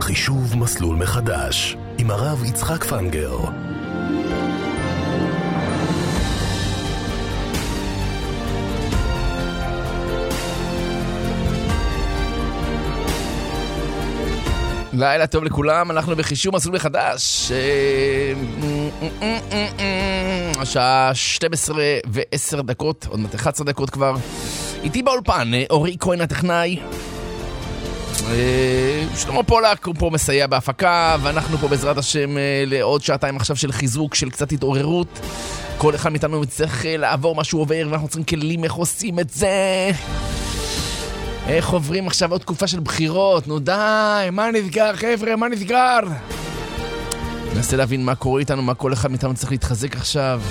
חישוב מסלול מחדש עם הרב יצחק פנגר. לילה טוב לכולם, אנחנו בחישוב מסלול מחדש. השעה 12:10, עוד מעט 11 דקות כבר. איתי באולפן, אורי כהן הטכנאי. שלמה פולק הוא פה מסייע בהפקה, ואנחנו פה בעזרת השם לעוד שעתיים עכשיו של חיזוק, של קצת התעוררות. כל אחד מאיתנו צריך לעבור מה שהוא עובר, ואנחנו צריכים כלים איך עושים את זה. איך עוברים עכשיו עוד תקופה של בחירות? נו די, מה נסגר חבר'ה, מה נסגר? ננסה להבין מה קורה איתנו, מה כל אחד מאיתנו צריך להתחזק עכשיו.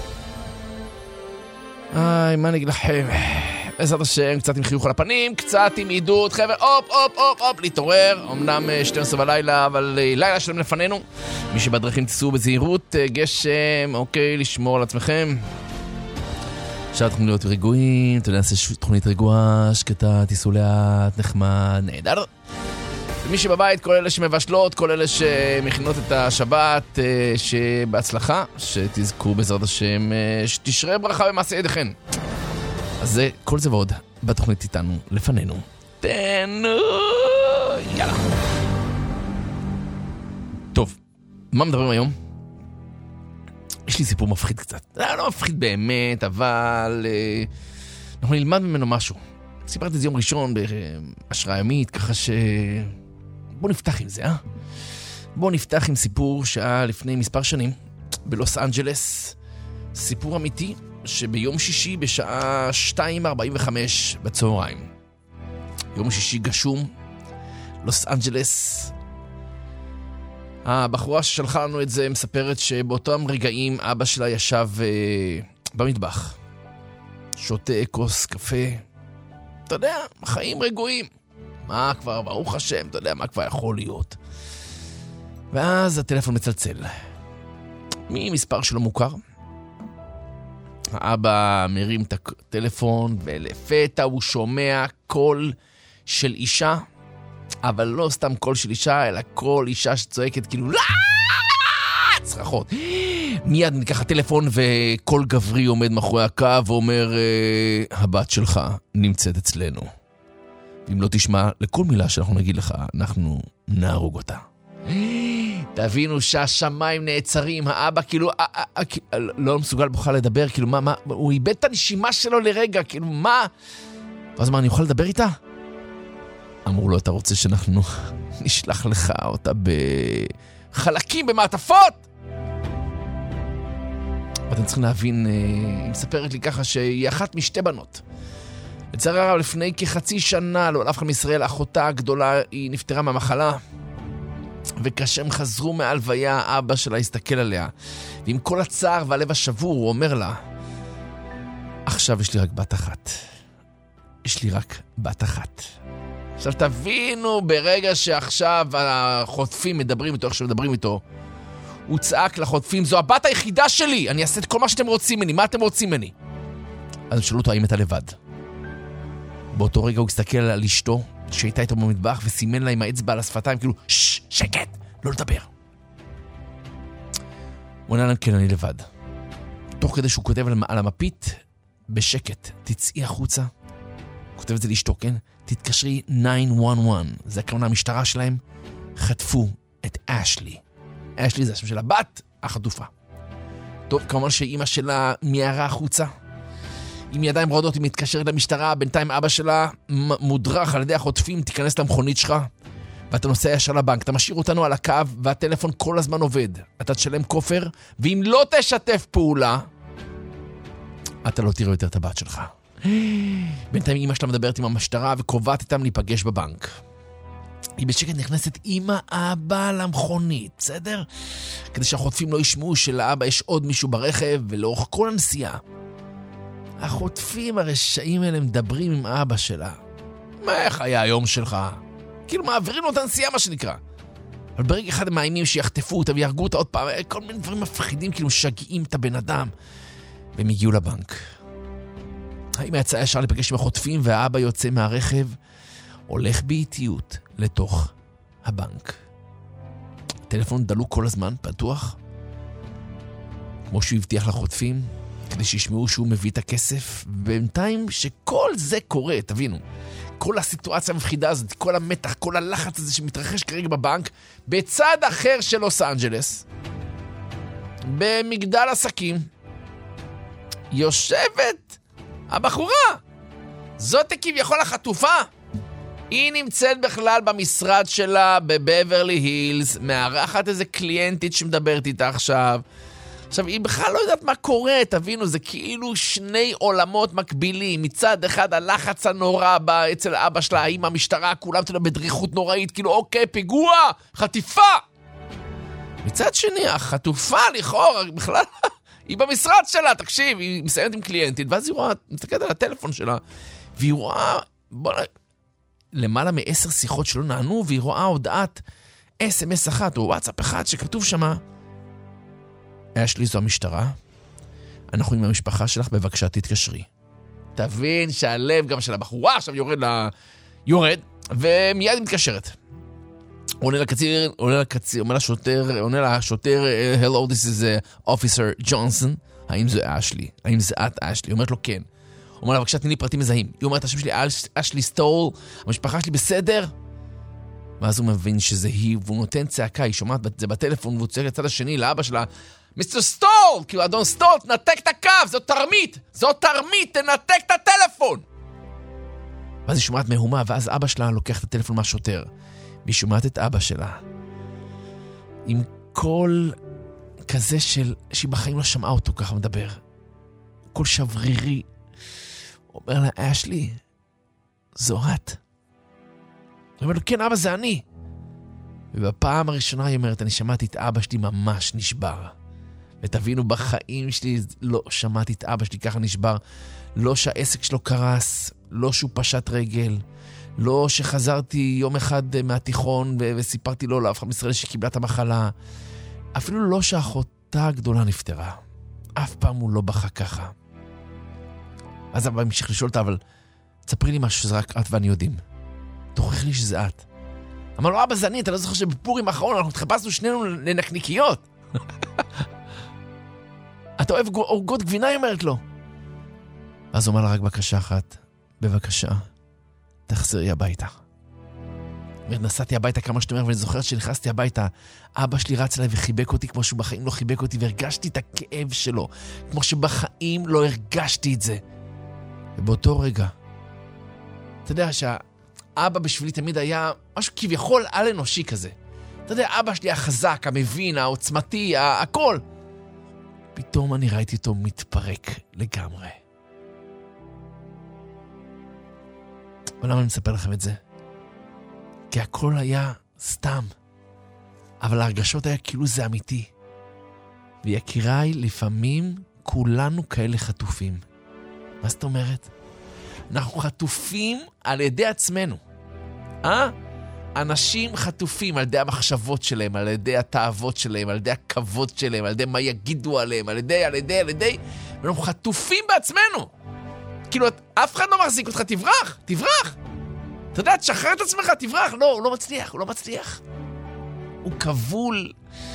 מה נגיד לכם? בעזרת השם, קצת עם חיוך על הפנים, קצת עם עידוד, חבר'ה, הופ, להתעורר. אמנם 12 בלילה, אבל לילה שלם לפנינו. מי שבדרכים תיסעו בזהירות, גשם, אוקיי, לשמור על עצמכם. עכשיו תוכלו להיות רגועים, אתה יודע, נעשה תוכנית רגועה, שקטה, תיסעו לאט, נחמד, נהדר. ומי שבבית, כל אלה שמבשלות, כל אלה שמכינות את השבת, שבהצלחה, שתזכו בעזרת השם, שתשרה ברכה במעשה ידיכן. אז זה, כל זה ועוד, בתוכנית איתנו, לפנינו. תנו, יאללה. טוב, מה מדברים היום? יש לי סיפור מפחיד קצת. לא מפחיד באמת, אבל אנחנו נלמד ממנו משהו. סיפרתי את זה יום ראשון בהשראה ימית, ככה ש... בואו נפתח עם זה, בואו נפתח עם סיפור שהיה לפני מספר שנים, בלוס אנג'לס. סיפור אמיתי שביום שישי בשעה 2:45 בצהריים. יום שישי גשום, לוס אנג'לס. הבחורה ששלחה לנו את זה מספרת שבאותם רגעים אבא שלה ישב במטבח, שותה כוס קפה. אתה יודע, חיים רגועים. מה כבר, ברוך השם, אתה יודע מה כבר יכול להיות. ואז הטלפון מצלצל. ממספר שלו מוכר. האבא מרים את הטלפון, ולפתע הוא שומע קול של אישה, אבל לא סתם קול של אישה, אלא קול אישה שצועקת כאילו צרחות. מיד ניקח הטלפון וקול גברי עומד מאחורי הקו ואומר, הבת שלך נמצאת אצלנו. ואם לא תשמע לכל מילה שאנחנו נגיד לך, אנחנו נהרוג אותה. תבינו שהשמיים נעצרים, האבא כאילו לא מסוגל בכלל לדבר, כאילו מה, הוא איבד את הנשימה שלו לרגע, כאילו מה? ואז מה, אני אוכל לדבר איתה? אמרו לו, אתה רוצה שאנחנו נשלח לך אותה בחלקים, במעטפות? ואתם צריכים להבין, היא מספרת לי ככה שהיא אחת משתי בנות. לצערי הרב, לפני כחצי שנה, לא אף אחד מישראל, אחותה הגדולה, היא נפטרה מהמחלה. וכשהם חזרו מהלוויה, אבא שלה הסתכל עליה. ועם כל הצער והלב השבור, הוא אומר לה, עכשיו יש לי רק בת אחת. יש לי רק בת אחת. עכשיו תבינו, ברגע שעכשיו החוטפים מדברים איתו, איך שמדברים איתו, הוא צעק לחוטפים, זו הבת היחידה שלי, אני אעשה את כל מה שאתם רוצים ממני, מה אתם רוצים ממני? אז הם שאלו אותו, האם אתה לבד? באותו רגע הוא הסתכל על אשתו, שהייתה איתו במטבח, וסימן לה עם האצבע על השפתיים, כאילו, שקט, לא לדבר. הוא ענה להם, כן, אני לבד. תוך כדי שהוא כותב על המפית, בשקט, תצאי החוצה, כותב את זה לאשתו, כן? תתקשרי 911, זה הכוונה המשטרה שלהם, חטפו את אשלי. אשלי זה השם של הבת, החטופה. טוב, כמובן שאמא שלה מיהרה החוצה, עם ידיים רועדות היא מתקשרת למשטרה, בינתיים אבא שלה מודרך על ידי החוטפים, תיכנס למכונית שלך, ואתה נוסע ישר לבנק, אתה משאיר אותנו על הקו, והטלפון כל הזמן עובד. אתה תשלם כופר, ואם לא תשתף פעולה, אתה לא תראה יותר את הבת שלך. בינתיים אמא שלה מדברת עם המשטרה וקובעת איתם להיפגש בבנק. היא בשקט נכנסת עם האבא למכונית, בסדר? כדי שהחוטפים לא ישמעו שלאבא יש עוד מישהו ברכב, ולאורך כל הנסיעה החוטפים הרשעים האלה מדברים עם אבא שלה. איך היה היום שלך? כאילו מעבירים לו את הנסיעה, מה שנקרא. אבל ברגע אחד הם מאיימים שיחטפו אותה ויהרגו אותה עוד פעם, כל מיני דברים מפחידים, כאילו שגעים את הבן אדם. והם הגיעו לבנק. האמא יצאה ישר לפגש עם החוטפים, והאבא יוצא מהרכב, הולך באיטיות לתוך הבנק. טלפון דלוק כל הזמן, פתוח. כמו שהוא הבטיח לחוטפים, כדי שישמעו שהוא מביא את הכסף. בינתיים שכל זה קורה, תבינו. כל הסיטואציה המפחידה הזאת, כל המתח, כל הלחץ הזה שמתרחש כרגע בבנק, בצד אחר של לוס אנג'לס, במגדל עסקים, יושבת הבחורה. זאת כביכול החטופה. היא נמצאת בכלל במשרד שלה בבברלי הילס, מארחת איזה קליינטית שמדברת איתה עכשיו. עכשיו, היא בכלל לא יודעת מה קורה, תבינו, זה כאילו שני עולמות מקבילים. מצד אחד, הלחץ הנורא אצל אבא שלה, האמא, המשטרה, כולם תלה בדריכות נוראית, כאילו, אוקיי, פיגוע, חטיפה. מצד שני, החטופה, לכאורה, בכלל, היא במשרד שלה, תקשיב, היא מסיימת עם קליינטית, ואז היא רואה, מסתכלת על הטלפון שלה, והיא רואה, למעלה מ10 שיחות שלא נענו, והיא רואה הודעת SMS אחת, או וואטסאפ אחד, שכתוב שמה, אשלי, זו המשטרה, אנחנו עם המשפחה שלך, בבקשה תתקשרי. תבין שהלב גם של הבחורה עכשיו יורד, ומיד היא מתקשרת. עונה לשוטר, hello, this is officer Johnson, האם זה אשלי? האם זה את אשלי? היא אומרת לו כן. הוא אומר לה, בבקשה תני לי פרטים מזהים. היא אומרת, השם שלי אשלי סטול, המשפחה שלי בסדר? ואז הוא מבין שזה היא, והוא נותן צעקה, היא שומעת את זה בטלפון, והוא צועק לצד השני, לאבא שלה, מיסטר סטול, כאילו אדון סטול, תנתק את הקו, זו תרמית, תנתק את הטלפון. ואז היא שומעת מהומה, ואז אבא שלה לוקח את הטלפון מהשוטר, והיא שומעת את אבא שלה, עם קול כזה שהיא בחיים לא שמעה אותו ככה מדבר. קול שברירי. הוא אומר לה, אשלי, זו את. הוא אומר לו, כן, אבא, זה אני. ובפעם הראשונה היא אומרת, אני שמעתי את אבא שלי ממש נשבר. ותבינו, בחיים שלי לא שמעתי את אבא שלי ככה נשבר. לא שהעסק שלו קרס, לא שהוא פשט רגל, לא שחזרתי יום אחד מהתיכון וסיפרתי לו לאף אחד מישראל שקיבלה את המחלה. אפילו לא שאחותה הגדולה נפטרה. אף פעם הוא לא בכה ככה. אז אבא המשיך לשאול אותה, אבל תספרי לי משהו שזה רק את ואני יודעים. תוכיח לי שזה את. אמר לו, אבא זה אני, אתה לא זוכר שבפורים האחרון אנחנו התחפשנו שנינו לנקניקיות. אתה אוהב עוגות גבינה, היא אומרת לו. אז הוא אומר לה רק בקשה אחת, בבקשה, תחזרי הביתה. נסעתי הביתה כמה שתומר, ואני זוכרת שנכנסתי הביתה, אבא שלי רץ אליי וחיבק אותי כמו שהוא בחיים לא חיבק אותי, והרגשתי את הכאב שלו, כמו שבחיים לא הרגשתי את זה. ובאותו רגע, אתה יודע שהאבא בשבילי תמיד היה משהו כביכול על אנושי כזה. אתה יודע, אבא שלי החזק, המבין, העוצמתי, הכל. פתאום אני ראיתי אותו מתפרק לגמרי. ולמה אני מספר לכם את זה? כי הכל היה סתם. אבל ההרגשות היה כאילו זה אמיתי. ויקיריי, לפעמים כולנו כאלה חטופים. מה זאת אומרת? אנחנו חטופים על ידי עצמנו. אנשים חטופים על ידי המחשבות שלהם, על ידי התאוות שלהם, על ידי הכבוד שלהם, על ידי מה יגידו עליהם, על ידי, ואנחנו חטופים בעצמנו. כאילו, אף אחד לא מחזיק אותך, תברח. אתה יודע, תשחרר את עצמך, תברח. לא, הוא לא מצליח. הוא כבול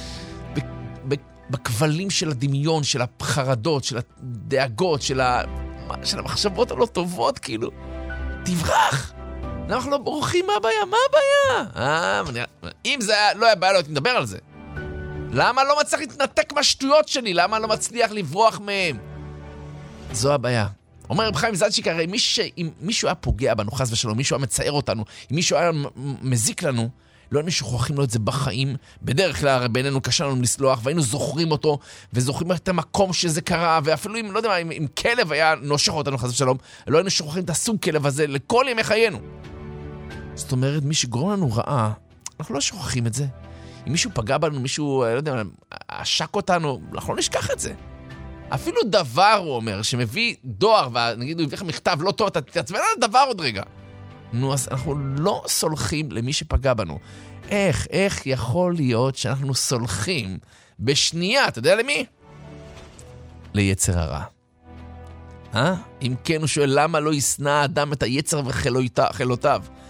בכבלים של הדמיון, של החרדות, של הדאגות, של המחשבות הלא טובות, כאילו. תברח. אנחנו לא בורחים, מה הבעיה? אם זה לא היה בעיה, לא הייתי מדבר על זה. למה לא מצליח להתנתק מהשטויות שלי? למה לא מצליח לברוח מהם? זו הבעיה. אומר רב חיים זלצ'יק, הרי אם מישהו היה פוגע בנו, חס ושלום, מישהו היה מצער אותנו, אם מישהו היה מזיק לנו, לא היינו שוכחים לו את זה בחיים. בדרך כלל הרי בינינו קשה לנו לסלוח, והיינו זוכרים אותו, וזוכרים את המקום שזה קרה, ואפילו אם, לא יודע מה, אם כלב היה נושך אותנו, חס ושלום, לא היינו שוכחים את הסוג כלב הזה לכל ימי חיינו. זאת אומרת, מי שגרום לנו רעה, אנחנו לא שוכחים את זה. אם מישהו פגע בנו, מישהו, לא יודע, עשק אותנו, אנחנו לא נשכח את זה. אפילו דבר, הוא אומר, שמביא דואר, ונגיד, הוא הביא לך מכתב לא טוב, אתה תצבן על דבר עוד רגע. נו, אז אנחנו לא סולחים למי שפגע בנו. איך יכול להיות שאנחנו סולחים בשנייה, אתה יודע למי? ליצר הרע. אם כן, הוא שואל, למה לא ישנא האדם את היצר וחילותיו?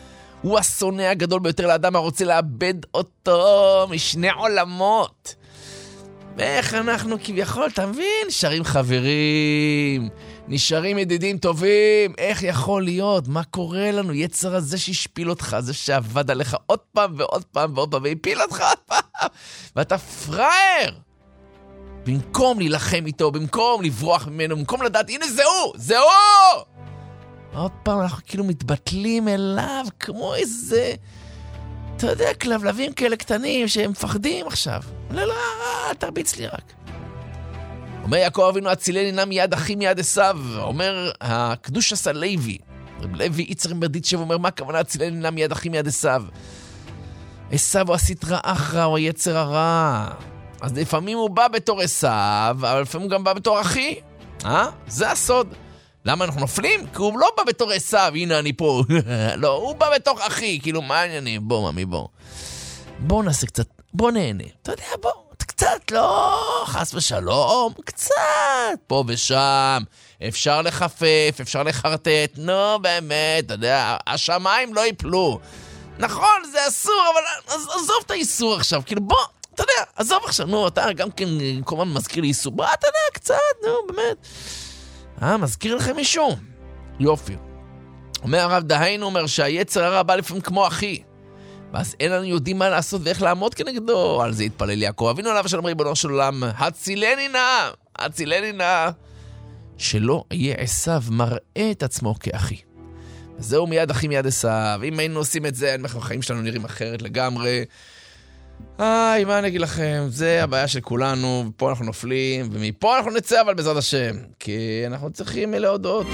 הוא השונא הגדול ביותר לאדם הרוצה לאבד אותו משני עולמות. ואיך אנחנו כביכול, אתה מבין? נשארים חברים, נשארים ידידים טובים. איך יכול להיות? מה קורה לנו? יצר הזה שהשפיל אותך, זה שעבד עליך עוד פעם ועוד פעם ועוד פעם, והפיל אותך עוד פעם, ואתה פראייר. במקום להילחם איתו, במקום לברוח ממנו, במקום לדעת, הנה זה הוא! עוד פעם אנחנו כאילו מתבטלים אליו, כמו איזה, אתה יודע, כלבלבים כאלה קטנים שהם מפחדים עכשיו. לא, תרביץ לי רק. אומר יעקב אבינו, הצילני נא מיד אחי מיד עשיו. אומר הקדוש עשה לוי, רב לוי יצחק ברדיצ'ב, אומר מה הכוונה הצילני נא מיד אחי מיד עשיו? עשיו הוא הסטרא אחרא, הוא היצר הרע. אז לפעמים הוא בא בתור עשיו, אבל לפעמים הוא גם בא בתור אחי. זה הסוד. למה אנחנו נופלים? כי הוא לא בא בתור עשיו, הנה אני פה. לא, הוא בא בתור אחי, כאילו מה העניינים? בוא ממי בוא. בוא נעשה קצת, בוא נהנה. אתה יודע, בוא, קצת, לא, חס ושלום, קצת. פה ושם, אפשר לחפף, אפשר לחרטט, נו באמת, אתה יודע, השמיים לא יפלו. נכון, זה אסור, אבל עזוב את האיסור עכשיו, כאילו בוא, אתה יודע, עזוב עכשיו, נו, אתה גם כן כל הזמן מזכיר לי איסור, בוא, אתה יודע, קצת, נו, באמת. מזכיר לכם מישהו? יופי. אומר הרב דהיינו, אומר שהיצר הרע בא לפעמים כמו אחי. ואז אין לנו יודעים מה לעשות ואיך לעמוד כנגדו. על זה התפלל יעקב אבינו עליו השלום ריבונו של עולם. הצילני נא. שלא יהיה עשיו מראה את עצמו כאחי. וזהו מיד אחי מיד עשיו. אם היינו עושים את זה, החיים שלנו נראים אחרת לגמרי. מה אני אגיד לכם, זה הבעיה של כולנו, ופה אנחנו נופלים, ומפה אנחנו נצא אבל בעזרת השם, כי אנחנו צריכים להודות.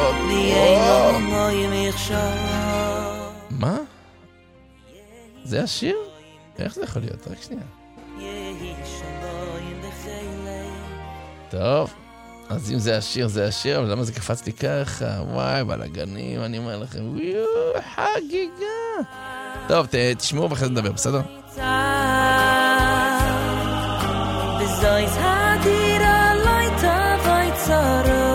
מה? זה השיר? איך זה יכול להיות? רק שנייה. טוב, אז אם זה השיר, זה השיר, אבל למה זה קפץ לי ככה? וואי, בלגנים, אני אומר לכם, חגיגה. טוב, תשמעו ואחרי זה נדבר, בסדר? Bezois hadira leita vaitsara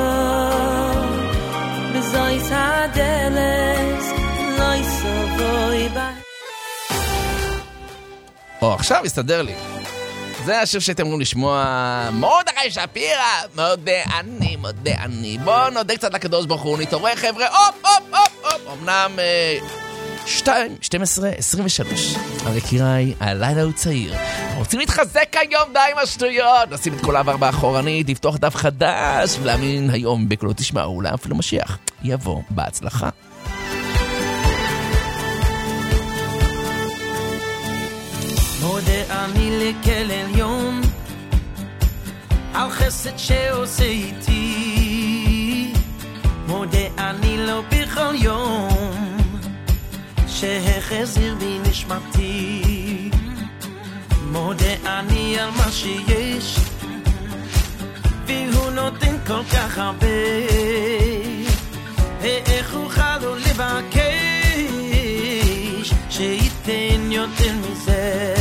Bezois hadeles loisa voiba עכשיו הסתדר לי. זה השיר שהייתם אמורים לשמוע. מרדכי שפירא, מודה אני. בואו נודה קצת לקדוש ברוך הוא, נתעורר חבר'ה. אמנם 2:12:23. אבל יקיריי, הלילה הוא צעיר. רוצים להתחזק היום די עם השטויות. נשים את כל העבר באחורנית, לפתוח דף חדש, ולהאמין היום בקולות תשמעו, אולי אפילו משיח יבוא בהצלחה. מודה אני לכל עליון על חסד שעושה איתי מודה אני לו בכל יום שהחזיר בי נשמתי מודה אני על מה שיש והוא נותן כל כך הרבה ואיך אוכל לו לבקש שייתן יותר מזה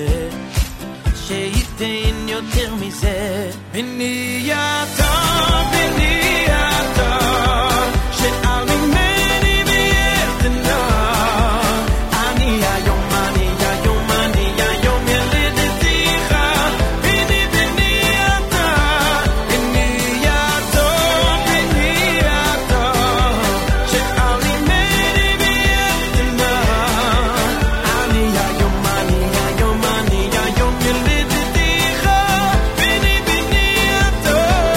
שייתן יותר מזה בני אתה שעל ממני ויתנה אני היום ילדתיך בני אתה שעל ממני ויתנה אני היום ילדתיך בני אתה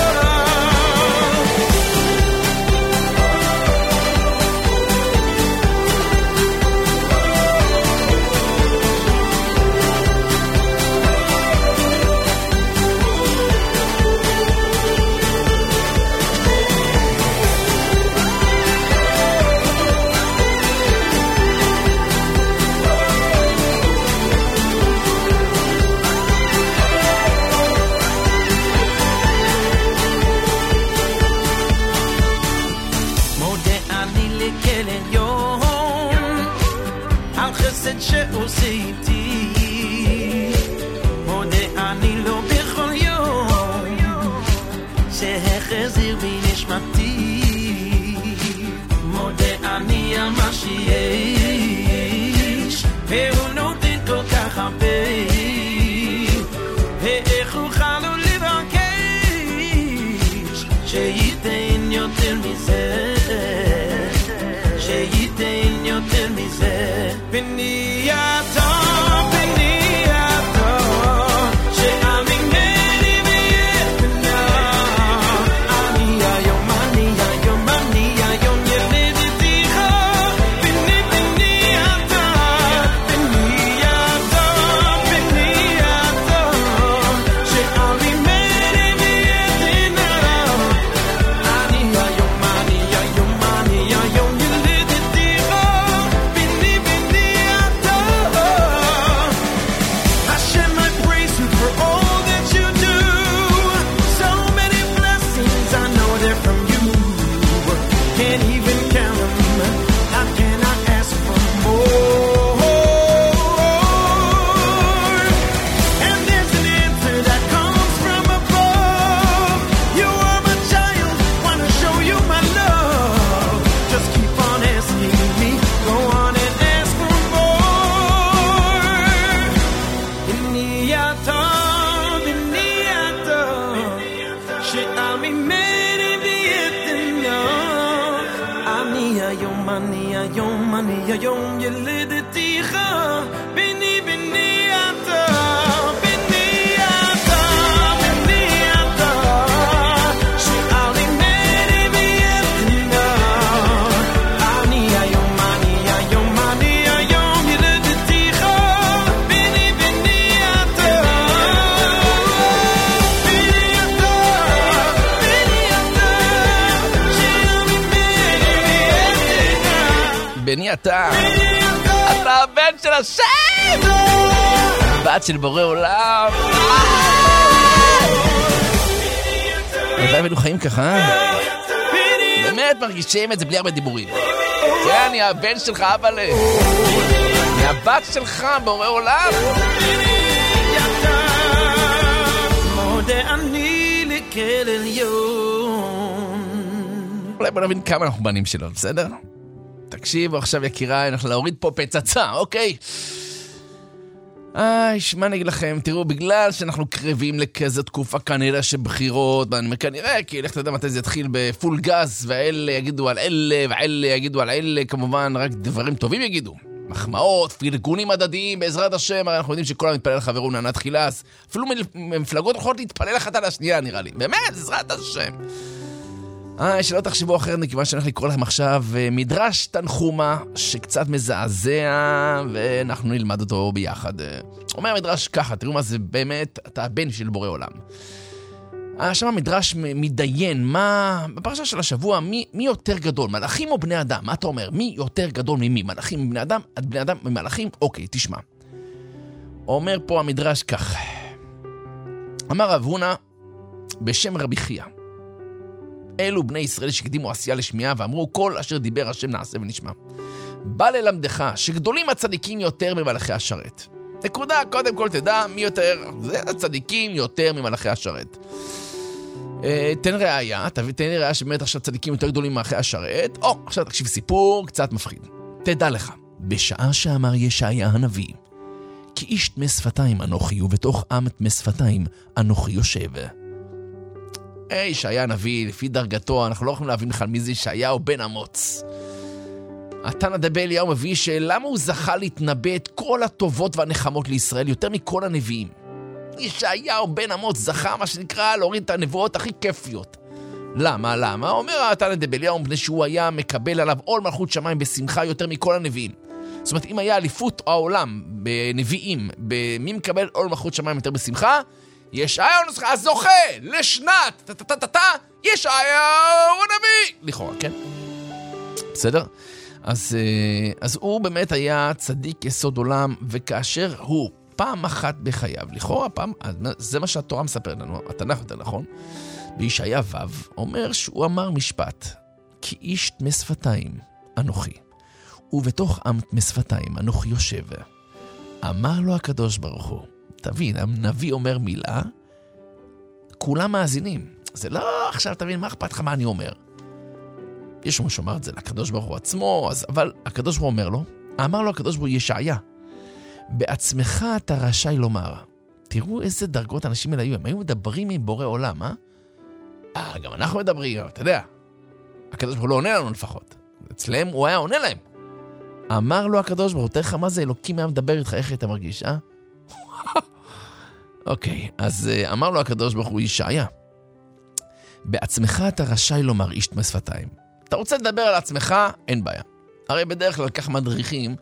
מודה אני לכל עליון על חסד שעושה איתי מודה אני לו בכל יום שהחזיר בי נשמתי מודה אני על מה שיש מזה, שייתן יותר מזה. בני אתה, בני אתה, שאמינני ויתנה. אני היום, אני היום, אני היום ילדתיך. בני, בני אתה, בני אתה, בני אתה, שאמינני ויתנה. אני היום, אני היום, אני היום ילדתיך. בני, בני אתה. Hashem, I praise you for all that you do. So many blessings, I know they're from you. Can't even count them. How can I ask for more? And there's an answer that comes from above. You are my child, wanna show you my love. Just keep on asking me, go on and ask for more. בני אתה, בני אתה, שאמינני ויתנה. אני היום, אני היום, אני היום ילדתיך. בני, בני אתה, בני אתה, בני אתה, שאמינני ויתנה. אני היום, אני היום, אני היום ילדתיך. בני, בני אתה, בני אתה, בני אתה, שאמינני ויתנה. בני אתה, אתה הבן של השם, בת של בורא עולם. מתי היינו חיים ככה? באמת מרגישים את זה בלי הרבה דיבורים. כן, אני הבן שלך, אבאלה. אני הבת שלך, בורא עולם. מודה אני לכל עליון. אולי בוא נבין כמה אנחנו בנים שלו, בסדר? תקשיבו עכשיו יקיריי, אנחנו להוריד פה פצצה, אוקיי? מה אני אגיד לכם, תראו, בגלל שאנחנו קרבים לכזה תקופה כנראה שבחירות, ואני אומר כנראה, כי לך תדע מתי זה יתחיל בפול גז, והאלה יגידו על אלה, והאלה יגידו על אלה, כמובן רק דברים טובים יגידו. מחמאות, פרגונים הדדיים, בעזרת השם, אנחנו יודעים שכל מתפלל לחברו נענת חילס, אפילו מפלגות יכולות להתפלל אחת על השנייה נראה לי, באמת, בעזרת השם. שלא תחשבו אחרת, מכיוון שאני הולך לקרוא לכם עכשיו מדרש תנחומה שקצת מזעזע, ואנחנו נלמד אותו ביחד. אומר המדרש ככה, תראו מה זה באמת, אתה הבן של בורא עולם. שם המדרש מתדיין, בפרשה של השבוע, מי יותר גדול, מלאכים או בני אדם? מה אתה אומר? מי יותר גדול ממי? מלאכים מבני אדם? בני אדם ממלאכים? אוקיי, תשמע. אומר פה המדרש כך, אמר רב הונא בשם רבי חייא, אלו בני ישראל שקדימו עשייה לשמיעה ואמרו כל אשר דיבר השם נעשה ונשמע. בא ללמדך שגדולים הצדיקים יותר ממלאכי השרת. נקודה, קודם כל תדע מי יותר, זה הצדיקים יותר ממלאכי השרת. תן ראיה, תן לי ראיה שבאמת עכשיו צדיקים יותר גדולים ממלאכי השרת. עכשיו תקשיב סיפור קצת מפחיד. תדע לך, בשעה שאמר ישעיה הנביא, כי איש תמי שפתיים אנוכי ובתוך עם תמי שפתיים אנוכי יושב. ישעיה הנביא, לפי דרגתו, אנחנו לא יכולים להבין בכלל מי זה ישעיהו בן אמוץ. התנא דבי אליהו מביא שלמה הוא זכה להתנבא את כל הטובות והנחמות לישראל יותר מכל הנביאים. ישעיהו בן אמוץ זכה מה שנקרא להוריד את הנבואות הכי כיפיות. למה? אומר התנא דבי אליהו מפני שהוא היה מקבל עליו עול מלכות שמיים בשמחה יותר מכל הנביאים. זאת אומרת, אם היה אליפות העולם בנביאים, מי מקבל עול מלכות שמיים יותר בשמחה? ישעיהו הזוכה לשנת ישעיהו הנביא לכאורה, כן? בסדר? אז הוא באמת היה צדיק יסוד עולם, וכאשר הוא פעם אחת בחייו, לכאורה פעם, זה מה שהתורה מספר לנו, התנ"ך יותר נכון, בישעיה ו' אומר שהוא אמר משפט, כי איש תמי שפתיים אנוכי, ובתוך עם תמי שפתיים אנוכי יושב. אמר לו הקדוש ברוך הוא, תבין, הנביא אומר מילה, כולם מאזינים. זה לא, עכשיו תבין, מה אכפת לך מה אני אומר? יש מי שאומר את זה לקדוש ברוך הוא עצמו, אבל הקדוש ברוך הוא אומר לו, אמר לו הקדוש ברוך הוא ישעיה, בעצמך אתה רשאי לומר. תראו איזה דרגות אנשים אלה היו, הם היו מדברים עם בורא עולם, גם אנחנו מדברים, אתה יודע. הקדוש ברוך הוא לא עונה לנו לפחות. אצלם הוא היה עונה להם. אמר לו הקדוש ברוך הוא, תראה לך מה זה אלוקים היה מדבר איתך, איך אתה מרגיש, אה? אוקיי, אז אמר לו הקדוש ברוך הוא, ישעיה, בעצמך אתה רשאי לומר איש תמס שפתיים. אתה רוצה לדבר על עצמך, אין בעיה. הרי בדרך כלל כך מדריכים,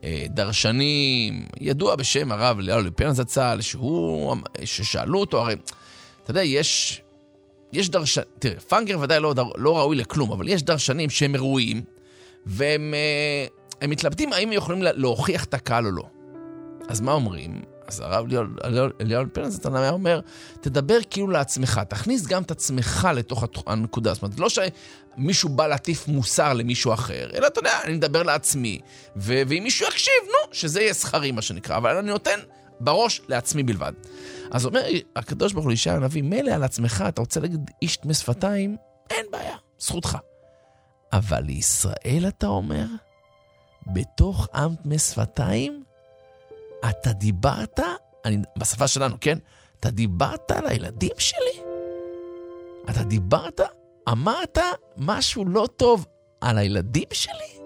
דרשנים, ידוע בשם הרב אליהו ליפרן זצ"ל, ששאלו אותו, הרי, אתה יודע, יש דרשנים, תראה, פנגר ודאי לא ראוי לכלום, אבל יש דרשנים שהם ראויים, והם מתלבטים האם הם יכולים להוכיח את הקהל או לא. אז מה אומרים? אז הרב אליהו ליפרן זצ"ל היה אומר, תדבר כאילו לעצמך, תכניס גם את עצמך לתוך הנקודה. זאת אומרת, לא שמישהו בא להטיף מוסר למישהו אחר, אלא אתה יודע, אני מדבר לעצמי, ואם מישהו יקשיב, שזה יהיה שכרי מה שנקרא, אבל אני נותן בראש לעצמי בלבד. אז אומר הקדוש ברוך הוא לישעיה הנביא, מילא על עצמך, אתה רוצה להגיד איש תמס שפתיים, אין בעיה, זכותך. אבל לישראל אתה אומר, בתוך עם תמס שפתיים, אתה דיברת, בשפה שלנו, כן? אתה דיברת על הילדים שלי? אתה דיברת, אמרת משהו לא טוב על הילדים שלי?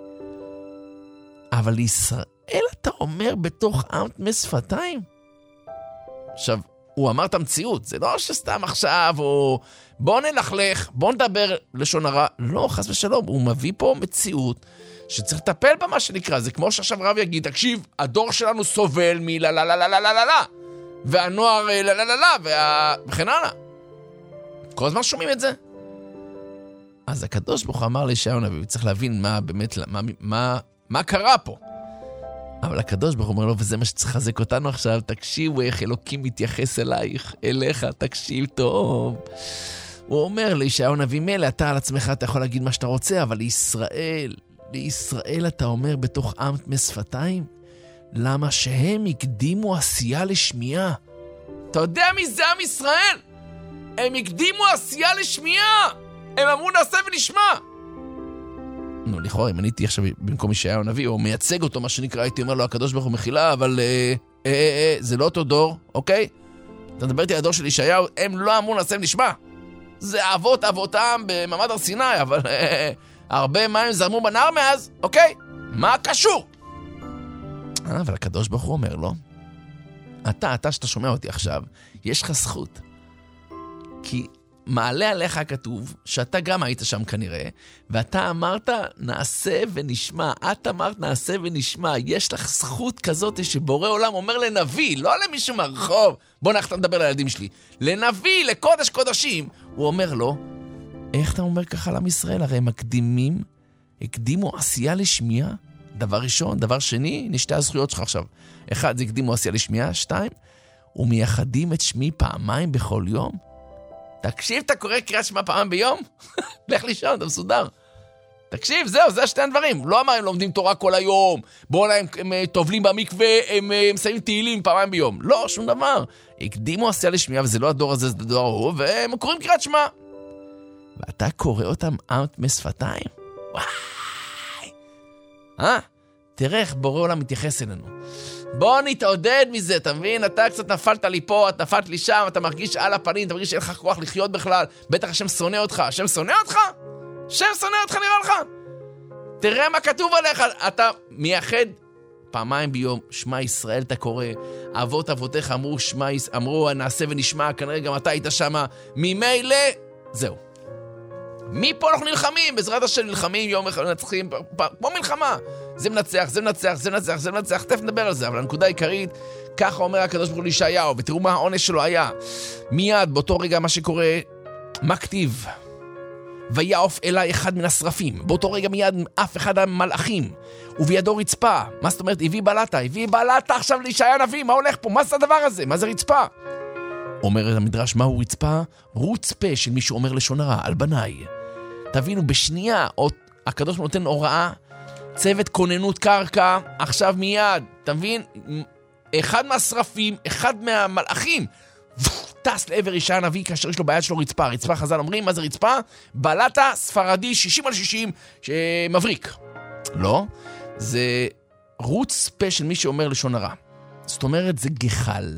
אבל לישראל אתה אומר בתוך עם תמס שפתיים? עכשיו, הוא אמר את המציאות, זה לא שסתם עכשיו, או בוא נלכלך, בוא נדבר לשון הרע, לא, חס ושלום, הוא מביא פה מציאות, שצריך לטפל במה שנקרא, זה כמו שעכשיו רב יגיד, תקשיב, הדור שלנו סובל מלה לה לה לה לה לה לה לה, והנוער לה לה לה לה, וכן הלאה. כל הזמן שומעים את זה. אז הקדוש ברוך הוא אמר לישעיה הנביא, צריך להבין מה באמת, מה קרה פה. אבל הקדוש ברוך הוא אומר לו, וזה מה שצריך לחזק אותנו עכשיו, תקשיבו איך אלוקים מתייחס אלייך, אליך, תקשיב טוב. הוא אומר לישעיה הנביא, מילא אתה על עצמך, אתה יכול להגיד מה שאתה רוצה, אבל לישראל אתה אומר בתוך עם תמס שפתיים? למה שהם הקדימו עשייה לשמיעה? אתה יודע מי זה עם ישראל? הם הקדימו עשייה לשמיעה! הם אמרו נעשה ונשמע! נו, לכאורה, אם אני הייתי עכשיו במקום ישעיה הנביא, או מייצג אותו, מה שנקרא, הייתי אומר לו, הקדוש ברוך הוא מחילה, אבל זה לא אותו דור, אוקיי? אתה מדבר איתי על הדור של ישעיהו, הם לא אמרו נעשה ונשמע. זה אבותם במעמד הר סיני, אבל הרבה מים זרמו בנהר מאז, אוקיי? מה קשור? אבל הקדוש ברוך הוא אומר לו, אתה שאתה שומע אותי עכשיו, יש לך זכות. כי מעלה עליך כתוב, שאתה גם היית שם כנראה, ואתה אמרת נעשה ונשמע, את אמרת נעשה ונשמע, יש לך זכות כזאת שבורא עולם אומר לנביא, לא למישהו מהרחוב, בוא נחת לדבר לילדים שלי, לנביא, לקודש קודשים, הוא אומר לו, איך אתה אומר ככה לעם ישראל? הרי הם הקדימו עשייה לשמיעה, דבר ראשון, דבר שני, נשתי הזכויות שלך עכשיו, אחד, זה הקדימו עשייה לשמיעה, שתיים, ומייחדים את שמי פעמיים בכל יום, תקשיב, אתה קורא קריאת שמע פעם ביום? לך לישון, אתה מסודר. תקשיב, זהו, זה שתי הדברים. לא אמר, הם לומדים תורה כל היום, בואו הם טובלים במקווה, הם מסיימים תהילים פעמיים ביום. לא, שום דבר. הקדימו עשייה לשמיעה, וזה לא הדור הזה, זה הדור ההוא, והם קוראים קריאת שמע. ואתה קורא אותם עם תמס שפתיים? וואי! תראה איך בורא עולם מתייחס אלינו. בוא נתעודד מזה, אתה מבין? אתה קצת נפלת לי פה, את נפלת לי שם, אתה מרגיש על הפנים, אתה מרגיש שאין לך כוח לחיות בכלל, בטח השם שונא אותך. השם שונא אותך? השם שונא אותך נראה לך? תראה מה כתוב עליך, אתה מייחד פעמיים ביום, שמע ישראל אתה קורא, אבותיך אמרו נעשה ונשמע, כנראה גם אתה היית שם, ממילא, זהו. מפה אנחנו נלחמים, בעזרת השם נלחמים, יום אחד נצחים, כמו מלחמה. זה מנצח, תכף נדבר על זה, אבל הנקודה העיקרית, ככה אומר הקדוש ברוך הוא לישעיהו, ותראו מה העונש שלו היה. מיד, באותו רגע מה שקורה, מה כתיב? ויעוף אליי אחד מן השרפים, באותו רגע מיד אף אחד המלאכים, ובידו רצפה. מה זאת אומרת? הביא בלטה עכשיו לישעיה הנביא, מה הולך פה? מה זה הדבר הזה? מה זה רצפה? אומר המדרש, מהו רצפה? רוצפה של מי שאומר לשון הרע, על בניי. תבינו, בשנייה, הקדוש נותן הוראה, צוות כוננות קרקע, עכשיו מיד, תבין, אחד מהשרפים, אחד מהמלאכים, טס לעבר ישעיה הנביא כאשר יש לו ביד שלו רצפה. רצפה, חז"ל אומרים, מה זה רצפה? בלטה ספרדי 60/60 מבריק. לא, זה רוצפה של מי שאומר לשון הרע. זאת אומרת, זה גחל.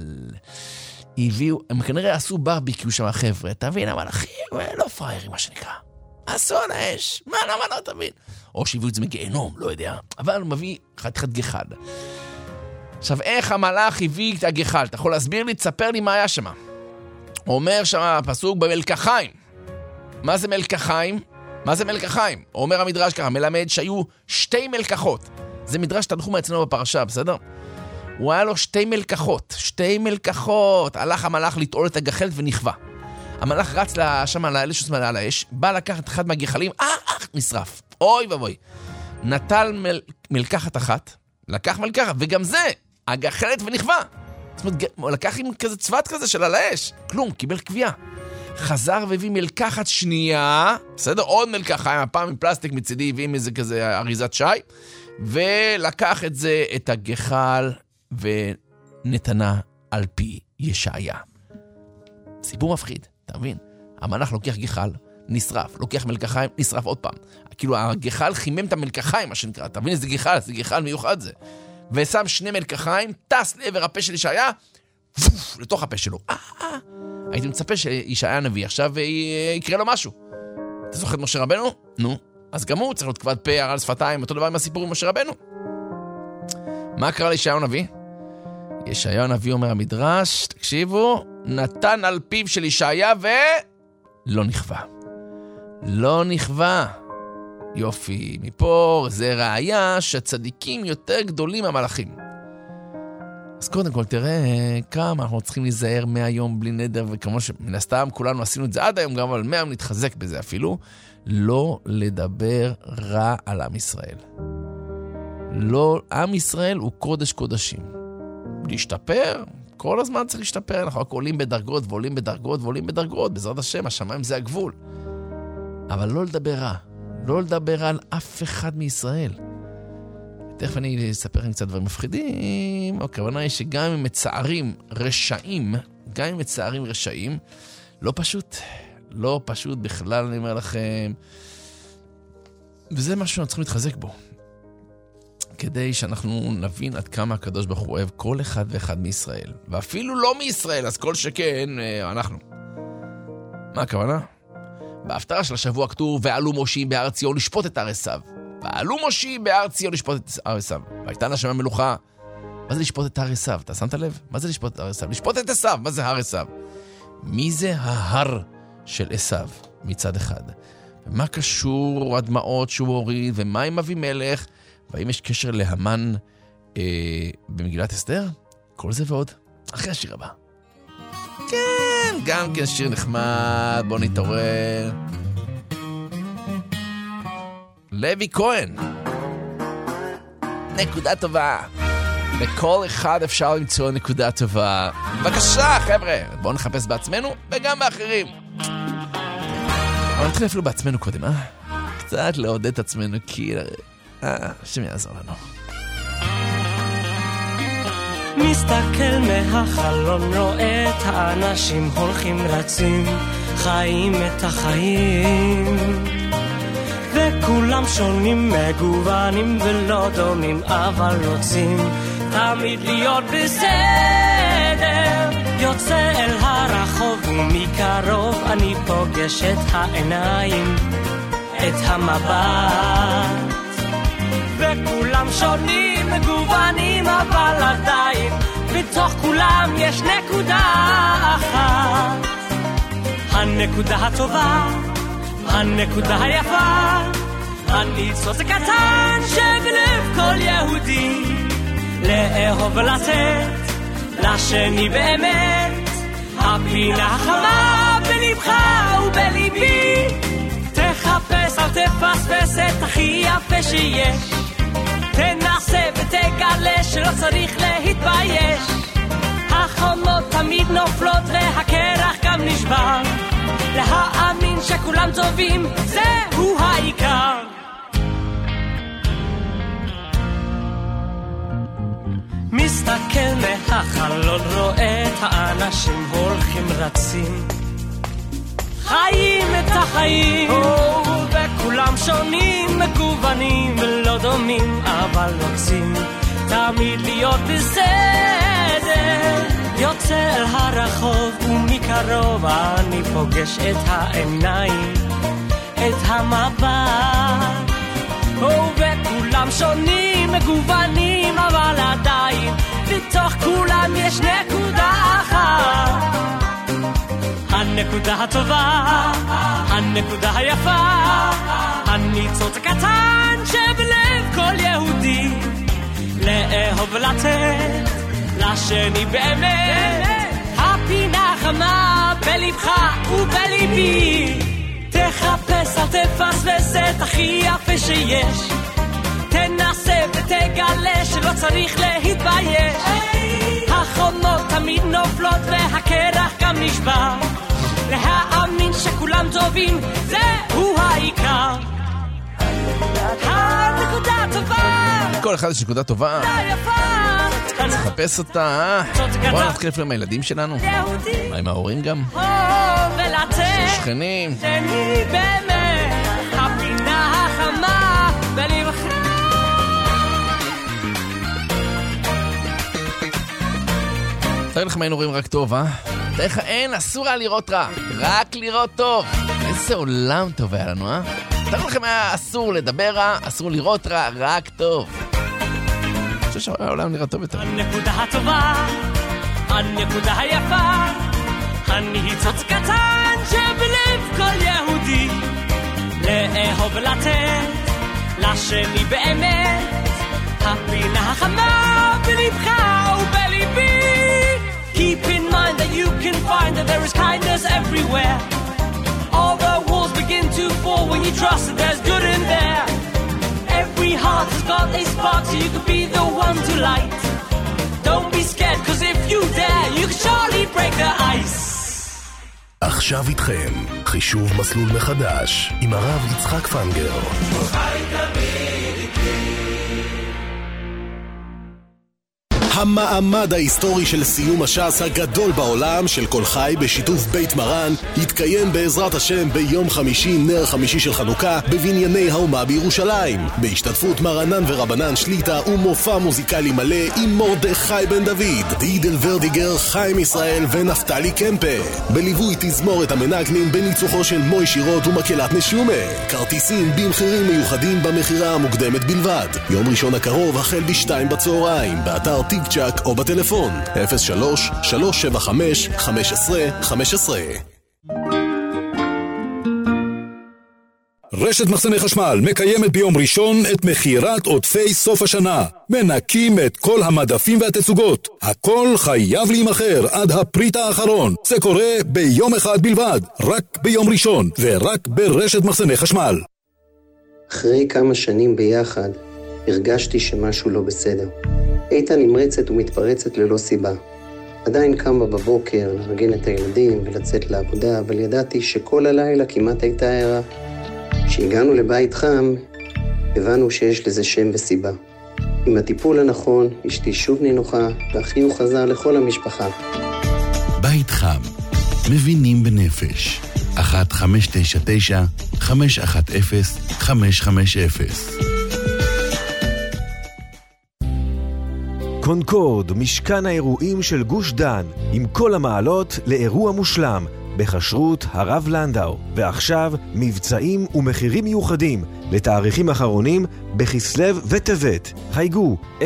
הם כנראה עשו ברביקיו שם החבר'ה, תבין, המלאכים לא פריירים מה שנקרא. עשו על האש, מה לא תבין? או שהביאו את זה מגיהנום, לא יודע. אבל הוא מביא חתיכת גחל. עכשיו, איך המלאך הביא את הגחל? אתה יכול להסביר לי? תספר לי מה היה שם. הוא אומר שם הפסוק במלקחיים. מה זה מלקחיים? מה זה מלקחיים? אומר המדרש ככה, מלמד שהיו 2 מלקחות. זה מדרש תנחום אצלנו בפרשה, בסדר? הוא היה לו 2 מלקחות. 2 מלקחות. הלך המלאך לטעול את הגחלת ונכווה. המלאך רץ שם על האלה שסמל על האש, בא לקחת אחד מהגחלים, נשרף. אוי ובוי. נטל מלקחת אחת, לקח מלקחת, וגם זה, הגחלת ונכווה. זאת אומרת, הוא לקח עם כזה צוות כזה של על האש. כלום, קיבל קביעה. חזר והביא מלקחת שנייה, בסדר? עוד מלקחה, הפעם עם פלסטיק מצידי, הביא עם איזה כזה אריזת שי, ולקח את זה, את הגחל, ונתנה על פי ישעיה. סיפור מפחיד, אתה מבין? המלאך לוקח גחל, נשרף, לוקח מלקחיים, נשרף עוד פעם. כאילו הגחל חימם את המלקחיים, מה שנקרא. אתה מבין איזה גחל? זה גחל מיוחד זה. ושם 2 מלקחיים, טס לעבר הפה של ישעיה, לתוך הפה שלו. הייתי מצפה שישעיה הנביא עכשיו ויקרה לו משהו. אתה זוכר את משה רבנו? נו. אז גם הוא צריך להיות כבד פה, הרעל שפתיים, אותו דבר עם הסיפור עם משה רבנו. מה קרה לישעיה הנביא? ישעיה הנביא אומר המדרש, תקשיבו, נתן על פיו של ישעיה ולא נכווה. לא נכווה. יופי, מפה זה ראיה שהצדיקים יותר גדולים מהמלאכים. אז קודם כל תראה כמה אנחנו צריכים להיזהר מהיום בלי נדר, וכמו שמן הסתם כולנו עשינו את זה עד היום, גם אבל 100 נתחזק בזה אפילו, לא לדבר רע על עם ישראל. לא, עם ישראל הוא קודש קודשים. להשתפר, כל הזמן צריך להשתפר, אנחנו רק עולים בדרגות ועולים בדרגות ועולים בדרגות, בעזרת השם, השמיים זה הגבול. אבל לא לדבר רע, לא לדבר על אף אחד מישראל. תכף אני אספר לכם קצת דברים מפחידים. הכוונה היא שגם אם מצערים רשעים, גם אם מצערים רשעים, לא פשוט, לא פשוט בכלל, אני אומר לכם. וזה משהו שאנחנו צריכים להתחזק בו. כדי שאנחנו נבין עד כמה הקדוש ברוך הוא אוהב כל אחד ואחד מישראל. ואפילו לא מישראל, אז כל שכן אנחנו. מה הכוונה? בהפטרה של השבוע כתוב, ועלו מושיעים בהר ציון לשפוט את הר עשיו. ועלו מושיעים בהר ציון לשפוט את הר עשיו. והייתה לה שם מלוכה. מה זה לשפוט את הר עשיו? אתה שמת לב? מה זה לשפוט את הר עשיו? לשפוט את עשיו. מה זה הר עשיו? מי זה ההר של עשיו מצד אחד? ומה קשור הדמעות שהוא הוריד? ומה עם אבימלך? והאם יש קשר להמן במגילת אסתר? כל זה ועוד. אחרי השיר הבא. כן, גם כן שיר נחמד. בוא נתעורר. לוי כהן. נקודה טובה. לכל אחד אפשר למצוא נקודה טובה. בבקשה, חבר'ה. בואו נחפש בעצמנו וגם באחרים. אבל נתחיל אפילו בעצמנו קודם, קצת לעודד את עצמנו, כי... השם יעזור לנו. מסתכל מהחלון, רואה את האנשים הולכים רצים, חיים את החיים, וכולם שונים, מגוונים ולא דומים, אבל רוצים תמיד להיות בסדר. יוצא אל הרחוב ומקרוב אני פוגש את העיניים, את המבט, וכולם שונים, מגוונים, אבל עדיין בתוך כולם יש נקודה אחת, הנקודה הטובה, הנקודה היפה, הניצוץ הקטן שבלב כל יהודי, לאהוב ולתת לשני באמת, הפינה החמה בלבך ובליבי, תחפש אל תפספס את הכי יפה שיש, תנסה ותגלה שלא צריך להתבייש, החומות תמיד נופלות והקרח גם נשבר, להאמין שכולם טובים זהו העיקר. מסתכל מהחלון, רואה את האנשים הולכים רצים, חיים את החיים, וכולם שונים, מגוונים ולא דומים, אבל רוצים תמיד להיות בסדר. יוצא אל הרחוב ומקרוב אני פוגש את העיניים, את המבט. וכולם שונים, מגוונים, אבל עדיין בתוך כולם יש נקודה אחת. הנקודה הטובה, הנקודה היפה, הניצוץ הקטן שבלב כל יהודי. לאהוב ולתת לשני באמת, הפינה חמה בלבך ובליבי. תחפש אל תפספס את הכי יפה שיש, תנסה ותגלה שלא צריך להתבייש. החומות תמיד נופלות והקרח גם נשבר, להאמין שכולם טובים זהו העיקר. הנקודה טובה, כל אחד יש נקודה טובה, צריך לחפש אותה. בואו נתחיל לפני עם הילדים שלנו, מה עם ההורים גם, שכנים. שני באמת, הפינה החמה בלבך. תראי לכם היינו רואים רק טוב, תראי לך אין, אסור היה לראות רע, רק לראות טוב. איזה עולם טוב היה לנו, תראי לכם היה אסור לדבר רע, אסור לראות רע, רק טוב. אני חושב שהעולם נראה טוב יותר. הנקודה הטובה, הנקודה היפה, הניצוץ קטן שבלב כל יהודי. לאהוב ולתת לשני באמת, הפינה החמה בלבך ובליבי. Keep in mind that you can find that there is kindness everywhere. All the walls begin to fall when you trust that there's good in there. Every heart has got a spark so you could be the one to light. Don't be scared cause if you dare you can surely break the ice. עכשיו איתכם חישוב מסלול מחדש עם הרב יצחק פנגר. המעמד ההיסטורי של סיום הש"ס הגדול בעולם של כל חי בשיתוף בית מרן יתקיים בעזרת השם ביום חמישי, נר חמישי של חנוכה, בבנייני האומה בירושלים, בהשתתפות מרנן ורבנן שליטה ומופע מוזיקלי מלא עם מרדכי בן דוד, דידל ורדיגר, חיים ישראל ונפתלי קמפה, בליווי תזמורת המנגנים בניצוחו של מוי שירות ומקהלת נשומה. כרטיסים במחירים מיוחדים במחירה המוקדמת בלבד. יום ראשון הקרוב החל ב-2 בצהריים באתר טיק צ'ק או בטלפון 03-375-1515. רשת מחסני חשמל מקיימת ביום ראשון את מחירת עודפי סוף השנה. מנקים את כל המדפים והתצוגות. הכל חייב להימחר עד הפריט האחרון. זה קורה ביום אחד בלבד, רק ביום ראשון, ורק ברשת מחסני חשמל. אחרי כמה שנים ביחד, הרגשתי שמשהו לא בסדר. הייתה נמרצת ומתפרצת ללא סיבה. עדיין קמה בבוקר לארגן את הילדים ולצאת לעבודה, אבל ידעתי שכל הלילה כמעט הייתה ערה. כשהגענו לבית חם, הבנו שיש לזה שם וסיבה. עם הטיפול הנכון, אשתי שוב נינוחה, והחיוך חזר לכל המשפחה. בית חם, מבינים בנפש. 1-599-510-550. קונקורד, משכן האירועים של גוש דן, עם כל המעלות לאירוע מושלם, בחשרות הרב לנדאו. ועכשיו מבצעים ומחירים מיוחדים לתאריכים אחרונים בכסלו וטבת. חייגו 03-677-6600.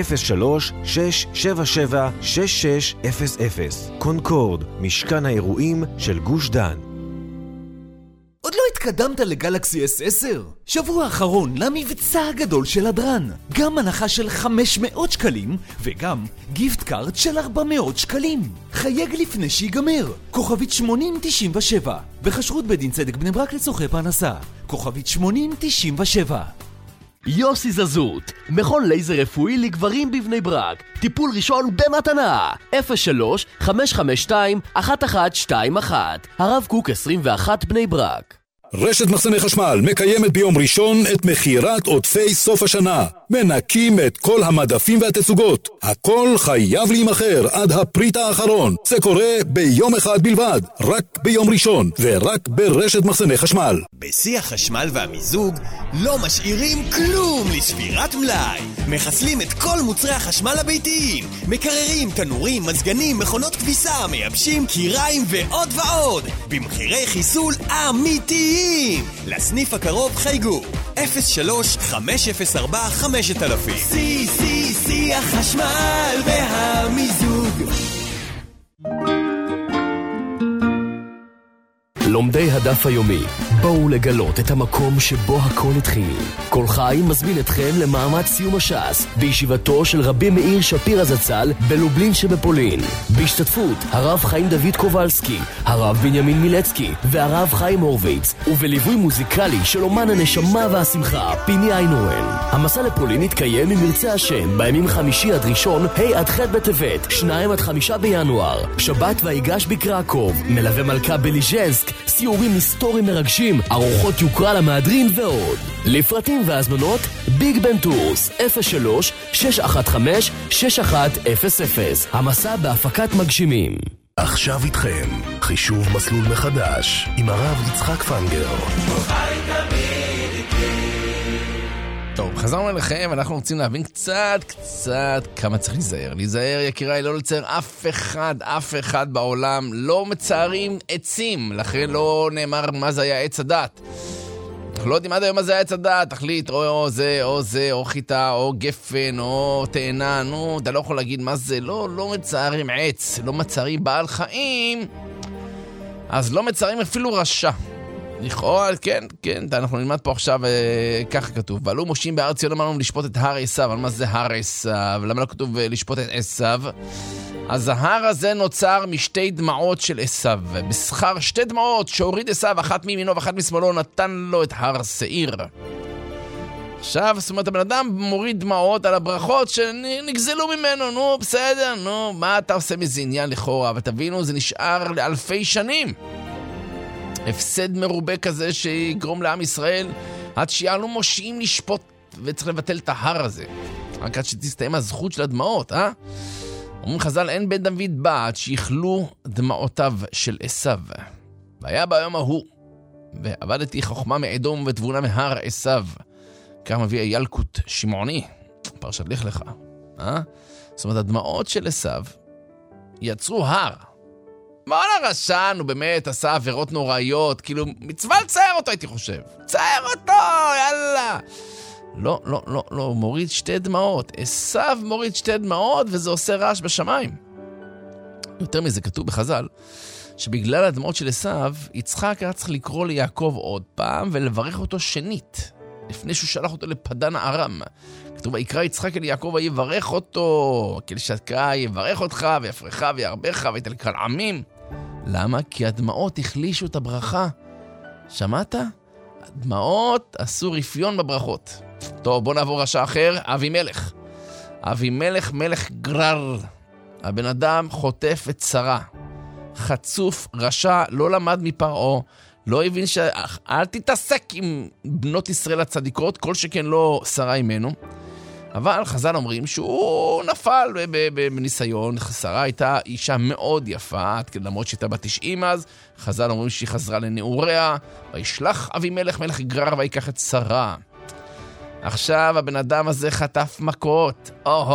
קונקורד, משכן האירועים של גוש דן. עוד לא התקדמת לגלקסי S10? שבוע האחרון למבצע הגדול של הדרן. גם הנחה של 500 שקלים וגם גיפט קארד של 400 שקלים. חייג לפני שיגמר. כוכבית 8097. בחשרות בית דין צדק בני ברק לצורכי פרנסה. כוכבית 8097. יוסי זזות, מכון לייזר רפואי לגברים בבני ברק. טיפול ראשון במתנה. 03-552-1121. הרב קוק 21 בני ברק. רשת מחסני חשמל מקיימת ביום ראשון את מחירת עודפי סוף השנה. מנקים את כל המדפים והתצוגות. הכל חייב להימחר עד הפריט האחרון. זה קורה ביום אחד בלבד, רק ביום ראשון, ורק ברשת מחסני חשמל. בשיא החשמל והמיזוג לא משאירים כלום לשבירת מלאי. מחסלים את כל מוצרי החשמל הביתיים, מקררים, תנורים, מזגנים, מכונות כביסה, מייבשים, קיריים ועוד ועוד, במחירי חיסול אמיתיים. לסניף הקרוב חייגו 03-504-5000. שיא החשמל והמיזוג. לומדי הדף היומי, בואו לגלות את המקום שבו הכל התחיל. כל חי מזמין אתכם למעמד סיום הש"ס בישיבתו של רבי מאיר שפירא זצ"ל בלובלין שבפולין, בהשתתפות הרב חיים דוד קובלסקי, הרב בנימין מילצקי והרב חיים הורוביץ, ובליווי מוזיקלי של אומן הנשמה והשמחה פיני איינורן. המסע לפולין יתקיים ממרצה השם בימים חמישי עד ראשון, ה' עד ח' בטבת, 2 עד 5 בינואר, שבת ויגש בקרקוב, מלווה מלכה בליז'נסק, סיורים היסטוריים מרגשים, ארוחות יוקרה למהדרין ועוד. לפרטים והזמנות, ביג בן טורס, 03-615-6100. המסע בהפקת מגשימים. עכשיו איתכם, חישוב מסלול מחדש, עם הרב יצחק פנגר. טוב, חזרנו אליכם, אנחנו רוצים להבין קצת כמה צריך להיזהר. להיזהר, יקיריי, לא לצייר אף אחד בעולם. לא מצערים עצים, לכן לא נאמר מה זה היה עץ הדת. אנחנו לא יודעים עד היום מה זה היה עץ הדת, תחליט או זה, או חיטה, או גפן, או תאנה, נו, אתה לא יכול להגיד מה זה. לא מצערים עץ, לא מצערים בעל חיים, אז לא מצערים אפילו רשע. לכאורה, כן, אנחנו נלמד פה עכשיו, ככה כתוב, ועלו מושיעים בארץ ציון אמרנו לשפוט את הר עשיו. אבל מה זה הר עשיו? למה לא כתוב לשפוט את עשיו? אז ההר הזה נוצר משתי דמעות של עשיו, בשכר 2 דמעות שהוריד עשיו, אחת מימינו ואחת משמאלו, נתן לו את הר שעיר. עכשיו, זאת אומרת, הבן אדם מוריד דמעות על הברכות שנגזלו ממנו. נו, בסדר, נו, מה אתה עושה מזה עניין לכאורה? אבל תבינו, זה נשאר לאלפי שנים. הפסד מרובה כזה שיגרום לעם ישראל עד שיעלו מושיעים לשפוט, וצריך לבטל את ההר הזה רק עד שתסתיים הזכות של הדמעות. אומרים חז"ל, אין בן דוד בא עד שיכלו דמעותיו של עשיו. והיה ביום ההוא ועבדתי חוכמה מאדום ותבונה מהר עשיו. כך מביא ילקוט שמעוני פרשת לך לך. זאת אומרת, הדמעות של עשיו יצרו הר. מה הרשע, הוא באמת עשה עבירות נוראיות, כאילו מצווה לצייר אותו, הייתי חושב. צייר אותו, יאללה. לא, הוא מוריד 2 דמעות. עשיו מוריד 2 דמעות, וזה עושה רעש בשמיים. יותר מזה, כתוב בחז"ל, שבגלל הדמעות של עשיו, יצחק היה צריך לקרוא ליעקב עוד פעם, ולברך אותו שנית, לפני שהוא שלח אותו לפדן ארם. כתוב, ויקרא יצחק אל יעקב ויברך אותו, כלשתך יברך אותך, ויפרך וירבך, ויתן כל עמים. למה? כי הדמעות החלישו את הברכה. שמעת? הדמעות עשו רפיון בברכות. טוב, בוא נעבור רשע אחר, אבימלך. אבימלך מלך גרר. הבן אדם חוטף את שרה. חצוף, רשע, לא למד מפרעה, לא הבין אל תתעסק עם בנות ישראל הצדיקות, כל שכן לא שרה ממנו. אבל חז"ל אומרים שהוא נפל בניסיון. שרה הייתה אישה מאוד יפה, למרות שהייתה בת 90 אז. חז"ל אומרים שהיא חזרה לנעוריה, וישלח אבימלך מלך גרר ויקח את שרה. עכשיו הבן אדם הזה חטף מכות.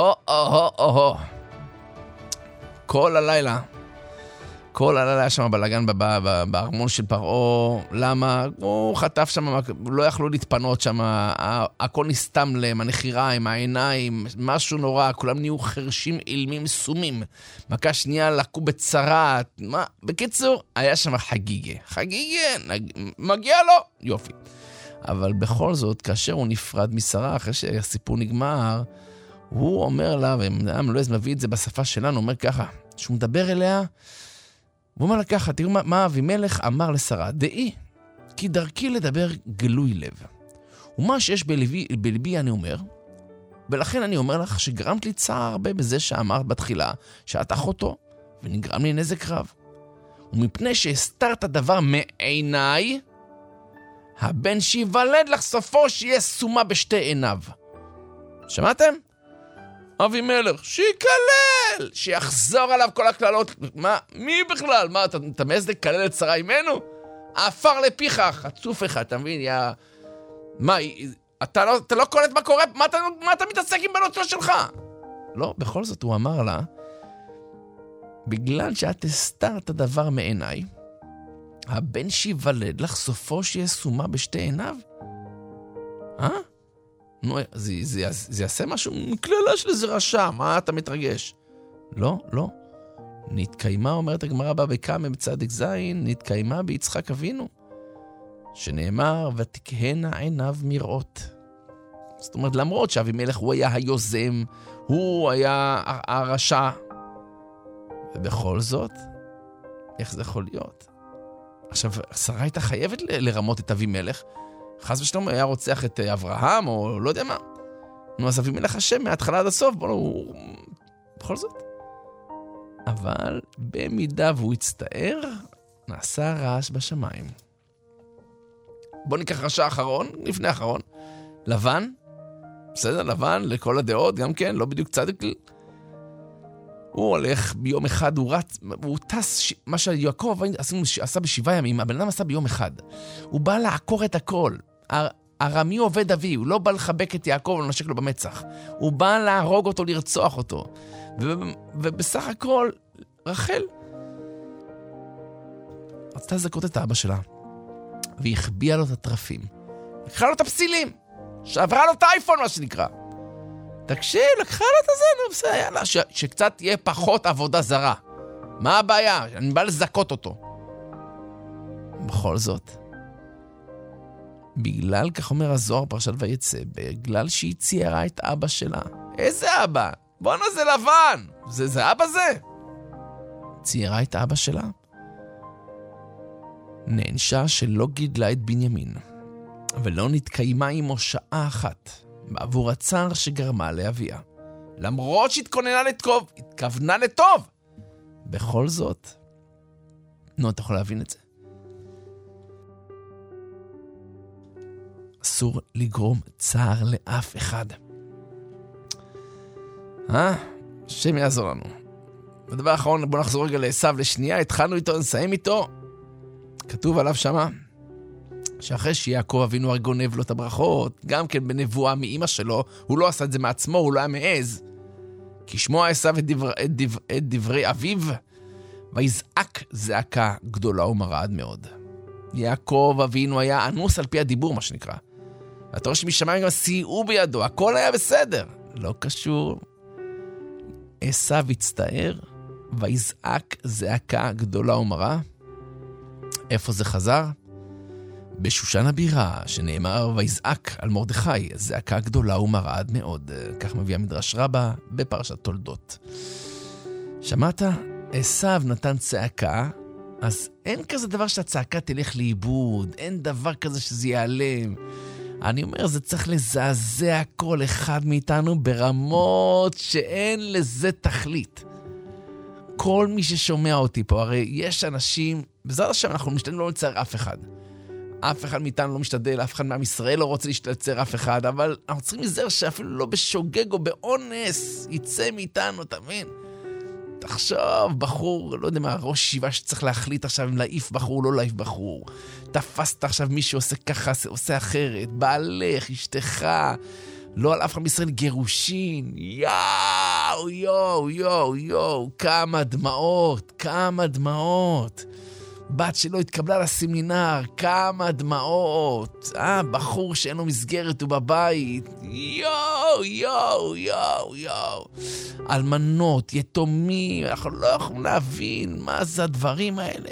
כל הלילה היה שם בלגן בארמון של פרעה. למה? הוא חטף שם, לא יכלו להתפנות שם, הכל נסתם להם, הנחיריים, העיניים, משהו נורא, כולם נהיו חרשים, אילמים, סומים. מכה שנייה לקו בצרה. בקיצור, היה שם חגיגה, מגיע לו, יופי. אבל בכל זאת, כאשר הוא נפרד משרה, אחרי שהסיפור נגמר, הוא אומר לה, ולא מביא את זה בשפה שלנו, הוא אומר ככה, שהוא מדבר אליה, הוא אומר לה ככה, תראו מה אבימלך אמר לשרה, דעי, כי דרכי לדבר גלוי לב. ומה שיש בלבי אני אומר, ולכן אני אומר לך שגרמת לי צער הרבה בזה שאמרת בתחילה, שאת אחותו, ונגרם לי נזק רב. ומפני שהסתרת דבר מעיניי, הבן שיוולד לך סופו שיהיה סומה בשתי עיניו. שמעתם? אבימלך, שיקלל, שיחזור עליו כל הכללות. מה? מי בכלל? מה, אתה מעז לקלל את שרה אימנו? אפר לפיך, חצוף לך, אתה מבין? מה, אתה לא קולט מה קורה? מה אתה מתעסק עם בנות שלך? לא, בכל זאת הוא אמר לה, בגלל שאת הסתרת הדבר מעיניי, הבן שיוולד לך סופו שיסומה בשתי עיניו? נו, זה יעשה משהו? כללה של זה רשע, מה אתה מתרגש? לא. נתקיימה, אומרת הגמרא בבקמה בצדיק זין, נתקיימה ביצחק אבינו, שנאמר, ותקהנה עיניו מראות. זאת אומרת, למרות שאבימלך הוא היה היוזם, הוא היה הרשע, ובכל זאת, איך זה יכול להיות? עכשיו, שרה הייתה חייבת לרמות את אבימלך, חס ושלום היה רוצח את אברהם, או לא יודע מה. נו, אז אבימלך השם מההתחלה עד הסוף, בכל זאת. אבל במידה והוא הצטער, נעשה רעש בשמיים. בוא ניקח רשע אחרון, לפני אחרון. לבן, בסדר, לבן, לכל הדעות, גם כן, לא בדיוק צדיק. הוא הולך ביום אחד, הוא טס, מה שיעקב עשה ב7 ימים, הבן אדם עשה ביום אחד. הוא בא לעקור את הכל. הרמי עובד אבי, הוא לא בא לחבק את יעקב ולנשק לו במצח. הוא בא להרוג אותו, לרצוח אותו. ובסך הכל, רחל רצתה לזכות את האבא שלה, והחביאה לו את הטרפים. לקחה לו את הפסילים, שעברה לו את האייפון, מה שנקרא. תקשיב, לקחה לו את זה, יאללה, שקצת תהיה פחות עבודה זרה. מה הבעיה? אני בא לזכות אותו. בכל זאת, בגלל, כך אומר הזוהר פרשת ויצא, בגלל שהיא ציירה את אבא שלה. איזה אבא? בואנה, זה לבן. זה אבא זה. ציירה את אבא שלה. נענשה שלא גידלה את בנימין, ולא נתקיימה עמו שעה אחת, בעבור הצער שגרמה לאביה. למרות שהתכוננה לטוב, התכוונה לטוב. בכל זאת, נו, אתה יכול להבין את זה? אסור לגרום צער לאף אחד. השם יעזור לנו. בדבר האחרון, בוא נחזור רגע לעשו לשנייה. התחלנו איתו, נסיים איתו. כתוב עליו שמה, שאחרי שיעקב אבינו הרי גונב לו את הברכות, גם כן בנבואה מאמא שלו, הוא לא עשה את זה מעצמו, הוא לא היה מעז. כי שמוע עשו את דברי אביו, ויזעק זעקה גדולה ומרה עד מאוד. יעקב אבינו היה אנוס על פי הדיבור, מה שנקרא. ואתה רואה שמשמיים גם סייעו בידו, הכל היה בסדר. לא קשור. עשו הצטער, ויזעק זעקה גדולה ומרה. איפה זה חזר? בשושן הבירה, שנאמר ויזעק על מרדכי, זעקה גדולה ומרה עד מאוד. כך מביא המדרש רבה בפרשת תולדות. שמעת? עשו נתן צעקה, אז אין כזה דבר שהצעקה תלך לאיבוד, אין דבר כזה שזה ייעלם. אני אומר, זה צריך לזעזע כל אחד מאיתנו ברמות שאין לזה תכלית. כל מי ששומע אותי פה, הרי יש אנשים, בעזרת השם אנחנו משתדלים לא לצייר אף אחד. אף אחד מאיתנו לא משתדל, אף אחד מעם ישראל לא רוצה לצייר אף אחד, אבל אנחנו צריכים לזהר שאפילו לא בשוגג או באונס יצא מאיתנו, אתה מבין? תחשוב, בחור, לא יודע מה, ראש ישיבה שצריך להחליט עכשיו אם להעיף בחור או לא להעיף בחור. תפסת עכשיו מי שעושה ככה, עושה אחרת, בעלך, אשתך, לא על אף אחד מישראל, גירושין, יואו, כמה דמעות. בת שלא התקבלה לסמינר, כמה דמעות. בחור שאין לו מסגרת הוא בבית, יואו. אלמנות, יתומים, אנחנו לא יכולים להבין מה זה הדברים האלה.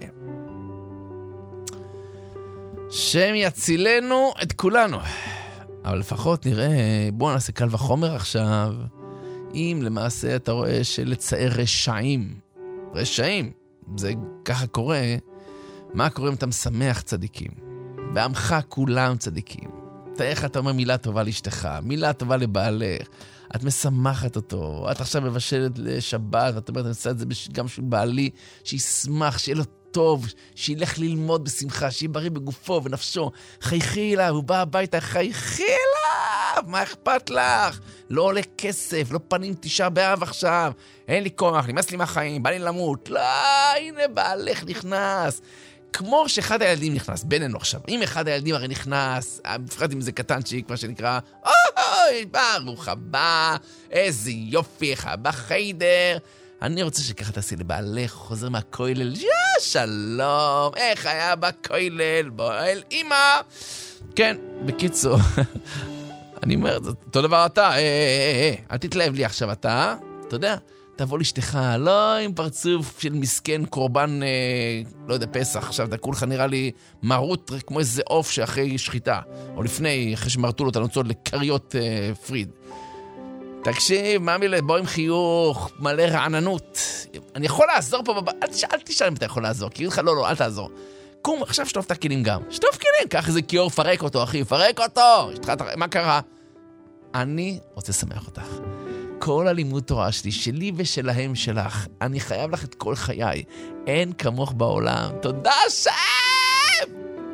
שם יצילנו את כולנו. אבל לפחות נראה, בואו נעשה קל וחומר עכשיו, אם למעשה אתה רואה שלצייר רשעים, זה ככה קורה, מה קורה אם אתה משמח צדיקים? בעמך כולם צדיקים. איך אתה אומר מילה טובה לאשתך, מילה טובה לבעלך, את משמחת אותו, את עכשיו מבשלת לשבת, ואת אומרת, אני עושה את זה גם של בעלי, שישמח, שיהיה לו טוב, שילך ללמוד בשמחה, שיהיה בריא בגופו ונפשו, חייכי אליו, הוא בא הביתה, חייכי אליו, מה אכפת לך? לא עולה כסף, לא פנים 9 באב עכשיו, אין לי כוח, נמאס לי מהחיים, בא לי למות. לא, הנה בעלך נכנס. כמו שאחד הילדים נכנס, בינינו עכשיו. אם אחד הילדים הרי נכנס, בפרט אם זה קטנצ'יק, מה שנקרא, אוי, ברוך הבא, איזה יופי, איך בחיידר. אני רוצה שככה תעשי לבעלך, חוזר מהכוילל, שלום, איך היה בכוילל, בוא אל אמא. כן, בקיצור, אני אומר, אותו דבר אתה, אל תתלהב לי עכשיו, אתה יודע, תבוא לאשתך, לא עם פרצוף של מסכן קורבן, לא יודע, פסח, עכשיו אתה כולך נראה לי מרות כמו איזה עוף שאחרי שחיטה, או לפני, אחרי שמרתו לו את הנוצות לקריות פריד. תקשיב, מאמי, בוא עם חיוך, מלא רעננות. אני יכול לעזור פה, אל תשאל אם אתה יכול לעזור, כי לך לא, אל תעזור. קום, עכשיו שטוף את הכלים גם. שטוף כלים, קח איזה קיור, פרק אותו, אחי, פרק אותו. מה קרה? אני רוצה לשמח אותך. כל הלימוד תורה שלי ושלהם שלך, אני חייב לך את כל חיי. אין כמוך בעולם. תודה שם!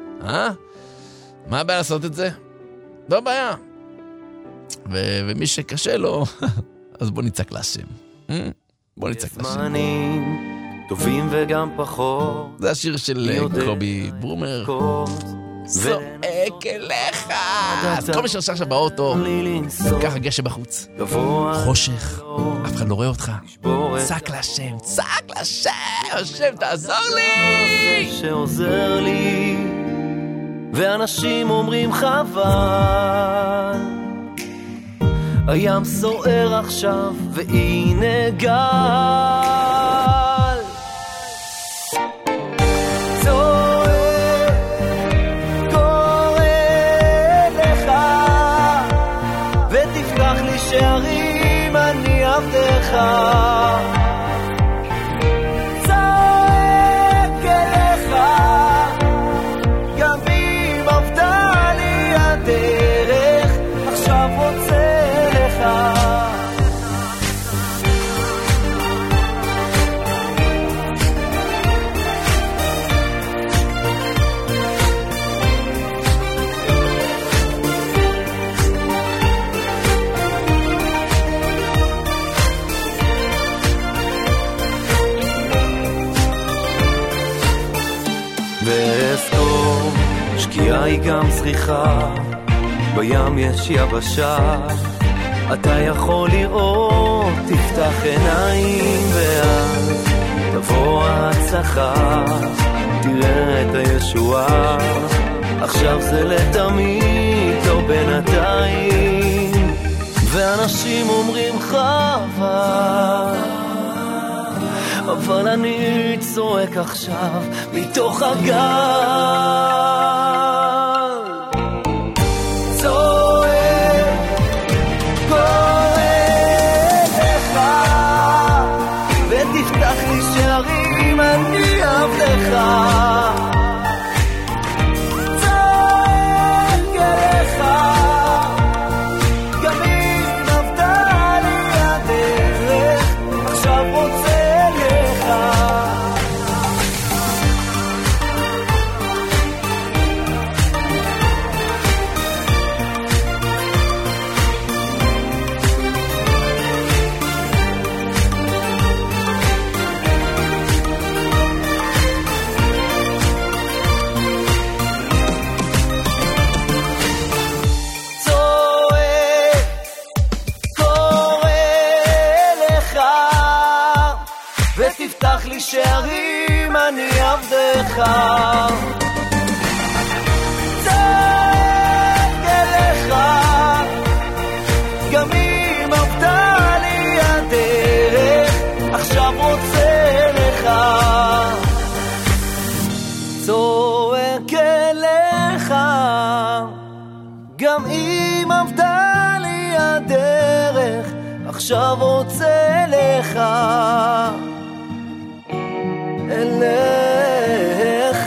מה הבעיה לעשות את זה? לא בעיה. ומי שקשה לו, אז בוא נצעק להשם. בוא נצעק להשם. זמנים טובים וגם פחות. זה השיר של קובי ברומר. זועק אליך. אז כל מי שנוסע עכשיו באוטו, ככה גשם בחוץ, חושך, אף אחד לא רואה אותך, צעק להשם, צעק להשם, השם תעזור לי, שעוזר לי, ואנשים אומרים חבל, הים סוער עכשיו והנה גל, שערים אני עבדך, צועק אליך, גם אם עבדה לי הדרך, עכשיו רוצה לך. שקיעה היא גם צריכה, בים יש יבשה, אתה יכול לראות, תפתח עיניים ואז תבוא ההצלחה, תראה את הישועה, עכשיו זה לתמיד, לא בינתיים, ואנשים אומרים חבל, אבל אני צועק עכשיו מתוך הגל, צועק, קורא לך, ותפתח לי שערים אני עבדך, צועק אליך, גם אם עבדה לי הדרך, עכשיו רוצה ותפתח לי שערים אני עבדך, צועק אליך, גם אם עבדה לי הדרך, עכשיו רוצה לך, צועק אליך, גם אם עבדה לי הדרך, עכשיו רוצה לך, אליך,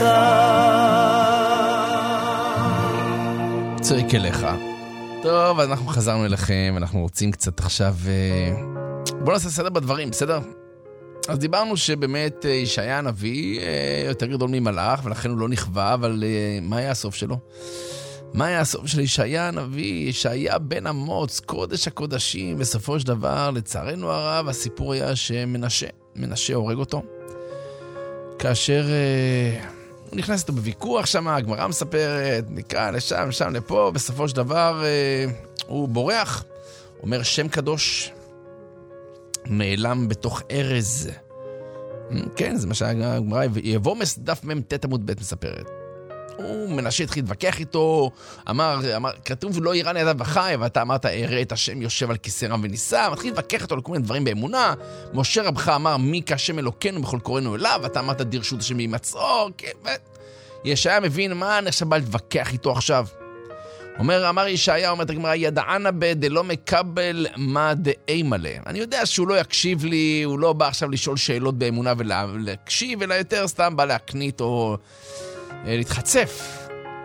צועק אליך. טוב, אז אנחנו חזרנו אליכם, אנחנו רוצים קצת עכשיו, בואו נעשה סדר בדברים, בסדר? אז דיברנו שבאמת ישעיה הנביא יותר גדול ממלאך, ולכן הוא לא נכווה, אבל מה היה הסוף שלו? מה היה הסוף של ישעיה הנביא? ישעיה בן אמוץ, קודש הקודשים, בסופו של דבר, לצערנו הרב, הסיפור היה שמנשה הורג אותו. כאשר הוא נכנס איתו בוויכוח שם, הגמרא מספרת, נקרא לשם, שם לפה, בסופו של דבר הוא בורח, אומר שם קדוש, נעלם בתוך ארז. כן, זה מה שהגמרא, יבוא דף מ"ט עמוד ב' מספרת. הוא מנשה התחיל להתווכח איתו, אמר, כתוב לא יראה לידיו וחי, ואתה אמרת, אראה את השם יושב על כיסא רם ונישא, מתחיל להתווכח איתו על כל מיני דברים באמונה, משה רבך אמר, מי כהשם אלוקינו בכל קוראנו אליו, ואתה אמרת, דרשות השם בהימצאו, כן, ישעיה מבין, מה אני עכשיו בא להתווכח איתו עכשיו? אמר ישעיה, אומרת הגמרא, ידענה דלא מקבל מה דאי מלא. אני יודע שהוא לא יקשיב לי, הוא לא בא עכשיו לשאול שאלות באמונה ולהקשיב, אלא יותר סתם בא להקנית או להתחצף.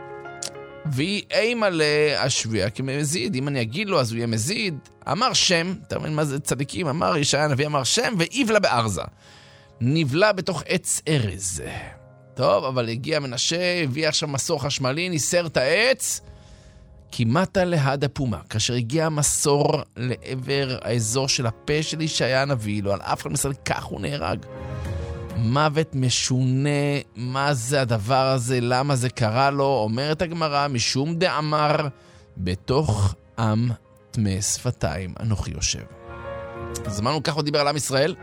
והיא אימה להשביע כמזיד, אם אני אגיד לו אז הוא יהיה מזיד. אמר שם, אתה מבין מה זה צדיקים? אמר ישעיה הנביא, אמר שם ואיבלה בארזה, נבלה בתוך עץ ארז. טוב, אבל הגיע מנשה, הביא עכשיו מסור חשמלי, ניסר את העץ, כמעט להד הפומה. כאשר הגיע המסור לעבר האזור של הפה של ישעיה הנביא, לא על אף אחד מסתכל, כך הוא נהרג. מוות משונה, מה זה הדבר הזה, למה זה קרה לו? אומרת הגמרא, משום דאמר, בתוך עם תמי שפתיים אנוכי יושב. אז אמרנו, כך הוא דיבר על עם ישראל,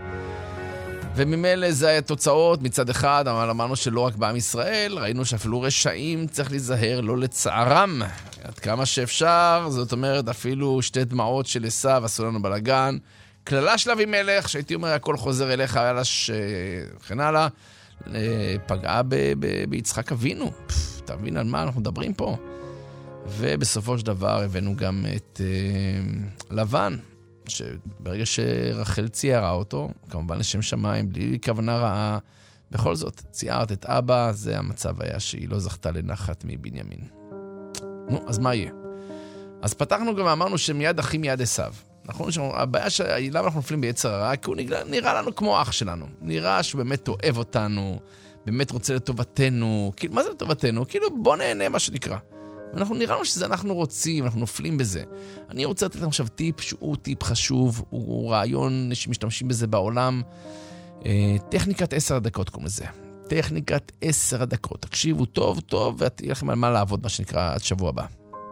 וממילא זה היה תוצאות מצד אחד, אבל אמרנו שלא רק בעם ישראל, ראינו שאפילו רשעים צריך להיזהר, לא לצערם, עד כמה שאפשר, זאת אומרת, אפילו שתי דמעות של עשיו עשו לנו בלגן, כללה של אבימלך, שהייתי אומר, הכל חוזר אליך, היה וכן הלאה, פגעה ביצחק אבינו. תבין על מה אנחנו מדברים פה. ובסופו של דבר הבאנו גם את לבן, שברגע שרחל ציירה אותו, כמובן לשם שמיים, בלי כוונה רעה, בכל זאת, ציירת את אבא, זה המצב היה שהיא לא זכתה לנחת מבנימין. נו, אז מה יהיה? אז פתחנו גם ואמרנו שמיד אחי מיד עשיו. נכון, הבעיה למה אנחנו נופלים ביצר הרע, כי הוא נראה לנו כמו אח שלנו. נראה שהוא באמת אוהב אותנו, באמת רוצה לטובתנו. כאילו, מה זה לטובתנו? כאילו, בוא נהנה מה שנקרא. ואנחנו נראה לנו שזה אנחנו רוצים, אנחנו נופלים בזה. אני רוצה לתת לכם עכשיו טיפ שהוא טיפ חשוב, הוא רעיון שמשתמשים בזה בעולם. טכניקת 10 הדקות קוראים לזה. טכניקת 10 הדקות. תקשיבו טוב טוב, ותהיה לכם על מה לעבוד, מה שנקרא, עד שבוע הבא.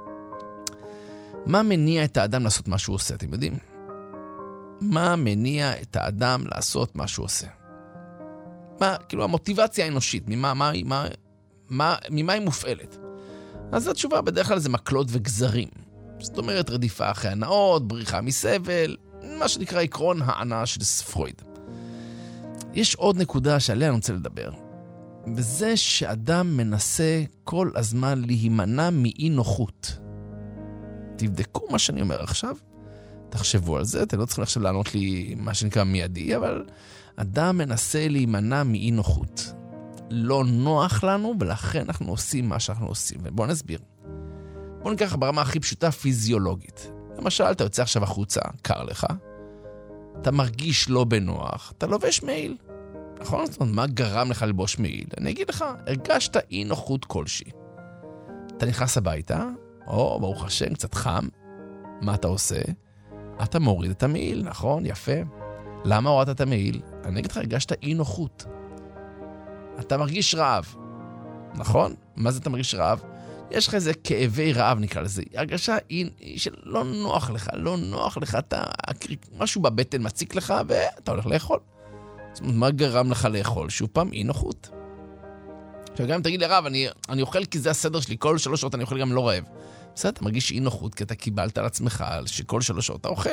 מה מניע את האדם לעשות מה שהוא עושה, אתם יודעים? מה מניע את האדם לעשות מה שהוא עושה? מה, כאילו, המוטיבציה האנושית, ממה היא מופעלת? אז התשובה בדרך כלל זה מקלות וגזרים. זאת אומרת, רדיפה אחרי הנאות, בריחה מסבל, מה שנקרא עקרון הענה של פרויד. יש עוד נקודה שעליה אני רוצה לדבר, וזה שאדם מנסה כל הזמן להימנע מאי נוחות. תבדקו מה שאני אומר עכשיו, תחשבו על זה, אתם לא צריכים עכשיו לענות לי מה שנקרא מיידי, אבל אדם מנסה להימנע מאי נוחות. לא נוח לנו, ולכן אנחנו עושים מה שאנחנו עושים. ובואו נסביר. בואו ניקח ברמה הכי פשוטה פיזיולוגית. למשל, אתה יוצא עכשיו החוצה, קר לך, אתה מרגיש לא בנוח, אתה לובש מעיל. נכון? זאת אומרת, מה גרם לך ללבוש מעיל? אני אגיד לך, הרגשת אי נוחות כלשהי. אתה נכנס הביתה, או ברוך השם, קצת חם, מה אתה עושה? אתה מוריד את המעיל, נכון? יפה. למה הורדת את המעיל? אני אגיד לך, הרגשת אי נוחות. אתה מרגיש רעב, נכון? מה זה אתה מרגיש רעב? יש לך איזה כאבי רעב נקרא לזה, הרגשה שלא נוח לך, לא נוח לך, משהו בבטן מציק לך ואתה הולך לאכול. זאת אומרת, מה גרם לך לאכול? שוב פעם, אי נוחות. עכשיו גם אם תגיד לי רעב, אני אוכל כי זה הסדר שלי, כל 3 שעות אני אוכל גם לא רעב. בסדר, אתה מרגיש אי נוחות כי אתה קיבלת על עצמך שכל 3 שעות אתה אוכל.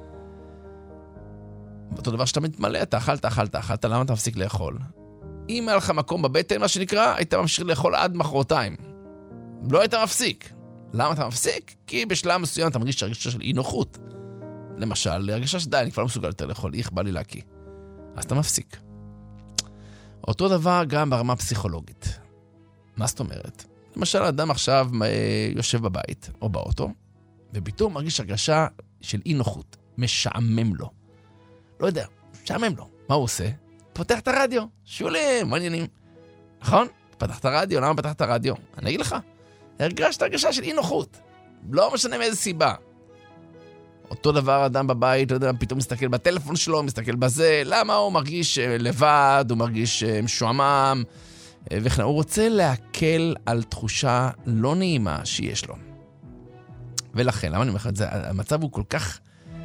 ואותו דבר שאתה מתמלא, אתה אכלת, למה אתה מפסיק לאכול? אם היה לך מקום בבטן, מה שנקרא, היית ממשיך לאכול עד מחרתיים. לא היית מפסיק. למה אתה מפסיק? כי בשלב מסוים אתה מרגיש הרגשה של אי נוחות. למשל, הרגשה שדי, אני כבר לא מסוגל יותר לאכול, איך בא לי להקיא. אז אתה מפסיק. אותו דבר גם ברמה פסיכולוגית. מה זאת אומרת? למשל, אדם עכשיו יושב בבית או באוטו, ופתאום מרגיש הרגשה של אי נוחות. משעמם לו. לא יודע, משעמם לו. מה הוא עושה? פותח את הרדיו, שולים, מעניינים. נכון? פתח את הרדיו, למה פתח את הרדיו? אני אגיד לך. הרגשת הרגשה של אי נוחות. לא משנה מאיזה סיבה. אותו דבר אדם בבית, לא יודע, פתאום מסתכל בטלפון שלו, מסתכל בזה, למה הוא מרגיש לבד, הוא מרגיש משועמם, וכן, הוא רוצה להקל על תחושה לא נעימה שיש לו. ולכן, למה אני אומר לך את זה? המצב הוא כל כך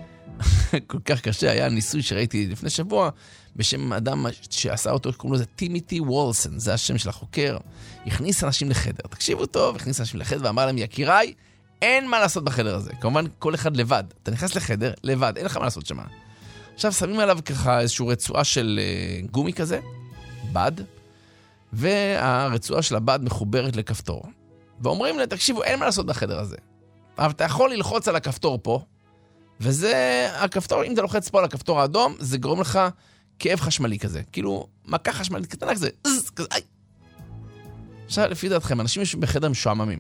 קשה. היה ניסוי שראיתי לפני שבוע, בשם אדם שעשה אותו, קוראים לו זה טימיתי וולסון, זה השם של החוקר, הכניס אנשים לחדר, תקשיבו טוב, הכניס אנשים לחדר ואמר להם, יקיריי, אין מה לעשות בחדר הזה. כמובן, כל אחד לבד. אתה נכנס לחדר, לבד, אין לך מה לעשות שמה. עכשיו, שמים עליו ככה איזושהי רצועה של גומי כזה, בד, והרצועה של הבד מחוברת לכפתור. ואומרים לה, תקשיבו, אין מה לעשות בחדר הזה. אבל אתה יכול ללחוץ על הכפתור פה, וזה, הכפתור, אם אתה לוחץ פה על הכפתור האדום, זה גורם לך כאב חשמלי כזה. כאילו, מכה חשמלית קטנה כזה, כזה, איי. עכשיו, לפי דעתכם, אנשים יושבים בחדר משועממים.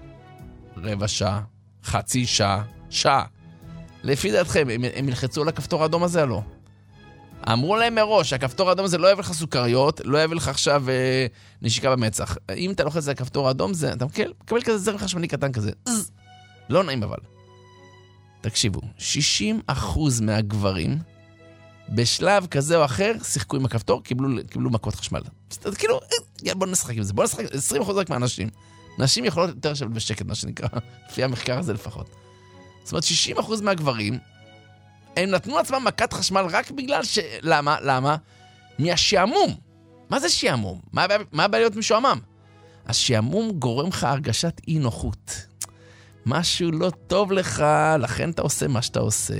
רבע שעה, חצי שעה, שעה. לפי דעתכם, הם ילחצו על הכפתור האדום הזה, לא? אמרו להם מראש, הכפתור האדום הזה לא יביא לך סוכריות, לא יביא לך עכשיו נשיקה במצח. אם אתה לוחץ על הכפתור האדום, אתה מקבל כזה זרם חשמלי קטן כזה. לא נעים אבל. תקשיבו, 60% מהגברים בשלב כזה או אחר שיחקו עם הכפתור, קיבלו מכות חשמל. כאילו, בוא נשחק עם זה. בוא נשחק, 20% רק מהאנשים. נשים יכולות יותר לשבת בשקט, מה שנקרא, לפי המחקר הזה לפחות. זאת אומרת, 60% מהגברים, הם נתנו לעצמם מכת חשמל רק בגלל למה? מהשעמום. מה זה שעמום? מה הבעיה להיות משועמם? השעמום גורם לך הרגשת אי נוחות. משהו לא טוב לך, לכן אתה עושה מה שאתה עושה.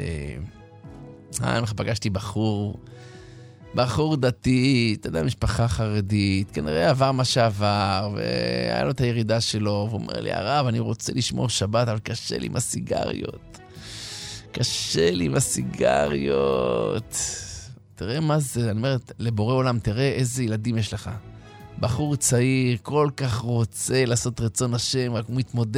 אני פגשתי בחור דתי, אתה יודע, משפחה חרדית, כנראה עבר מה שעבר, והיה לו את הירידה שלו, והוא אומר לי, הרב, אני רוצה לשמור שבת, אבל קשה לי עם הסיגריות. קשה לי עם הסיגריות. תראה מה זה, אני אומרת, לבורא עולם, תראה איזה ילדים יש לך. בחור צעיר, כל כך רוצה לעשות רצון השם, רק הוא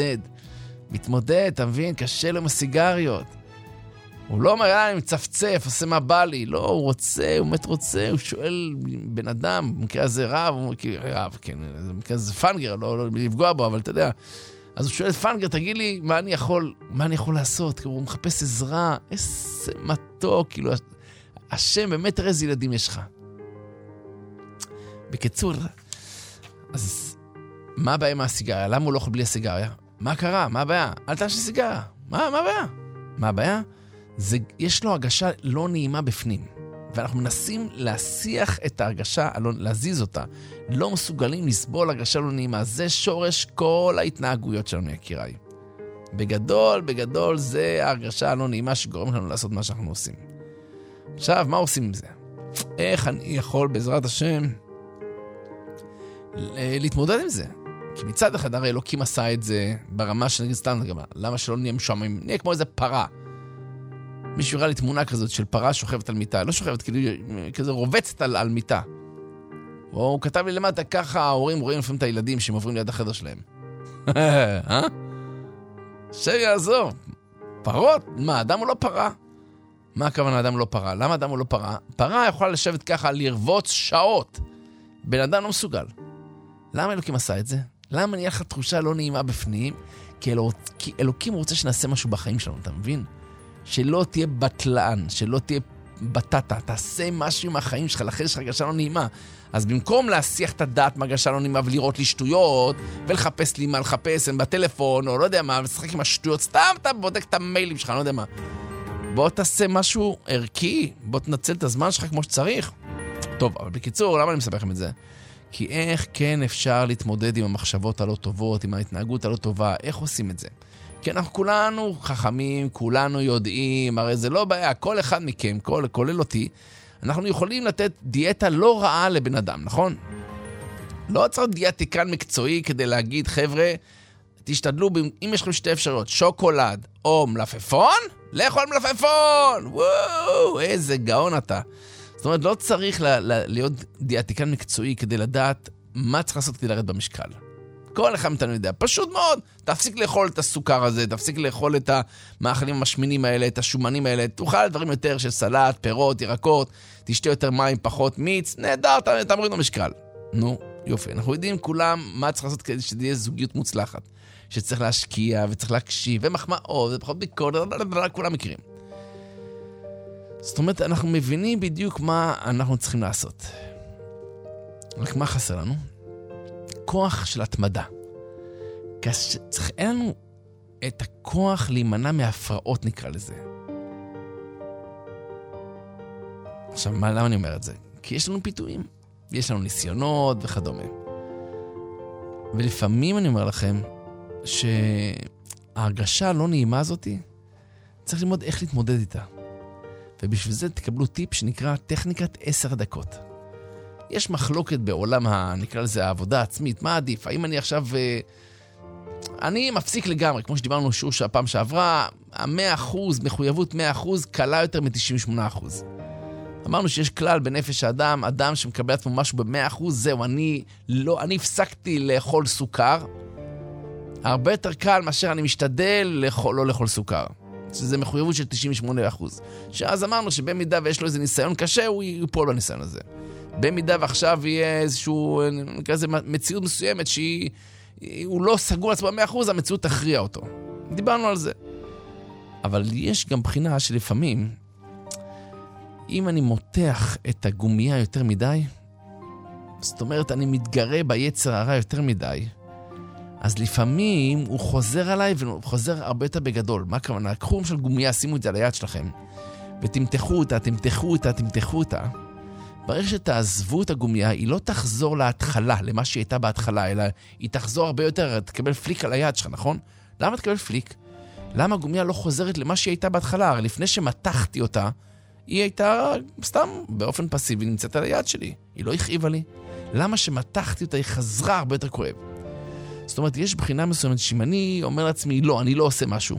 מתמודד, אתה מבין? קשה לו עם הסיגריות. הוא לא אומר, אני מצפצף, עושה מה בא לי. לא, הוא רוצה, הוא באמת רוצה, הוא שואל בן אדם, במקרה הזה רב, רב, כן, במקרה הזה פנגר, לא לפגוע בו, אבל אתה יודע. אז הוא שואל פנגר, תגיד לי, מה אני יכול לעשות? הוא מחפש עזרה, איזה מתוק, כאילו, השם, באמת תראה איזה ילדים יש לך. בקיצור, אז מה הבעיה מהסיגריה? למה הוא לא יכול בלי הסיגריה? מה קרה? מה הבעיה? אל תעשי סיגריה. מה הבעיה? מה הבעיה? יש לו הרגשה לא נעימה בפנים. ואנחנו מנסים להסיח את ההרגשה, להזיז אותה. לא מסוגלים לסבול הרגשה לא נעימה. זה שורש כל ההתנהגויות שלנו, יקיריי. בגדול, זה ההרגשה הלא נעימה שגורם לנו לעשות מה שאנחנו עושים. עכשיו, מה עושים עם זה? איך אני יכול בעזרת השם להתמודד עם זה? כי מצד אחד הרי אלוקים עשה את זה ברמה שנגיד סתם, למה שלא נהיה משועממים? נהיה כמו איזה פרה. מישהו הראה לי תמונה כזאת של פרה שוכבת על מיטה, לא שוכבת, כזה רובצת על מיטה. הוא כתב לי למטה, ככה ההורים רואים לפעמים את הילדים שהם עוברים ליד החדר שלהם. שיעזור. פרות? מה, אדם הוא לא פרה? מה הכוונה אדם הוא לא פרה? למה אדם הוא לא פרה? פרה יכולה לשבת ככה, לרבוץ שעות. בן אדם לא מסוגל. למה אלוקים עשה את זה? למה נהיה לך תחושה לא נעימה בפנים? כי אלוקים רוצה שנעשה משהו בחיים שלנו, אתה מבין? שלא תהיה בטלן, שלא תהיה בטטה, תעשה משהו עם החיים שלך, לכן יש לך הרגשה לא נעימה. אז במקום להסיח את הדעת מהרגשה לא נעימה ולראות לי שטויות, ולחפש לי מה לחפש בטלפון, או לא יודע מה, ולשחק עם השטויות, סתם אתה בודק את המיילים שלך, לא יודע מה. בוא תעשה משהו ערכי, בוא תנצל את הזמן שלך כמו שצריך. טוב, אבל בקיצור, למה אני מספר לכם את זה? כי איך כן אפשר להתמודד עם המחשבות הלא טובות, עם ההתנהגות הלא טובה, איך עושים את זה? כי אנחנו כולנו חכמים, כולנו יודעים, הרי זה לא בעיה, כל אחד מכם, כולל אותי, אנחנו יכולים לתת דיאטה לא רעה לבן אדם, נכון? לא צריך דיאטיקן מקצועי כדי להגיד, חבר'ה, תשתדלו, אם יש לכם שתי אפשרויות, שוקולד או מלפפון, לאכול מלפפון! וואו, איזה גאון אתה. זאת אומרת, לא צריך להיות דיאטיקן מקצועי כדי לדעת מה צריך לעשות כדי לרדת במשקל. כל אחד מאיתנו יודע, פשוט מאוד, תפסיק לאכול את הסוכר הזה, תפסיק לאכול את המאכלים המשמינים האלה, את השומנים האלה, תאכל דברים יותר של סלט, פירות, ירקות, תשתה יותר מים, פחות מיץ, נהדר, תמריד במשקל. נו, יופי, אנחנו יודעים כולם מה צריך לעשות כדי שתהיה זוגיות מוצלחת. שצריך להשקיע וצריך להקשיב, ומחמאות, ופחות ביקורת, כולם מכירים. זאת אומרת, אנחנו מבינים בדיוק מה אנחנו צריכים לעשות. רק מה חסר לנו? כוח של התמדה. אין לנו את הכוח להימנע מהפרעות, נקרא לזה. עכשיו, למה אני אומר את זה? כי יש לנו פיתויים, יש לנו ניסיונות וכדומה. ולפעמים אני אומר לכם שההרגשה הלא נעימה הזאת, צריך ללמוד איך להתמודד איתה. ובשביל זה תקבלו טיפ שנקרא טכניקת 10 דקות. יש מחלוקת בעולם, נקרא לזה העבודה העצמית, מה עדיף? האם אני עכשיו, אני מפסיק לגמרי, כמו שדיברנו שוש הפעם שעברה, 100%, מחויבות 100%, קלה יותר מ-98%. אמרנו שיש כלל בנפש האדם, אדם שמקבל עצמו משהו ב-100%, זהו, אני הפסקתי לאכול סוכר, הרבה יותר קל מאשר אני משתדל לא לאכול סוכר. שזה מחויבות של 98%. שאז אמרנו שבמידה ויש לו איזה ניסיון קשה, הוא ייפול בניסיון הזה. במידה ועכשיו יהיה איזשהו, כזה מציאות מסוימת שהוא לא סגור לעצמו ב-100%, המציאות תכריע אותו. דיברנו על זה. אבל יש גם בחינה שלפעמים, אם אני מותח את הגומייה יותר מדי, זאת אומרת, אני מתגרה ביצר הרע יותר מדי, אז לפעמים הוא חוזר עליי והוא חוזר הרבה יותר בגדול. מה כמובן? קחו של גומייה, שימו את זה על היד שלכם, ותמתחו אותה. ברגע שתעזבו את הגומייה, היא לא תחזור להתחלה, למה שהיא הייתה בהתחלה, אלא היא תחזור הרבה יותר, תקבל פליק על היד שלך, נכון? למה תקבל פליק? למה הגומייה לא חוזרת למה שהיא הייתה בהתחלה? הרי לפני שמתחתי אותה, היא הייתה סתם באופן פסיבי, נמצאת על היד שלי. היא לא הכאיבה לי. למה שמתחתי אותה, היא חזרה הרבה יותר כואב. זאת אומרת, יש בחינה מסוימת שאם אני אומר לעצמי, לא, אני לא עושה משהו.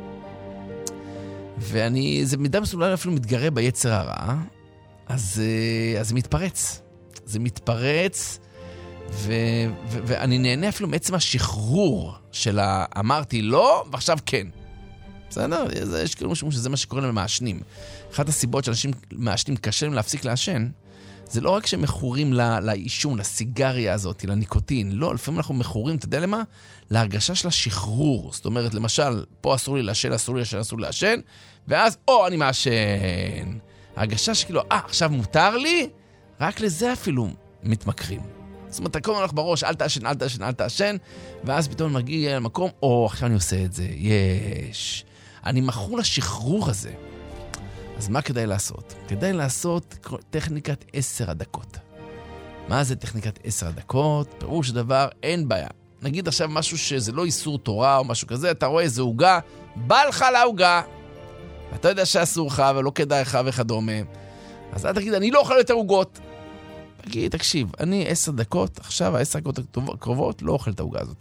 זה מידה מסוימת אפילו מתגרה ביצר הרע, אז זה מתפרץ. זה מתפרץ, ואני נהנה אפילו מעצם השחרור של אמרתי לא, ועכשיו כן. בסדר? יש כאילו משהו שזה מה שקורה להם מעשנים. אחת הסיבות שאנשים מעשנים קשה להם להפסיק לעשן, זה לא רק שמכורים לאישון, לסיגריה הזאת, לניקוטין. לא, לפעמים אנחנו מכורים, אתה יודע למה? להרגשה של השחרור. זאת אומרת, למשל, פה אסור לי לעשן, אסור לעשן, ואז, אני מעשן. ההרגשה שכאילו, עכשיו מותר לי, רק לזה אפילו מתמכרים. זאת אומרת, הכל הולך בראש, אל תעשן, ואז פתאום מגיע למקום, עכשיו אני עושה את זה, יש. אני מכור לשחרור הזה. אז מה כדאי לעשות? כדאי לעשות טכניקת 10 דקות. מה זה טכניקת 10 דקות? פירוש דבר, אין בעיה. נגיד עכשיו משהו שזה לא איסור תורה או משהו כזה, אתה רואה איזה הוגה, בא לך להוגה. אתה יודע שאסור לך ולא כדאי לך וכדומה. אז אל תגיד, אני לא אוכל יותר הוגות. תקשיב, אני 10 דקות, עכשיו 10 דקות הקרובות, לא אוכל את ההוגה הזאת.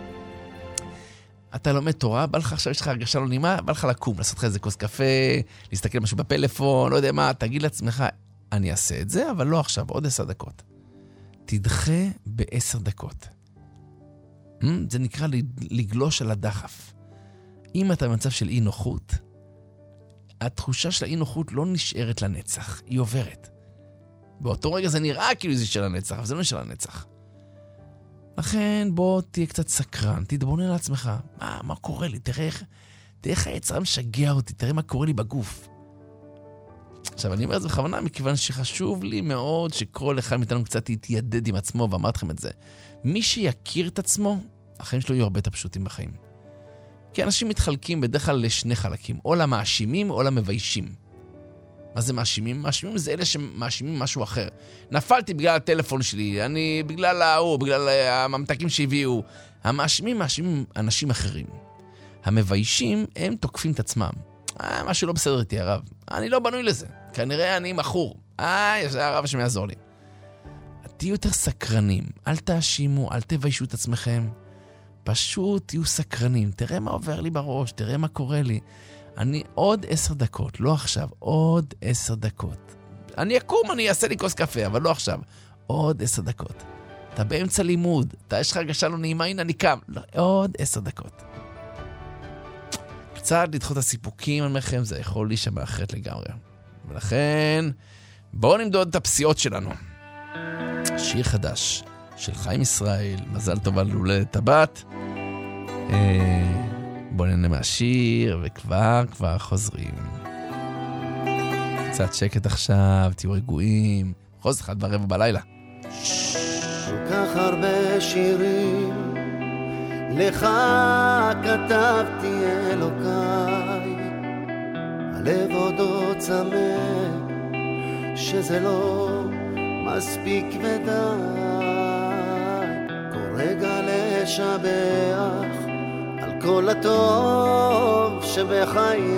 אתה לומד תורה, בא לך עכשיו, יש לך הרגשה לא נעימה, בא לך לקום, לעשות לך איזה כוס קפה, להסתכל משהו בפלאפון, לא יודע מה, תגיד לעצמך, אני אעשה את זה, אבל לא עכשיו, עוד 10 דקות. תדחה ב10 דקות. זה נקרא לגלוש על הדחף. אם אתה במצב של אי נוחות, התחושה של האי נוחות לא נשארת לנצח, היא עוברת. באותו רגע זה נראה כאילו זה של הנצח, אבל זה לא של הנצח. לכן בוא תהיה קצת סקרן, תתבונן לעצמך, מה קורה לי, תראה איך היצר משגע אותי, תראה מה קורה לי בגוף. עכשיו אני אומר את זה בכוונה, מכיוון שחשוב לי מאוד שכל אחד מאיתנו קצת יתיידד עם עצמו, ואמרתי לכם את זה. מי שיכיר את עצמו, החיים שלו יהיו הרבה יותר פשוטים בחיים. כי אנשים מתחלקים בדרך כלל לשני חלקים, או למאשימים או למביישים. מה זה מאשימים? מאשימים זה אלה שמאשימים משהו אחר. נפלתי בגלל הטלפון שלי, אני בגלל בגלל הממתקים שהביאו. המאשימים מאשימים אנשים אחרים. המביישים הם תוקפים את עצמם. משהו לא בסדר איתי הרב. אני לא בנוי לזה. כנראה אני מחור. זה הרב שמעזור לי. תהיו יותר סקרנים. אל תאשימו, אל תביישו את עצמכם. פשוט תהיו סקרנים. תראה מה עובר לי בראש, תראה מה קורה לי. אני עוד 10 דקות, לא עכשיו, עוד 10 דקות. אני אקום, אני אעשה לי כוס קפה, אבל לא עכשיו. עוד 10 דקות. אתה באמצע לימוד, יש לך הרגשה לא נעימה, הנה אני קם. לא, עוד 10 דקות. קצת לדחות הסיפוקים על מכם, זה יכול להישמע אחרת לגמרי. ולכן, בואו נמדוד את הפסיעות שלנו. שיר חדש של חיים ישראל, מזל טוב על הולדת הבת. בואו נהנה מהשיר, וכבר חוזרים. קצת שקט עכשיו, תהיו רגועים. חוז 1:15 בלילה. כל כך הרבה שירים לך כתבתי אלוקיי, הלב עוד צמא שזה לא מספיק ודי, כל רגע לשבח על כל הטוב שבחיי,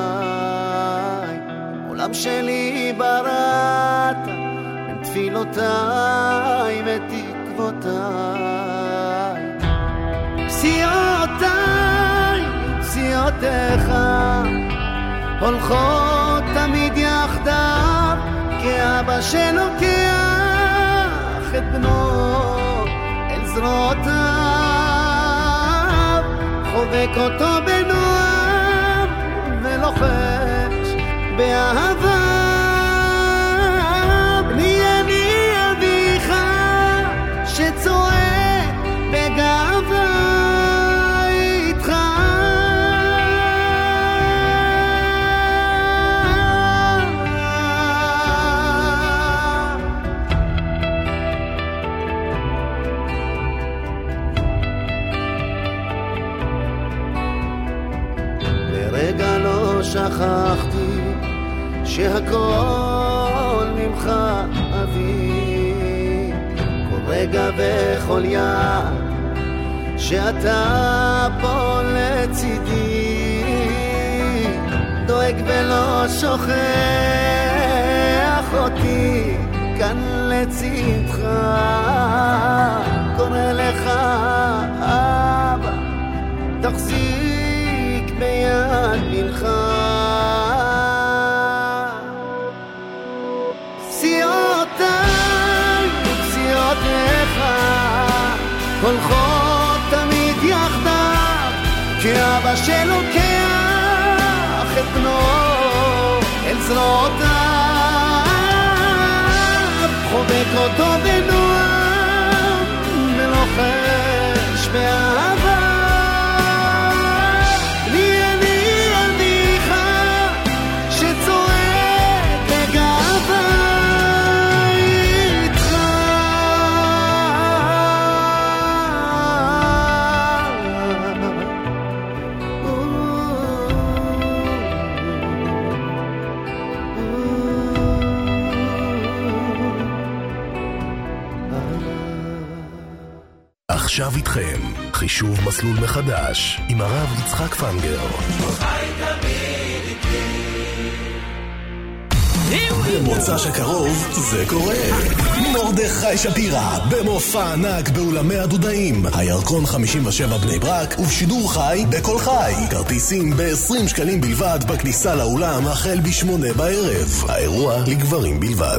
עולם שלי בראת בין תפילותיי ותקוותיי, פסיעותיי, פסיעותיך הולכות תמיד יחדיו, כאבא שלוקח את בנו אל זרועותיו, חובק אותו בנועם ולוחש באהבה. בני אני אביך שצועק בגאווה איתך, לרגע לא שכחתי שהכל ממך אבי, כל רגע וכל יד שאתה פה לצידי, דואג ולא שוכח אותי כאן לצדך, קורא לך אבא תחזיק ביד בנך, פסיעותיי ופסיעותיך הולכות תמיד יחדיו, כאבא שלוקח את בנו אל זרועותיו, חובק אותו בנועם ולוחש באהבה. לי אני אביך שצועק בגאווה איתך, עכשיו איתכם חישוב מסלול מחדש עם הרב יצחק פנגר. במוצ"ש הקרוב זה קורה. מרדכי שפירא במופע ענק באולמי הדודאים, הירקון 57 בני ברק, ובשידור חי בכל חי. כרטיסים ב-20 שקלים בלבד בכניסה לאולם החל ב8 בערב. האירוע לגברים בלבד.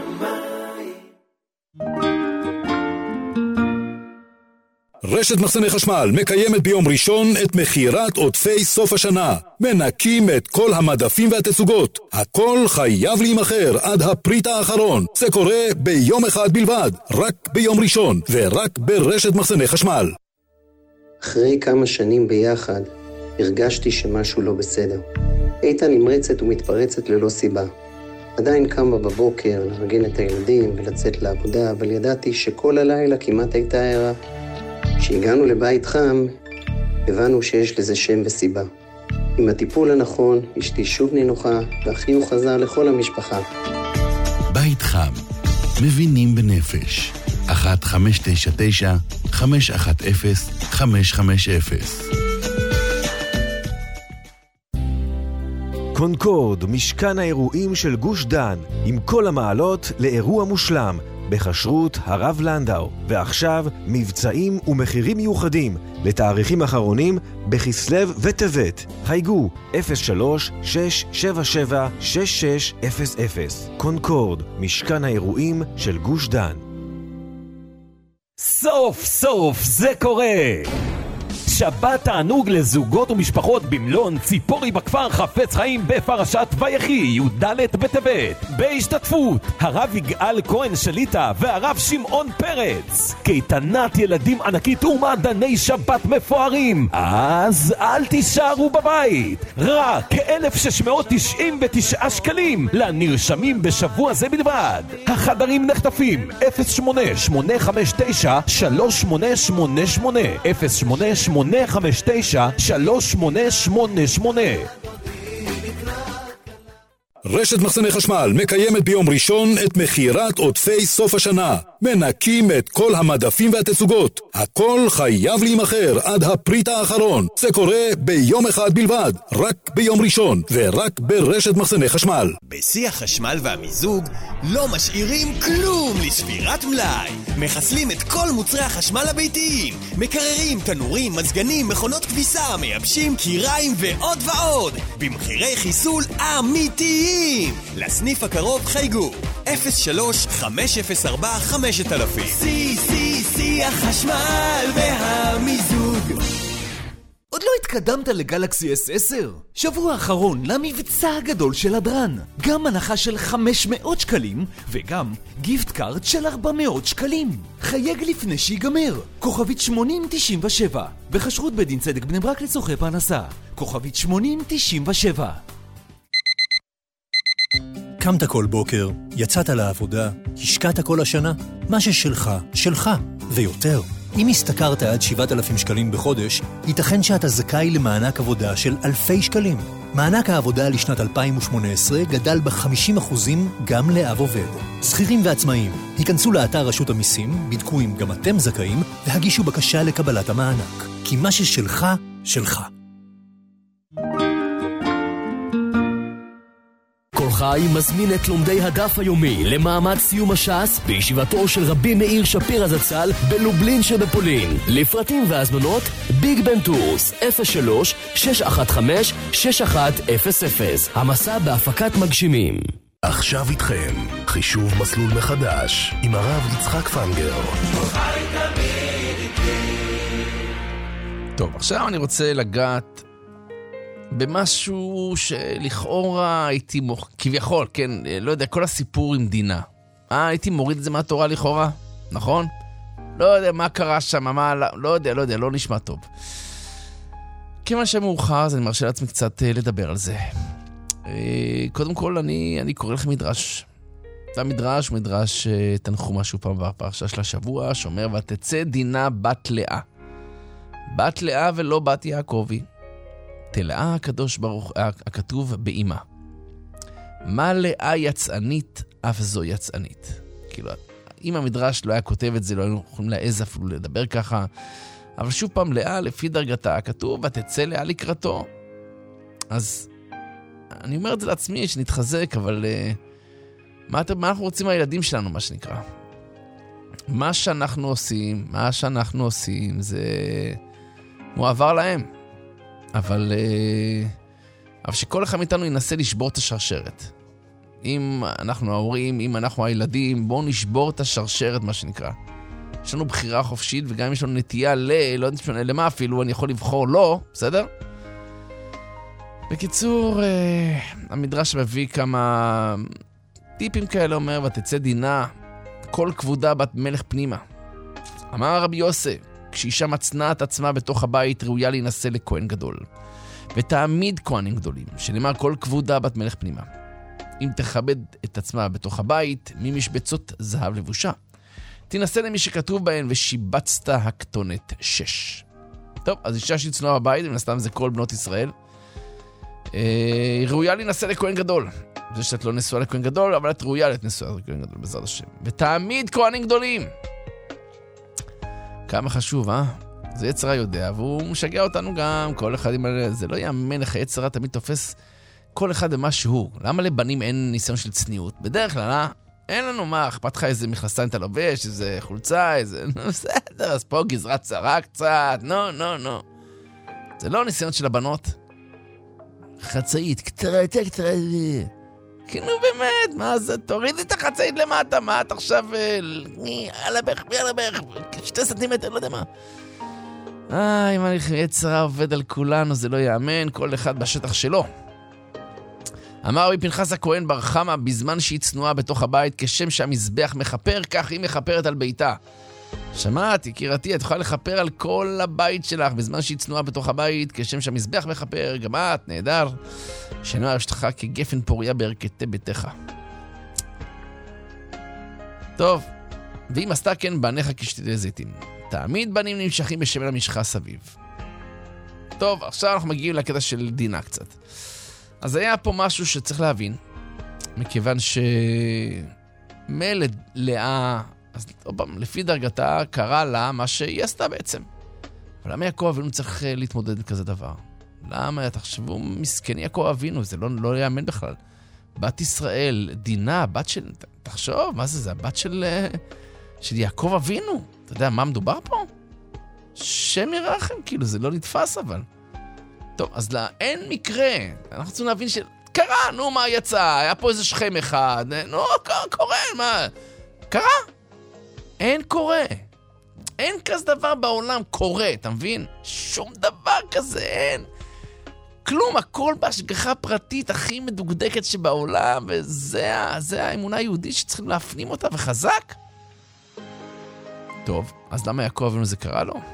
רשת מחסני חשמל מקיימת ביום ראשון את מחירת עודפי סוף השנה. מנקים את כל המדפים והתצוגות. הכל חייב להימחר עד הפריט האחרון. זה קורה ביום אחד בלבד, רק ביום ראשון, ורק ברשת מחסני חשמל. אחרי כמה שנים ביחד, הרגשתי שמשהו לא בסדר. איתן נמרצת ומתפרצת ללא סיבה. עדיין קמה בבוקר לארגן את הילדים ולצאת לעבודה, אבל ידעתי שכל הלילה כמעט הייתה ערה. כשהגענו לבית חם, הבנו שיש לזה שם וסיבה. עם הטיפול הנכון, אשתי שוב נינוחה, והחיוך חזר לכל המשפחה. בית חם, מבינים בנפש. 1-599-510-550. קונקורד, משכן האירועים של גוש דן, עם כל המעלות לאירוע מושלם. בחשרות הרב לנדאו, ועכשיו מבצעים ומחירים מיוחדים לתאריכים אחרונים בכסלו וטבת. חייגו 03-677-6600. קונקורד, משכן האירועים של גוש דן. סוף סוף זה קורה! שבת תענוג לזוגות ומשפחות במלון ציפורי בכפר חפץ חיים בפרשת ויחי י"ד בטבת, בהשתתפות הרב יגאל כהן שליטה והרב שמעון פרץ. קייטנת ילדים ענקית ומעדני שבת מפוארים, אז אל תישארו בבית. רק 1,699 שקלים לנרשמים בשבוע זה בלבד. החדרים נחטפים 08-859-3888 רשת מחסני חשמל מקיימת ביום ראשון את מכירת עודפי סוף השנה. מנקים את כל המדפים והתצוגות. הכל חייב להימחר עד הפריט האחרון. זה קורה ביום אחד בלבד, רק ביום ראשון, ורק ברשת מחסני חשמל. בשיא החשמל והמיזוג לא משאירים כלום לשבירת מלאי. מחסלים את כל מוצרי החשמל הביתיים. מקררים, תנורים, מזגנים, מכונות כביסה, מייבשים, קיריים ועוד ועוד. במחירי חיסול אמיתיים. לסניף הקרוב חייגו 03-504-5000. שיא החשמל והמיזוג. עוד לא התקדמת לגלקסי S10? שבוע האחרון למבצע הגדול של הדרן. גם הנחה של 500 שקלים וגם גיפט קארד של 400 שקלים. חייג לפני שיגמר. כוכבית 8097 בחשרות בית דין צדק בני ברק לצורכי פרנסה. כוכבית 8097. קמת כל בוקר, יצאת לעבודה, השקעת כל השנה. מה ששלך, שלך, ויותר. אם הסתכרת עד 7,000 שקלים בחודש, ייתכן שאתה זכאי למענק עבודה של אלפי שקלים. מענק העבודה לשנת 2018 גדל ב-50% גם לאב עובד. שכירים ועצמאים, היכנסו לאתר רשות המיסים, בדקו אם גם אתם זכאים, והגישו בקשה לקבלת המענק. כי מה ששלך, שלך. כל חי מזמין את לומדי הדף היומי למעמד סיום הש"ס בישיבתו של רבי מאיר שפירא זצ"ל בלובלין שבפולין. לפרטים והזמנות ביג בן טורס 03-615-6100. המסע בהפקת מגשימים. עכשיו איתכם חישוב מסלול מחדש עם הרב יצחק פנגר. טוב, עכשיו אני רוצה לגעת במשהו שלכאורה הייתי כביכול, כן, לא יודע, כל הסיפור עם דינה. הייתי מוריד את זה מהתורה לכאורה, נכון? לא יודע מה קרה שם, לא יודע, לא נשמע טוב. כיוון שמאוחר, אז אני מרשה לעצמי קצת לדבר על זה. קודם כל, אני קורא לכם מדרש. והמדרש הוא מדרש תנחומה שהוא פעם בפרשה של השבוע, שאומר, ותצא דינה בת לאה. בת לאה ולא בת יעקבי. תלאה הקדוש ברוך, הכתוב באמא. מה לאה יצאנית, אף זו יצאנית. כאילו, אם המדרש לא היה כותב את זה, לא היינו יכולים להעז אפילו לדבר ככה. אבל שוב פעם, לאה לפי דרגתה, הכתוב, ותצא לאה לקראתו. אז אני אומר את זה לעצמי, שנתחזק, אבל מה אנחנו רוצים מהילדים שלנו, מה שנקרא? מה שאנחנו עושים, זה מועבר להם. אבל שכל אחד מאיתנו ינסה לשבור את השרשרת. אם אנחנו ההורים, אם אנחנו הילדים, בואו נשבור את השרשרת, מה שנקרא. יש לנו בחירה חופשית, וגם אם יש לנו נטייה לא נשמע למה אפילו, אני יכול לבחור לא, בסדר? בקיצור, המדרש מביא כמה טיפים כאלה, אומר, ותצא דינה, כל כבודה בת מלך פנימה. אמר רבי יוסף, כשאישה מצנה את עצמה בתוך הבית, ראויה להינשא לכהן גדול. ותעמיד כהנים גדולים, שנאמר כל כבודה בת מלך פנימה. אם תכבד את עצמה בתוך הבית, ממשבצות זהב לבושה. תינשא למי שכתוב בהן, ושיבצת הכתונת 6. טוב, אז אישה שצנועה בבית, ומן הסתם זה כל בנות ישראל, ראויה להינשא לכהן גדול. זה שאת לא נשואה לכהן גדול, אבל את ראויה לנשואה לכהן גדול, בעזרת השם. ותעמיד כהנים גדולים. כמה חשוב, זה יצרה יודע, והוא משגע אותנו גם, כל אחד עם זה לא יאמן איך יצרה תמיד תופס כל אחד במה שהוא. למה לבנים אין ניסיון של צניעות? בדרך כלל, אין לנו מה, אכפת לך איזה מכנסיים אתה לובש, איזה חולצה, איזה... בסדר, אז פה גזרת צרה קצת, נו. זה לא ניסיון של הבנות. חצאית, קצרה, כאילו באמת, מה זה? תוריד את החצאית למטה, מה את עכשיו... על הבך, 2 סנטימטר, לא יודע מה. אם אני יצרה עובד על כולנו, זה לא יאמן, כל אחד בשטח שלו. אמר רבי פנחס הכהן בר חמא, בזמן שהיא צנועה בתוך הבית, כשם שהמזבח מחפר, כך היא מחפרת על ביתה. שמעת, יקירתי, את יכולה לחפר על כל הבית שלך, בזמן שהיא צנועה בתוך הבית, כשם שהמזבח מחפר, גם את, נהדר. שנוע אשתך כגפן פוריה בערכתי ביתך. טוב, ואם עשתה כן בניך כשתילי זיתים. תעמיד בנים נמשכים בשמן המשחה סביב. טוב, עכשיו אנחנו מגיעים לקטע של דינה קצת. אז היה פה משהו שצריך להבין, מכיוון שמלד לאה, אז לפי דרגתה קרה לה מה שהיא עשתה בעצם. אבל למה יעקב אבינו צריך להתמודד עם כזה דבר? למה? תחשבו, מסכן יעקב אבינו, זה לא יאמן בכלל. בת ישראל, דינה, בת של... תחשוב, מה זה? זה הבת של יעקב אבינו. אתה יודע מה מדובר פה? שם ירחם, כאילו, זה לא נתפס אבל. טוב, אז אין מקרה. אנחנו צריכים להבין קרה, נו, מה יצא? היה פה איזה שכם אחד. נו, קורה, מה? קרה? אין קורה. אין כזה דבר בעולם קורה, אתה מבין? שום דבר כזה אין. כלום, הכל בהשגחה פרטית הכי מדוקדקת שבעולם, וזה האמונה היהודית שצריכים להפנים אותה, וחזק. טוב, אז למה יעקב אבינו זה קרה לו?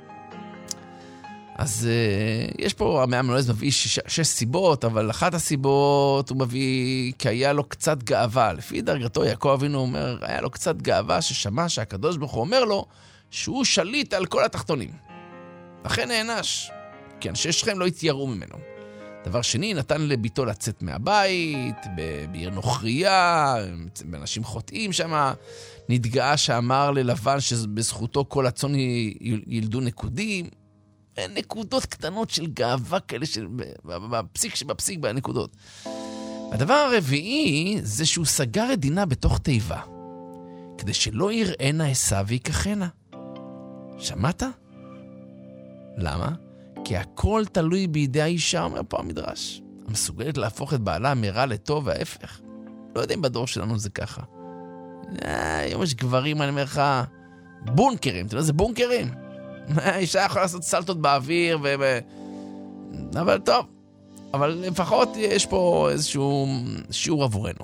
אז יש פה, המאמנואל מביא 6 סיבות, אבל אחת הסיבות הוא מביא כי היה לו קצת גאווה. לפי דרגתו יעקב אבינו אומר, היה לו קצת גאווה ששמע שהקדוש ברוך הוא אומר לו שהוא שליט על כל התחתונים. לכן נענש, כי אנשי שכם לא התייראו ממנו. דבר שני, נתן לביתו לצאת מהבית, בעיר נוכריה, באנשים חוטאים שם, נתגאה שאמר ללבן שבזכותו כל הצאן ילדו נקודים, נקודות קטנות של גאווה כאלה, בפסיק בנקודות. הדבר הרביעי זה שהוא סגר את דינה בתוך תיבה, כדי שלא יראנה עשיו ויקחנה. שמעת? למה? כי הכל תלוי בידי האישה, אומר פה המדרש. המסוגלת להפוך את בעלה מרע לטוב וההפך. לא יודע אם בדור שלנו זה ככה. היום יש גברים, אני אומר לך, בונקרים. אתה יודע, זה בונקרים. האישה יכולה לעשות סלטות באוויר, אבל טוב. אבל לפחות יש פה איזשהו שיעור עבורנו.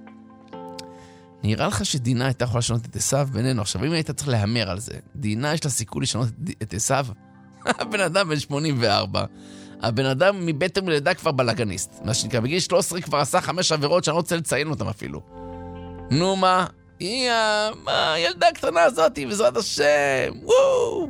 נראה לך שדינה הייתה יכולה לשנות את עשיו בינינו. עכשיו, אם היית צריך להמר על זה, דינה יש לה סיכוי לשנות את עשיו? הבן אדם בן 84. הבן אדם מבית המלידה כבר בלגניסט. מה שנקרא, בגיל 13 כבר עשה 5 עבירות שאני לא רוצה לציין אותם אפילו. נו מה? היא הילדה הקטנה הזאת, בעזרת השם. וואו!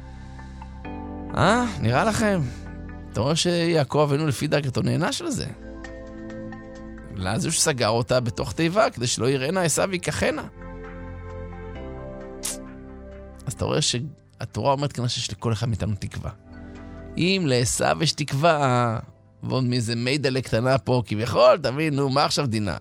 נראה לכם? אתה רואה שיעקב אבינו לפי דרגתו נהנה של זה. לאז הוא שסגר אותה בתוך תיבה, כדי שלא יראנה עשיו ויקחנה. אז אתה רואה שהתורה אומרת כאן שיש לכל אחד מאיתנו תקווה. אם לעשיו יש תקווה, ועוד מאיזה מידלה קטנה פה כביכול, תבין, נו, מה עכשיו דינה?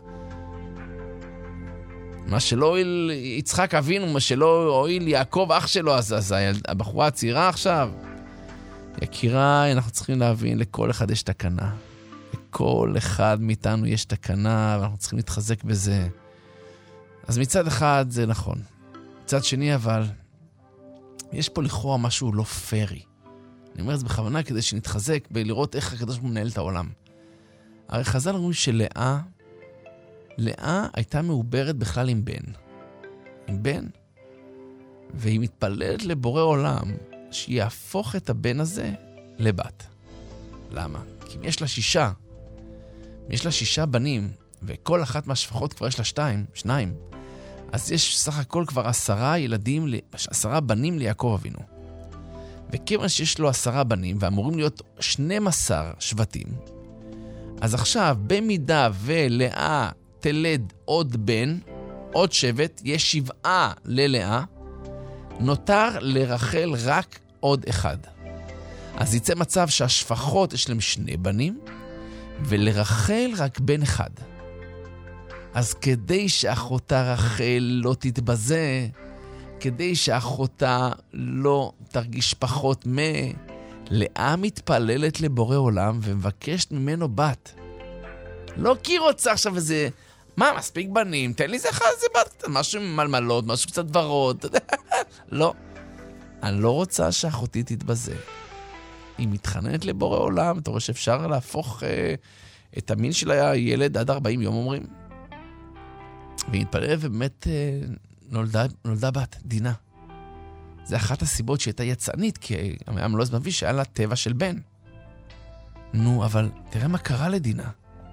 מה שלא הועיל יצחק אבינו, מה שלא הועיל יעקב אח שלו, אז הבחורה הצעירה עכשיו. יקיריי, אנחנו צריכים להבין, לכל אחד יש תקנה. לכל אחד מאיתנו יש תקנה, ואנחנו צריכים להתחזק בזה. אז מצד אחד זה נכון. מצד שני אבל, יש פה לכאורה משהו לא פרי. אני אומר את זה בכוונה כדי שנתחזק בלראות איך הקדוש ברוך הוא מנהל את העולם. הרי חז"ל אומרים שלאה הייתה מעוברת בכלל עם בן. עם בן. והיא מתפללת לבורא עולם שיהפוך את הבן הזה לבת. למה? כי אם יש לה 6 בנים, וכל אחת מהשפחות כבר יש לה 2, אז יש סך הכל כבר 10 בנים ליעקב אבינו. וכיוון שיש לו 10 בנים, ואמורים להיות 12 שבטים, אז עכשיו, במידה ולאה תלד עוד בן, עוד שבט, יש 7 ללאה, נותר לרחל רק עוד 1. אז יצא מצב שהשפחות יש להם 2 בנים, ולרחל רק בן 1. אז כדי שאחותה רחל לא תתבזה, כדי שאחותה לא תרגיש פחות לאה מתפללת לבורא עולם ומבקשת ממנו בת. לא כי רוצה עכשיו איזה, מה, מספיק בנים, תן לי זה בת קטן, משהו מלמלות, משהו קצת ורוד, לא. אני לא רוצה שאחותי תתבזה. היא מתחננת לבורא עולם, אתה רואה שאפשר להפוך את המין של הילד עד 40 יום אומרים. והיא התפללה ובאמת נולדה בת, דינה. זה אחת הסיבות שהייתה יצאנית, כי המלוז מביא שהיה לה טבע של בן. נו, אבל תראה מה קרה לדינה.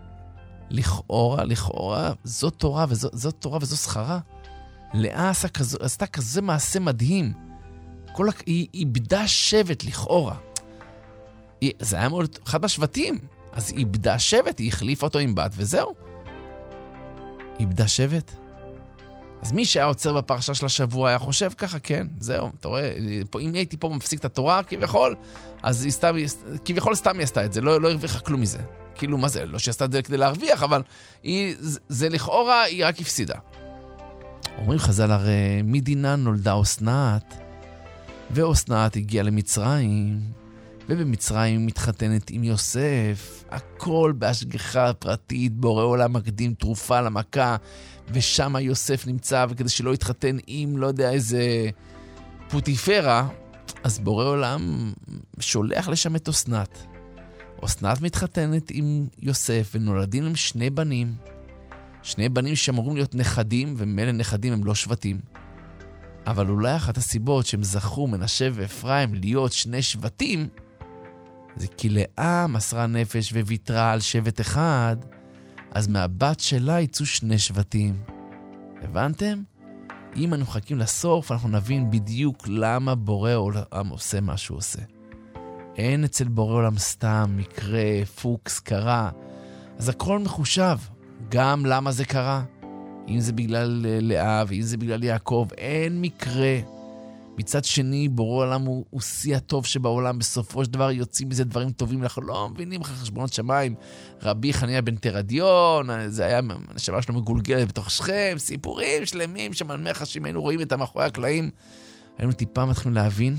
לכאורה, זו תורה וזו שכרה. לאה עשתה כזה מעשה מדהים. היא איבדה שבט לכאורה. זה היה מאוד אחד מהשבטים. אז היא איבדה שבט, היא החליפה אותו עם בת, וזהו. איבדה שבט. אז מי שהיה עוצר בפרשה של השבוע היה חושב ככה, כן, זהו, אתה רואה, אם הייתי פה מפסיק את התורה, כביכול, אז היא סתם, כביכול סתם היא עשתה את זה, לא הרוויחה כלום מזה. כאילו, מה זה? לא שעשתה את זה כדי להרוויח, אבל זה לכאורה, היא רק הפסידה. אומרים חז"ל, הרי מדינה נולדה אסנת, ואסנת הגיעה למצרים, ובמצרים מתחתנת עם יוסף, הכל בהשגחה פרטית, בורא עולם מקדים תרופה למכה, ושם יוסף נמצא, וכדי שלא יתחתן עם לא יודע איזה פוטיפרה, אז בורא עולם שולח לשם את אסנת. אסנת מתחתנת עם יוסף, ונולדים להם שני בנים שאמורים להיות נכדים, ומאלה נכדים הם לא שבטים. אבל אולי אחת הסיבות שהם זכו מנשה ואפרים להיות שני שבטים, זה כי לאה מסרה נפש וויתרה על שבט אחד, אז מהבת שלה יצאו שני שבטים. הבנתם? אם אנחנו מחכים לסוף, אנחנו נבין בדיוק למה בורא עולם עושה מה שהוא עושה. אין אצל בורא עולם סתם, מקרה, פוקס, קרה. אז הכל מחושב. גם למה זה קרה. אם זה בגלל לאה, ואם זה בגלל יעקב, אין מקרה. מצד שני, בורא עולם הוא שיא הטוב שבעולם, בסופו של דבר יוצאים מזה דברים טובים, אנחנו לא מבינים חשבונות שמיים. רבי חניה בן תרדיון, זה היה, הנשמה שלו מגולגלת בתוך שכם, סיפורים שלמים, שמנמי חשים, היינו רואים את המאחורי הקלעים, היינו טיפה מתחילים להבין,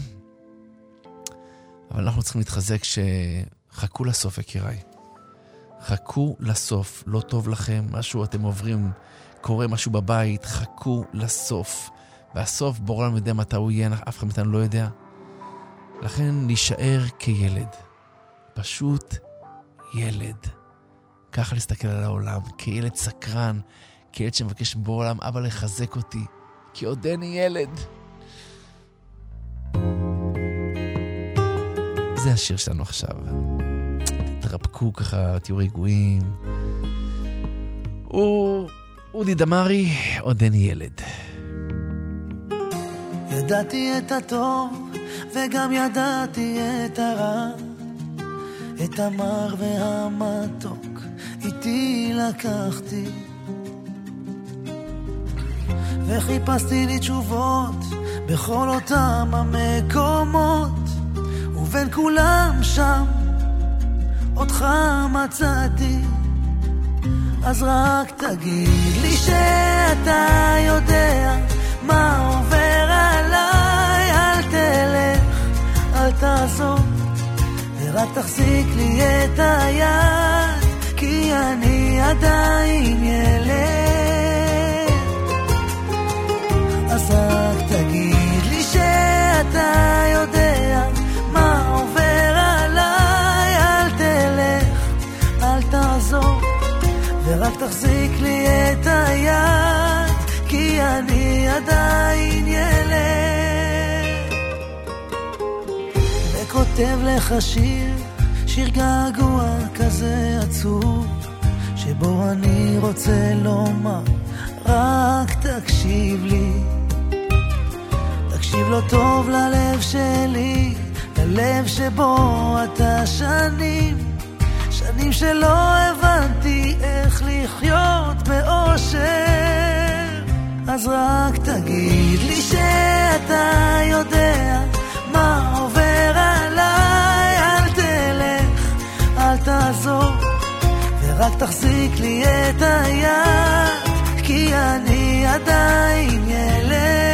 אבל אנחנו צריכים להתחזק שחכו לסוף, יקיריי. חכו לסוף, לא טוב לכם, משהו אתם עוברים, קורה משהו בבית, חכו לסוף. והסוף בורא עולם יודע מתי הוא יהיה, אף אחד מאיתנו לא יודע. לכן להישאר כילד. פשוט ילד. ככה להסתכל על העולם, כילד סקרן, כילד שמבקש מבורא עולם, אבא לחזק אותי, כי עודני ילד. זה השיר שלנו עכשיו. תתרפקו ככה, תהיו רגועים. אודי דמרי, עודני ילד. ידעתי את הטוב וגם ידעתי את הרע, את המר והמתוק איתי לקחתי, וחיפשתי לי תשובות בכל אותם המקומות, ובין כולם שם אותך מצאתי. אז רק תגיד לי שאתה יודע מה עובר עליי, אל תלך, אל תעזור, ורק תחזיק לי את היד, כי אני עדיין ילד. אז רק תגיד לי שאתה יודע מה עובר עליי, אל תלך, אל תעזור, ורק תחזיק לי את היד, כי אני עדיין ילד. וכותב לך שיר געגוע כזה עצוב, שבו אני רוצה לומר, רק תקשיב לי, תקשיב לו טוב ללב שלי, ללב שבו אתה שנים שלא הבנתי איך לחיות באושר. אז רק תגיד לי שאתה יודע מה עובר עליי, אל תלך, אל תעזור, ורק תחזיק לי את היד, כי אני עדיין ילד.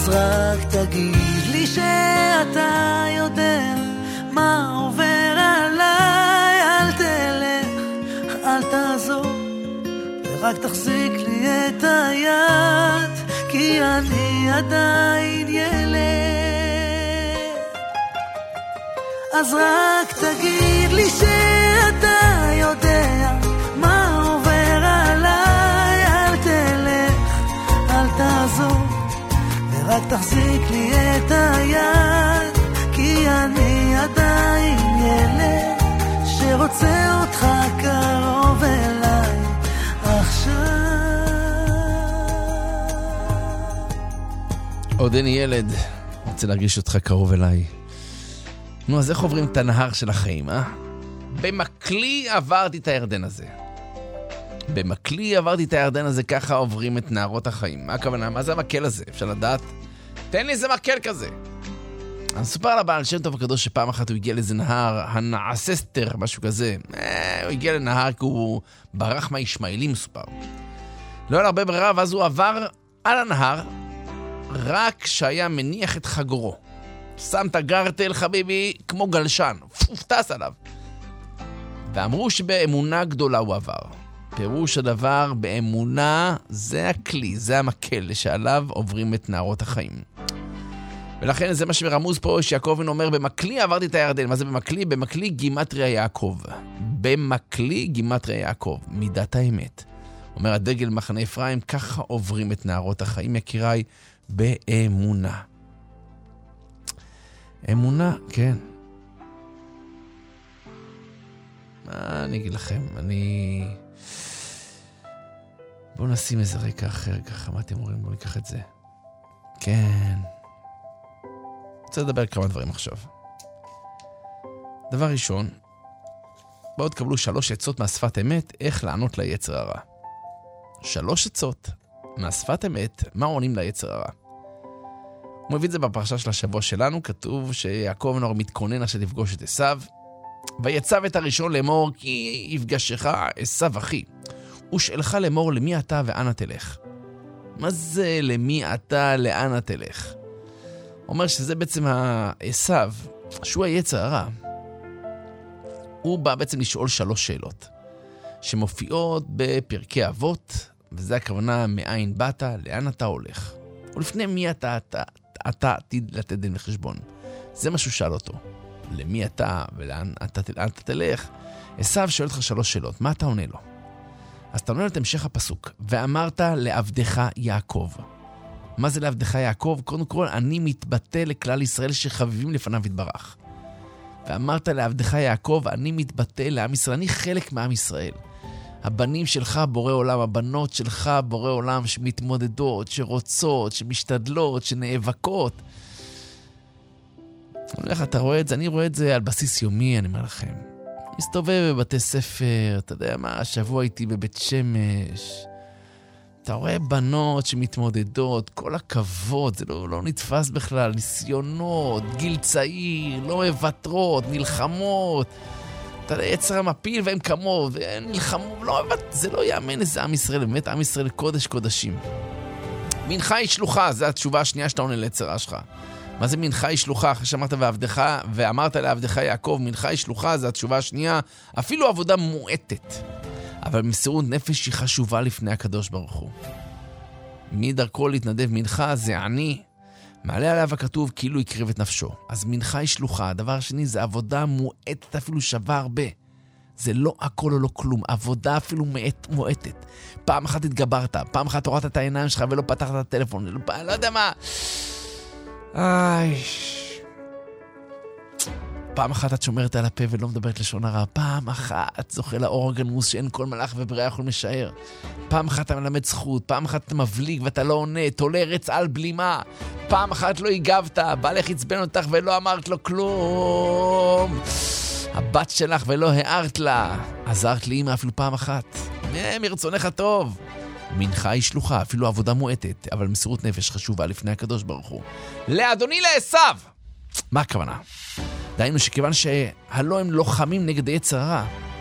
אז רק תגיד לי שאתה יודע מה עובר עליי, אל תלך, אל תעזור, ורק תחזיק לי את היד, כי אני עדיין ילד. אז רק תגיד לי שאתה יודע מה עובר עליי, אל תלך, אל תעזור, ורק תחזיק לי את היד, כי אני עדיין ילד שרוצה אותך קרוב אליי עכשיו. עוד אני ילד, רוצה להרגיש אותך קרוב אליי. נו, אז איך עוברים את הנהר של החיים, אה? במקלי עברתי את הירדן הזה. במקלי עברתי את הירדן הזה, ככה עוברים את נהרות החיים. מה הכוונה? מה זה המקל הזה? אפשר לדעת? תן לי איזה מקל כזה. אני מסופר על הבעל שם טוב הקדוש שפעם אחת הוא הגיע לאיזה נהר, הנעססטר, משהו כזה. הוא הגיע לנהר כי הוא ברח מהישמעאלים, מסופר. לא היה הרבה ברירה, ואז הוא עבר על הנהר, רק שהיה מניח את חגורו. שם את הגרטל, חביבי, כמו גלשן. טס עליו. ואמרו שבאמונה גדולה הוא עבר. פירוש הדבר, באמונה, זה הכלי, זה המקל שעליו עוברים את נהרות החיים. ולכן זה מה שרמוז פה, שיעקב אומר, במקלי עברתי את הירדן. מה זה במקלי? במקלי גימטריה יעקב. במקלי גימטריה יעקב. מידת האמת. אומר הדגל מחנה אפרים, ככה עוברים את נהרות החיים, יקיריי, באמונה. אמונה, כן. מה אני אגיד לכם? בואו נשים איזה רקע אחר ככה, מה אתם אומרים? בואו ניקח את זה. כן. רוצה לדבר כמה דברים עכשיו. דבר ראשון, בואו תקבלו 3 עצות מהשפת אמת, איך לענות ליצר הרע. 3 עצות מהשפת אמת, מה עונים ליצר הרע. הוא מביא את זה בפרשה של השבוע שלנו, כתוב שיעקב נור מתכונן עכשיו לפגוש את עשיו, ויצב את הראשון לאמור, כי יפגשך עשיו אחי. ושאלך לאמור, למי אתה ואנה תלך? מה זה למי אתה, לאנה תלך? אומר שזה בעצם עשיו, שהוא היצר הרע. הוא בא בעצם לשאול 3 שאלות, שמופיעות בפרקי אבות, וזה הכוונה מאין באת, לאן אתה הולך. ולפני מי אתה עתיד לתת דין וחשבון. זה מה שהוא שאל אותו. למי אתה ולאן אתה תלך? עשיו שואל אותך 3 שאלות, מה אתה עונה לו? אז אתה עונה לו את המשך הפסוק, ואמרת לעבדך יעקב. מה זה לעבדך יעקב? קודם כל, אני מתבטא לכלל ישראל שחביבים לפניו יתברך. ואמרת לעבדך יעקב, אני מתבטא לעם ישראל, אני חלק מעם ישראל. הבנים שלך בורא עולם, הבנות שלך בורא עולם שמתמודדות, שרוצות, שמשתדלות, שנאבקות. אתה רואה את זה? אני רואה את זה על בסיס יומי, אני אומר לכם. מסתובב בבתי ספר, אתה יודע מה, השבוע הייתי בבית שמש. אתה רואה בנות שמתמודדות, כל הכבוד, זה לא נתפס בכלל, ניסיונות, גיל צעיר, לא מבטרות, נלחמות. אתה יודע, יצר המפיל והם כמוהו, ונלחמו, זה לא יאמן איזה עם ישראל, באמת עם ישראל קודש קודשים. מנחה היא שלוחה, זו התשובה השנייה שאתה עונה ליצרה שלך. מה זה מנחה היא שלוחה? אחרי שאמרת ואמרת לעבדך יעקב, מנחה היא שלוחה, זו התשובה השנייה, אפילו עבודה מועטת. אבל מסירות נפש היא חשובה לפני הקדוש ברוך הוא. מי דרכו להתנדב מנחה זה אני, מעלה עליו הכתוב כאילו יקריב את נפשו. אז מנחה היא שלוחה. הדבר השני זה עבודה מועטת, אפילו שווה הרבה. זה לא הכל או לא כלום, עבודה אפילו מועטת. פעם אחת התגברת, פעם אחת הורדת את העיניים שלך ולא פתחת את הטלפון, לא יודע מה. פעם אחת את שומרת על הפה ולא מדברת לשון הרע. פעם אחת זוכה לאור הגנוז שאין כל מלאך ובריאה יכול משער. פעם אחת אתה מלמד זכות, פעם אחת אתה מבליג ואתה לא עונה, תולה רץ על בלימה. פעם אחת לא הגבת, בעלך עצבן אותך ולא אמרת לו כלום. הבת שלך ולא הערת לה. עזרת לי אמא אפילו פעם אחת. מרצונך טוב. מנחה היא שלוחה, אפילו עבודה מועטת, אבל מסירות נפש חשובה לפני הקדוש ברוך הוא. לאדוני לעשיו! מה הכוונה? דהיינו שכיוון שהלא הם לוחמים נגד היצר הרע,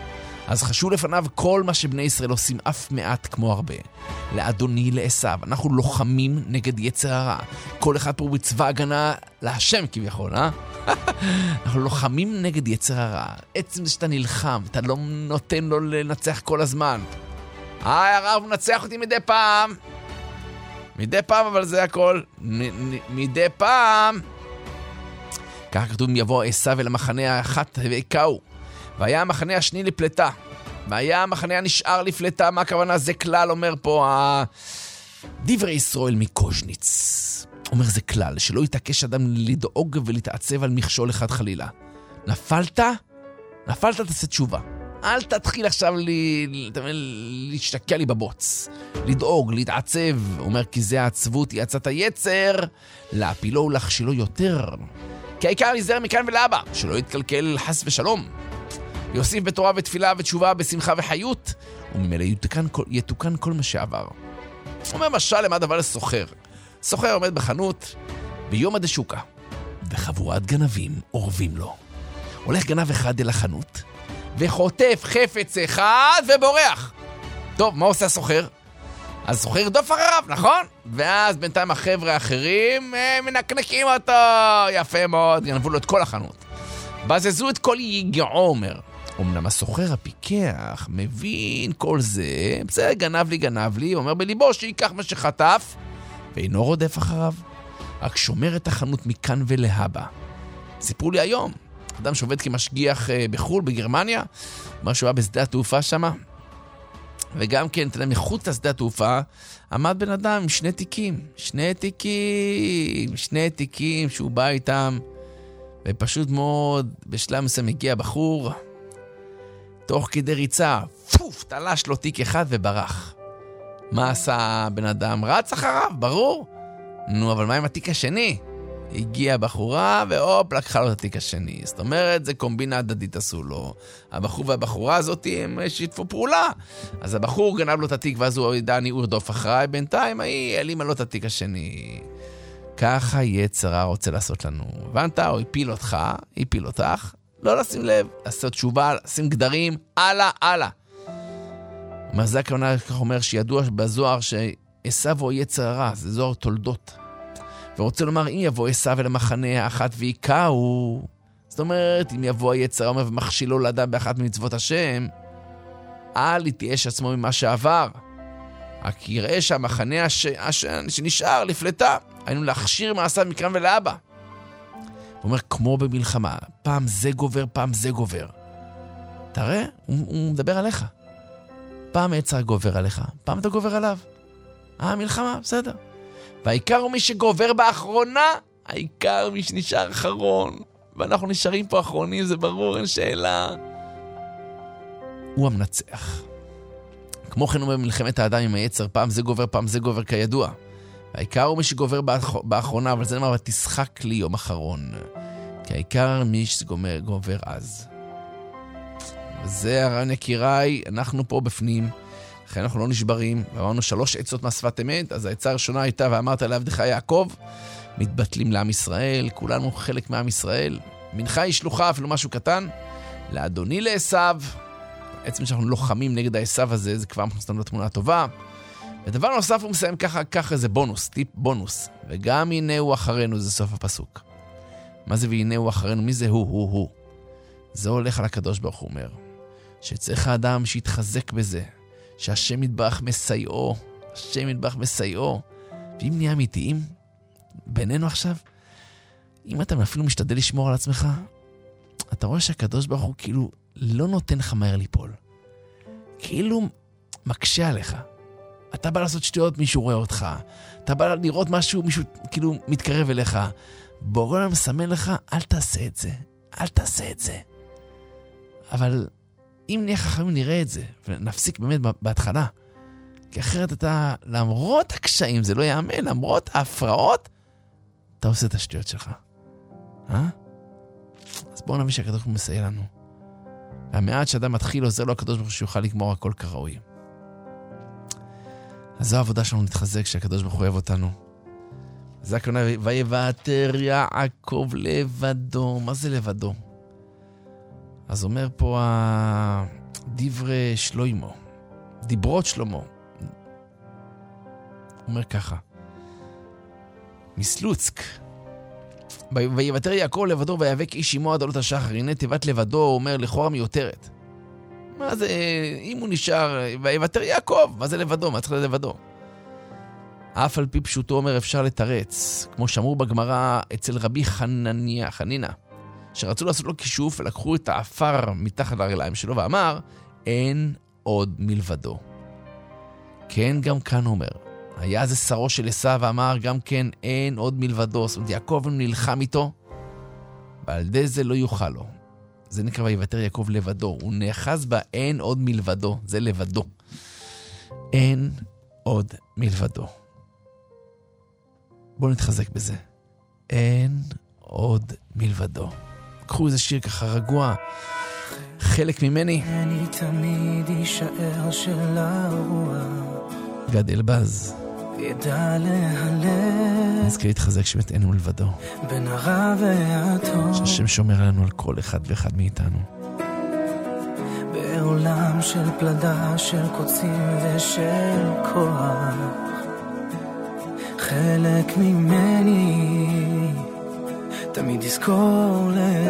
אז חשוב לפניו כל מה שבני ישראל עושים אף מעט כמו הרבה. לאדוני לעשיו, אנחנו לוחמים נגד יצר הרע. כל אחד פה בצבא הגנה להשם כביכול, אנחנו לוחמים נגד יצר הרע. עצם זה שאתה נלחם, אתה לא נותן לו לנצח כל הזמן. הרב מנצח אותי מדי פעם. מדי פעם, אבל זה הכל. מדי פעם. ככה כתוב, יבוא עשיו אל המחנה האחת והיכהו. והיה המחנה השני לפלטה. והיה המחנה הנשאר לפלטה. מה הכוונה? זה כלל, אומר פה דברי ישראל מקוז'ניץ. אומר זה כלל, שלא יתעקש אדם לדאוג ולהתעצב על מכשול אחד חלילה. נפלת, תעשה תשובה. אל תתחיל עכשיו להשתקע לי בבוץ. לדאוג, להתעצב. אומר כי זה העצבות, היא עצת היצר. להפילו ולהכשילו יותר. כי העיקר להיזהר מכאן ולהבא, שלא יתקלקל חס ושלום. יוסיף בתורה ותפילה ותשובה בשמחה וחיות, וממילא יתוקן כל מה שעבר. אומר משל למה דבר לסוחר. סוחר עומד בחנות ביום הדשוקה, וחבורת גנבים אורבים לו. הולך גנב אחד אל החנות, וחוטף חפץ אחד ובורח. טוב, מה עושה הסוחר? אז סוחר ירדוף אחריו, נכון? ואז בינתיים החבר'ה האחרים מנקנקים אותו. יפה מאוד, גנבו לו את כל החנות. בזזו את כל יגיעו, אומר. אמנם הסוחר הפיקח מבין כל זה, בסדר, גנב לי, אומר בליבו שיקח מה שחטף, ואינו רודף אחריו, רק שומר את החנות מכאן ולהבא. סיפרו לי היום, אדם שעובד כמשגיח בחול, בגרמניה, מה שהוא היה בשדה התעופה שמה, וגם כן, תראה, מחוץ לשדה התעופה, עמד בן אדם עם שני תיקים שהוא בא איתם, ופשוט מאוד, בשלב מסוים הגיע בחור, תוך כדי ריצה, תלש לו תיק אחד וברח. מה עשה בן אדם? רץ אחריו, ברור. נו, אבל מה עם התיק השני? הגיעה בחורה והופ, לקחה לו את התיק השני. זאת אומרת, זה קומבינה הדדית עשו לו. הבחור והבחורה הזאת הם שיתפו פעולה. אז הבחור גנב לו את התיק, ואז הוא ידע אני ארדוף אחריי, בינתיים היא העלימה לו את התיק השני. ככה יצר הרע רוצה לעשות לנו. הבנת? הוא הפיל אותך, לא לשים לב, לעשות תשובה, לשים גדרים, הלאה. מה זה הכוונה, כך אומר, שידוע בזוהר שעשיו הוא יצר הרע, זה זוהר תולדות. ורוצה לומר, אם יבוא עשיו אל המחנה האחת והיכהו, זאת אומרת, אם יבוא היצר הרע ומכשילו לאדם באחת ממצוות השם, אל יתייאש עצמו ממה שעבר. רק יראה שהמחנה שנשאר לפלטה, היינו להכשיר מעשיו מכאן ולהבא. הוא אומר, כמו במלחמה, פעם זה גובר. תראה, הוא מדבר עליך. פעם היצר גובר עליך, פעם אתה גובר עליו. מלחמה, בסדר. והעיקר הוא מי שגובר באחרונה, העיקר מי שנשאר אחרון. ואנחנו נשארים פה אחרונים, זה ברור, אין שאלה. הוא המנצח. כמו כן הוא במלחמת האדם עם היצר, פעם זה גובר כידוע. והעיקר הוא מי שגובר באחרונה, אבל זה נאמר, תשחק לי יום אחרון. כי העיקר מי שגובר אז. וזה הרעיון יקיריי, אנחנו פה בפנים, לכן אנחנו לא נשברים, ואמרנו 3 עצות מהשפת אמת, אז העצה הראשונה הייתה, ואמרת לעבדך יעקב, מתבטלים לעם ישראל, כולנו חלק מעם ישראל, מנחה היא שלוחה, אפילו משהו קטן, לאדוני לעשיו, עצם שאנחנו לוחמים נגד העשיו הזה, זה כבר מכניס לנו לתמונה טובה, ודבר נוסף הוא מסיים ככה זה בונוס, טיפ בונוס, וגם הנה הוא אחרינו, זה סוף הפסוק. מה זה והנה הוא אחרינו? מי זה הוא? זה הולך על הקדוש ברוך הוא אומר, שצריך האדם שיתחזק בזה, שהשם יתברך מסייעו, ואם נהיה אמיתיים, בינינו עכשיו, אם אתה אפילו משתדל לשמור על עצמך, אתה רואה שהקדוש ברוך הוא כאילו לא נותן לך מהר ליפול. כאילו מקשה עליך. אתה בא לעשות שטויות, מישהו רואה אותך. אתה בא לראות משהו, מישהו כאילו מתקרב אליך. בורא עולם מסמן לך, אל תעשה את זה. אבל אם נהיה חכמים נראה את זה, ונפסיק באמת בהתחלה. כי אחרת אתה, למרות הקשיים, זה לא יאמן, למרות ההפרעות, אתה עושה את השטויות שלך. אז בואו נביא שהקדוש ברוך הוא מסייע לנו. והמעט שאדם מתחיל עוזר לו הקדוש ברוך הוא שיוכל לגמור הכל כראוי. אז זו העבודה שלנו נתחזק שהקדוש ברוך הוא אוהב אותנו. זה הכוונה, ויוותר יעקב לבדו. מה זה לבדו? אז אומר פה דברי שלמה, דיברות שלמה. אומר ככה, מסלוצק, ויוותר יעקב לבדו ויאבק איש עמו עד עלות השחר. הנה תיבת לבדו, הוא אומר לכאורה מיותרת. מה זה, אם הוא נשאר, ויוותר יעקב, מה זה לבדו? מה צריך לבדו? אף על פי פשוטו אומר אפשר לתרץ, כמו שאמרו בגמרא אצל רבי חנינה, שרצו לעשות לו כישוף ולקחו את האפר מתחת לרגליים שלו ואמר, אין עוד מלבדו. כן, גם כאן אומר, היה זה שרו של עשיו ואמר גם כן אין עוד מלבדו. זאת אומרת, יעקב נלחם איתו, ועל ידי זה לא יוכל לו. זה נקרא ויוותר יעקב לבדו. הוא נאחז בה אין עוד מלבדו. זה לבדו. אין עוד מלבדו. בואו נתחזק בזה. אין עוד מלבדו. קחו איזה שיר ככה רגוע. חלק ממני. אני תמיד יישאר של הרוח. גד אלבז. ידע להלב. נזכה להתחזק שבט אין מלבדו. בין הרע והטוב. שהשם שומר לנו על כל אחד ואחד מאיתנו. בעולם של פלדה, של קוצים ושל כוח. חלק ממני תמיד יזכור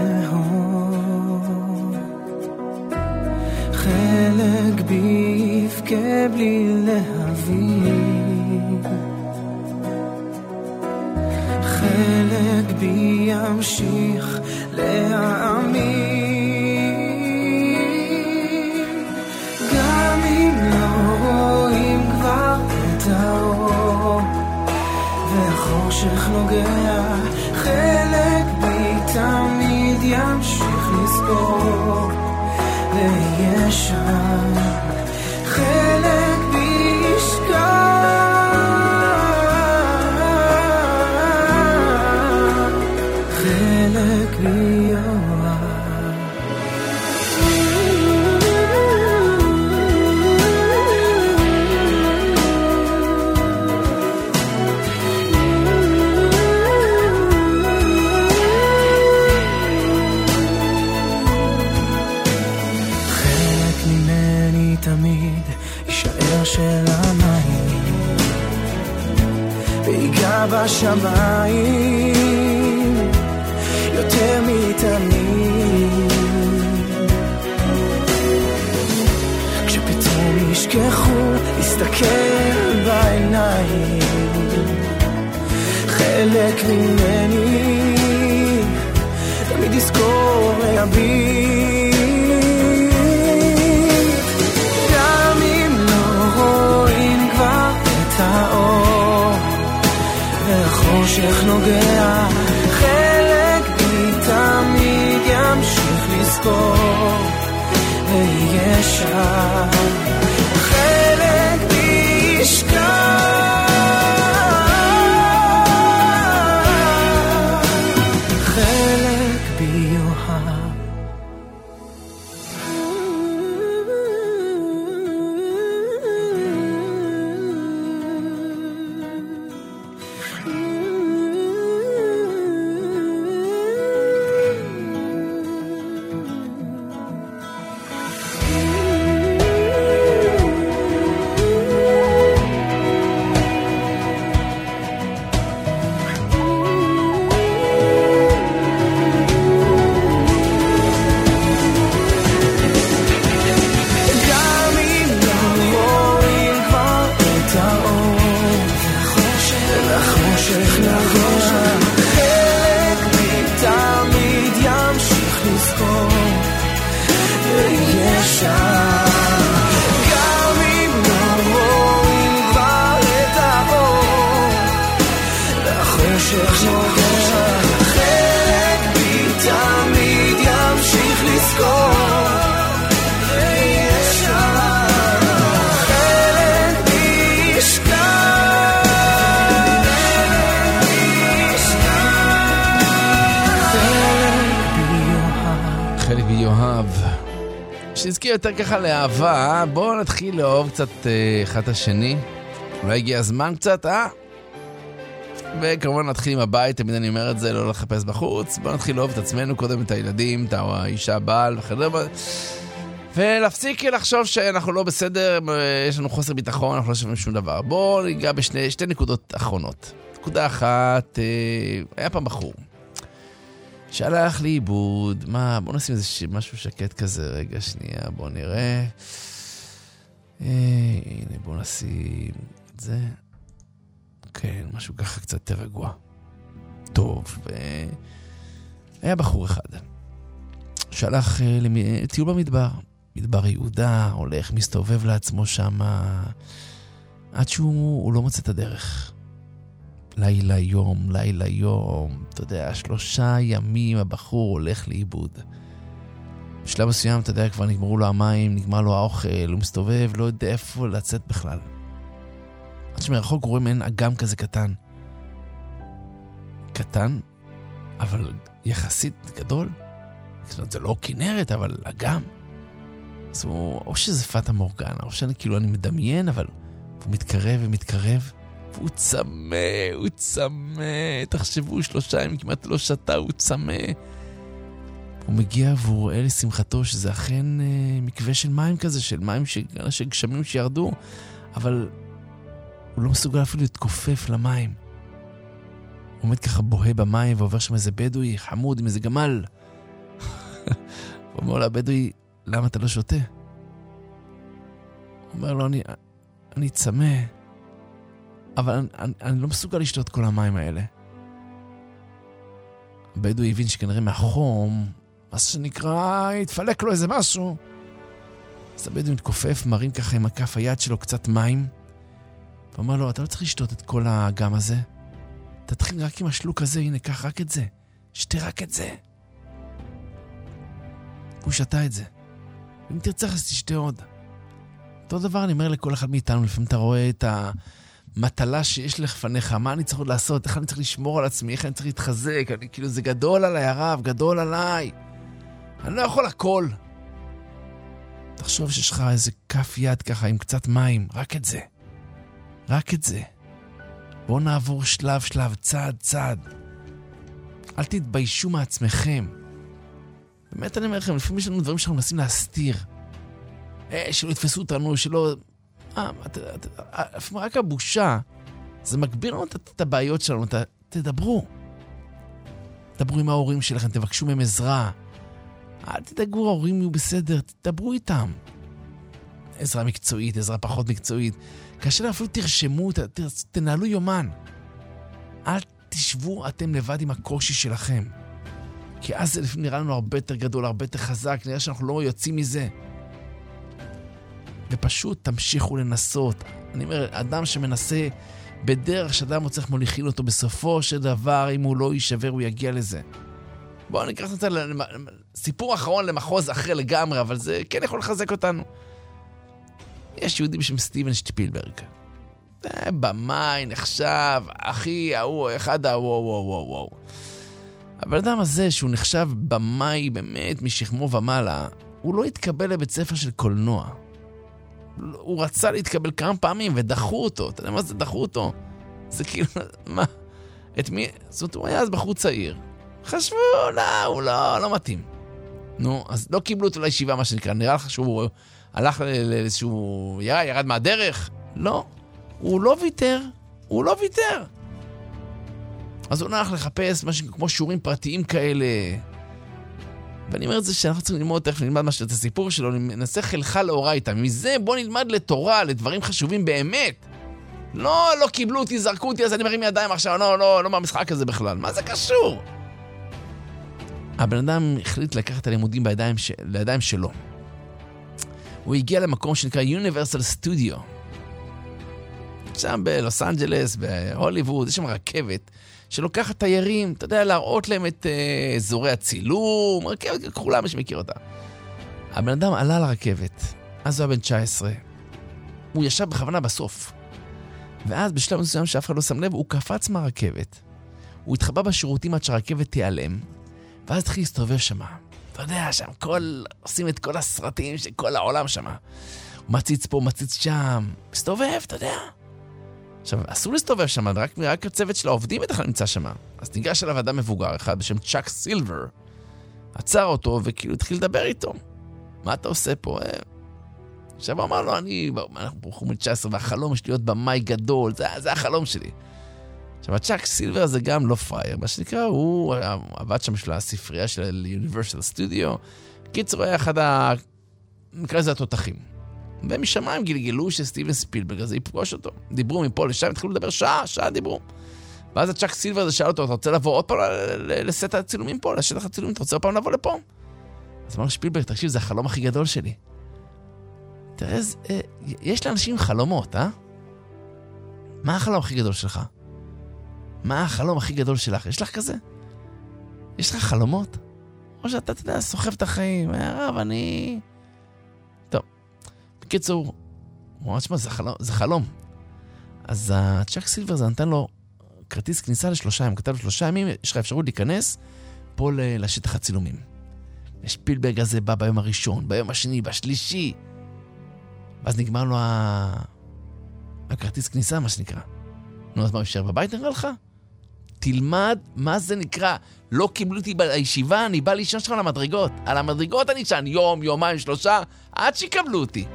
לאהוב. חלק בי יבכה בלי להבין. חלק בי ימשיך להאמין. גם אם לא רואים כבר את האור והחושך נוגע, חלק בי תמיד ימשיך לזכור ויהיה שם. חלק בי ישכח, חלק בי תמיד יישאר של המים ויגע בשמיים יותר מתמיד. כשפתאום ישכחו להסתכל בעיניים, חלק ממני תמיד יזכור להביט. האור והחושך נוגע, חלק בי תמיד ימשיך לזכור ויהיה שם. חלק בי ישכח, חלק בי יאהב. שנזכיר יותר ככה לאהבה. בואו נתחיל לאהוב קצת אחד השני. אולי הגיע הזמן קצת, וכמובן נתחיל עם הבית, תמיד אני אומר את זה, לא לחפש בחוץ. בואו נתחיל לאהוב את עצמנו, קודם את הילדים, את האישה, הבעל וכדומה. ולהפסיק לחשוב שאנחנו לא בסדר, יש לנו חוסר ביטחון, אנחנו לא שווים שום דבר. בואו ניגע בשתי נקודות אחרונות. נקודה אחת, היה פעם בחור שהלך לאיבוד. בואו נשים איזה משהו שקט כזה, רגע שנייה, בואו נראה. הנה, בואו נשים את זה. כן, משהו ככה קצת יותר רגוע. טוב, היה בחור אחד שהלך לטיול במדבר. מדבר יהודה, הולך, מסתובב לעצמו שם, עד שהוא לא מוצא את הדרך. לילה יום, אתה יודע, 3 ימים הבחור הולך לאיבוד. בשלב מסוים, אתה יודע, כבר נגמרו לו המים, נגמר לו האוכל, הוא מסתובב, לא יודע איפה לצאת בכלל. עד שמרחוק רואים אין אגם כזה קטן, אבל יחסית גדול. זאת אומרת, זה לא כנרת, אבל אגם. אז הוא, או שזה פטה מורגנה, או שאני כאילו אני מדמיין, אבל הוא מתקרב, והוא צמא, תחשבו, 3 ימים כמעט לא שתה, הוא צמא. הוא מגיע והוא רואה לשמחתו שזה אכן מקווה של מים כזה, של מים של גשמים שירדו, אבל הוא לא מסוגל אפילו להתכופף למים. הוא עומד ככה בוהה במים ועובר שם איזה בדואי חמוד עם איזה גמל. הוא אומר לו, הבדואי, למה אתה לא שותה? הוא אומר לו, אני צמא, אבל אני לא מסוגל לשתות כל המים האלה. הבדואי הבין שכנראה מהחום, מה שנקרא, התפלק לו איזה משהו. אז הבדואי מתכופף, מרים ככה עם הכף היד שלו קצת מים, ואומר לו, אתה לא צריך לשתות את כל האגם הזה. תתחיל רק עם השלוק הזה, הנה, קח רק את זה. שתה רק את זה. הוא שתה את זה. אם תרצה, אז תשתה עוד. אותו דבר אני אומר לכל אחד מאיתנו, לפעמים אתה רואה את המטלה שיש לפניך, מה אני צריך עוד לעשות, איך אני צריך לשמור על עצמי, איך אני צריך להתחזק, כאילו זה גדול עליי הרב, גדול עליי. אני לא יכול הכל. תחשוב שיש לך איזה כף יד ככה עם קצת מים, רק את זה. בואו נעבור שלב, צעד. אל תתביישו מעצמכם. באמת אני אומר לכם, לפעמים יש לנו דברים שאנחנו מנסים להסתיר. שלא יתפסו אותנו, שלא... רק הבושה, זה מגביר לנו את הבעיות שלנו. תדברו. תדברו עם ההורים שלכם, תבקשו מהם עזרה. אל תדאגו, ההורים יהיו בסדר, תדברו איתם. עזרה מקצועית, עזרה פחות מקצועית. כאשר אפילו תרשמו, תנהלו יומן. אל תשבו אתם לבד עם הקושי שלכם. כי אז זה נראה לנו הרבה יותר גדול, הרבה יותר חזק, נראה שאנחנו לא יוצאים מזה. ופשוט תמשיכו לנסות. אני אומר, אדם שמנסה בדרך שאדם מוצא מוליכים אותו, בסופו של דבר, אם הוא לא יישבר, הוא יגיע לזה. בואו נקרא את זה סיפור אחרון למחוז אחר לגמרי, אבל זה כן יכול לחזק אותנו. יש יהודי בשם סטיבן שפילברג. במאי נחשב, אחי, אחד וואו. אבל האדם הזה שהוא נחשב במאי באמת משכמו ומעלה, הוא לא התקבל לבית ספר של קולנוע. הוא רצה להתקבל כמה פעמים ודחו אותו. אתה יודע מה זה דחו אותו? זה כאילו, מה? את מי? זאת אומרת, הוא היה אז בחור צעיר. חשבו, הוא לא מתאים. נו, אז לא קיבלו אותו לישיבה, מה שנקרא. נראה לך שהוא הלך לאיזשהו... ירד מהדרך? לא. הוא לא ויתר. אז הוא הלך לחפש משהו כמו שיעורים פרטיים כאלה. ואני אומר את זה שאנחנו צריכים ללמוד, תכף נלמד את הסיפור שלו, ננסה חלחה לאורייתא. מזה בוא נלמד לתורה, לדברים חשובים באמת. לא קיבלו אותי, זרקו אותי, אז אני מרים ידיים עכשיו, לא מהמשחק הזה בכלל. מה זה קשור? הבן אדם החליט לקחת את הלימודים לידיים שלו. הוא הגיע למקום שנקרא Universal Studio. שם בלוס אנג'לס, בהוליווד, יש שם רכבת שלוקחת תיירים, אתה יודע, להראות להם את אזורי הצילום, רכבת כחולה, מי שמכיר אותה. הבן אדם עלה לרכבת, אז הוא היה בן 19. הוא ישב בכוונה בסוף. ואז בשלב מסוים שאף אחד לא שם לב, הוא קפץ מהרכבת. הוא התחבא בשירותים עד שהרכבת תיעלם, ואז התחיל להסתובב שם. אתה יודע, שם עושים את כל הסרטים של כל העולם שם. הוא מציץ פה, מציץ שם, מסתובב, אתה יודע. עכשיו, אסור להסתובב שם, רק הצוות של העובדים בטח נמצא שם. אז ניגש אליו אדם מבוגר אחד בשם צ'אק סילבר, עצר אותו וכאילו התחיל לדבר איתו. מה אתה עושה פה? עכשיו הוא אמר לו, אנחנו בחור מ-19 והחלום שלי להיות במאי גדול, זה החלום שלי. עכשיו, הצ'אק סילבר זה גם לא פרייר, מה שנקרא, הוא עבד שם של הספרייה של Universal Studio. קיצור, היה אחד נקרא לזה התותחים. ומשם הם גלגלו שסטיבן ספילברג הזה יפגוש אותו. דיברו מפה לשם, התחילו לדבר שעה דיברו. ואז הצ'אק סילבר הזה שאל אותו, אתה רוצה לבוא עוד פעם לסט הצילומים פה, לשטח הצילומים, אתה רוצה עוד פעם לבוא לפה? אז אמר שפילברג, תקשיב, זה החלום הכי גדול שלי. תראה, יש לאנשים חלומות, מה החלום הכי גדול שלך? מה החלום הכי גדול שלך? יש לך כזה? יש לך חלומות? או שאתה, אתה יודע, סוחב את החיים, הרב, אני... טוב, בקיצור, הוא אמר, שמה, זה חלום. אז הצ'אק סילבר זה נתן לו כרטיס כניסה ל3 ימים, כתב ל3 ימים, יש לך אפשרות להיכנס פה לשטח הצילומים. ושפילברג הזה בא ביום הראשון, ביום השני, בשלישי. ואז נגמר לו הכרטיס כניסה, מה שנקרא. נו, אז מה אפשר בבית נראה לך? תלמד מה זה נקרא. לא קיבלו אותי בישיבה, אני בא לישון שלך על המדרגות. על המדרגות אני ישן יום, יומיים, 3, עד שיקבלו אותי.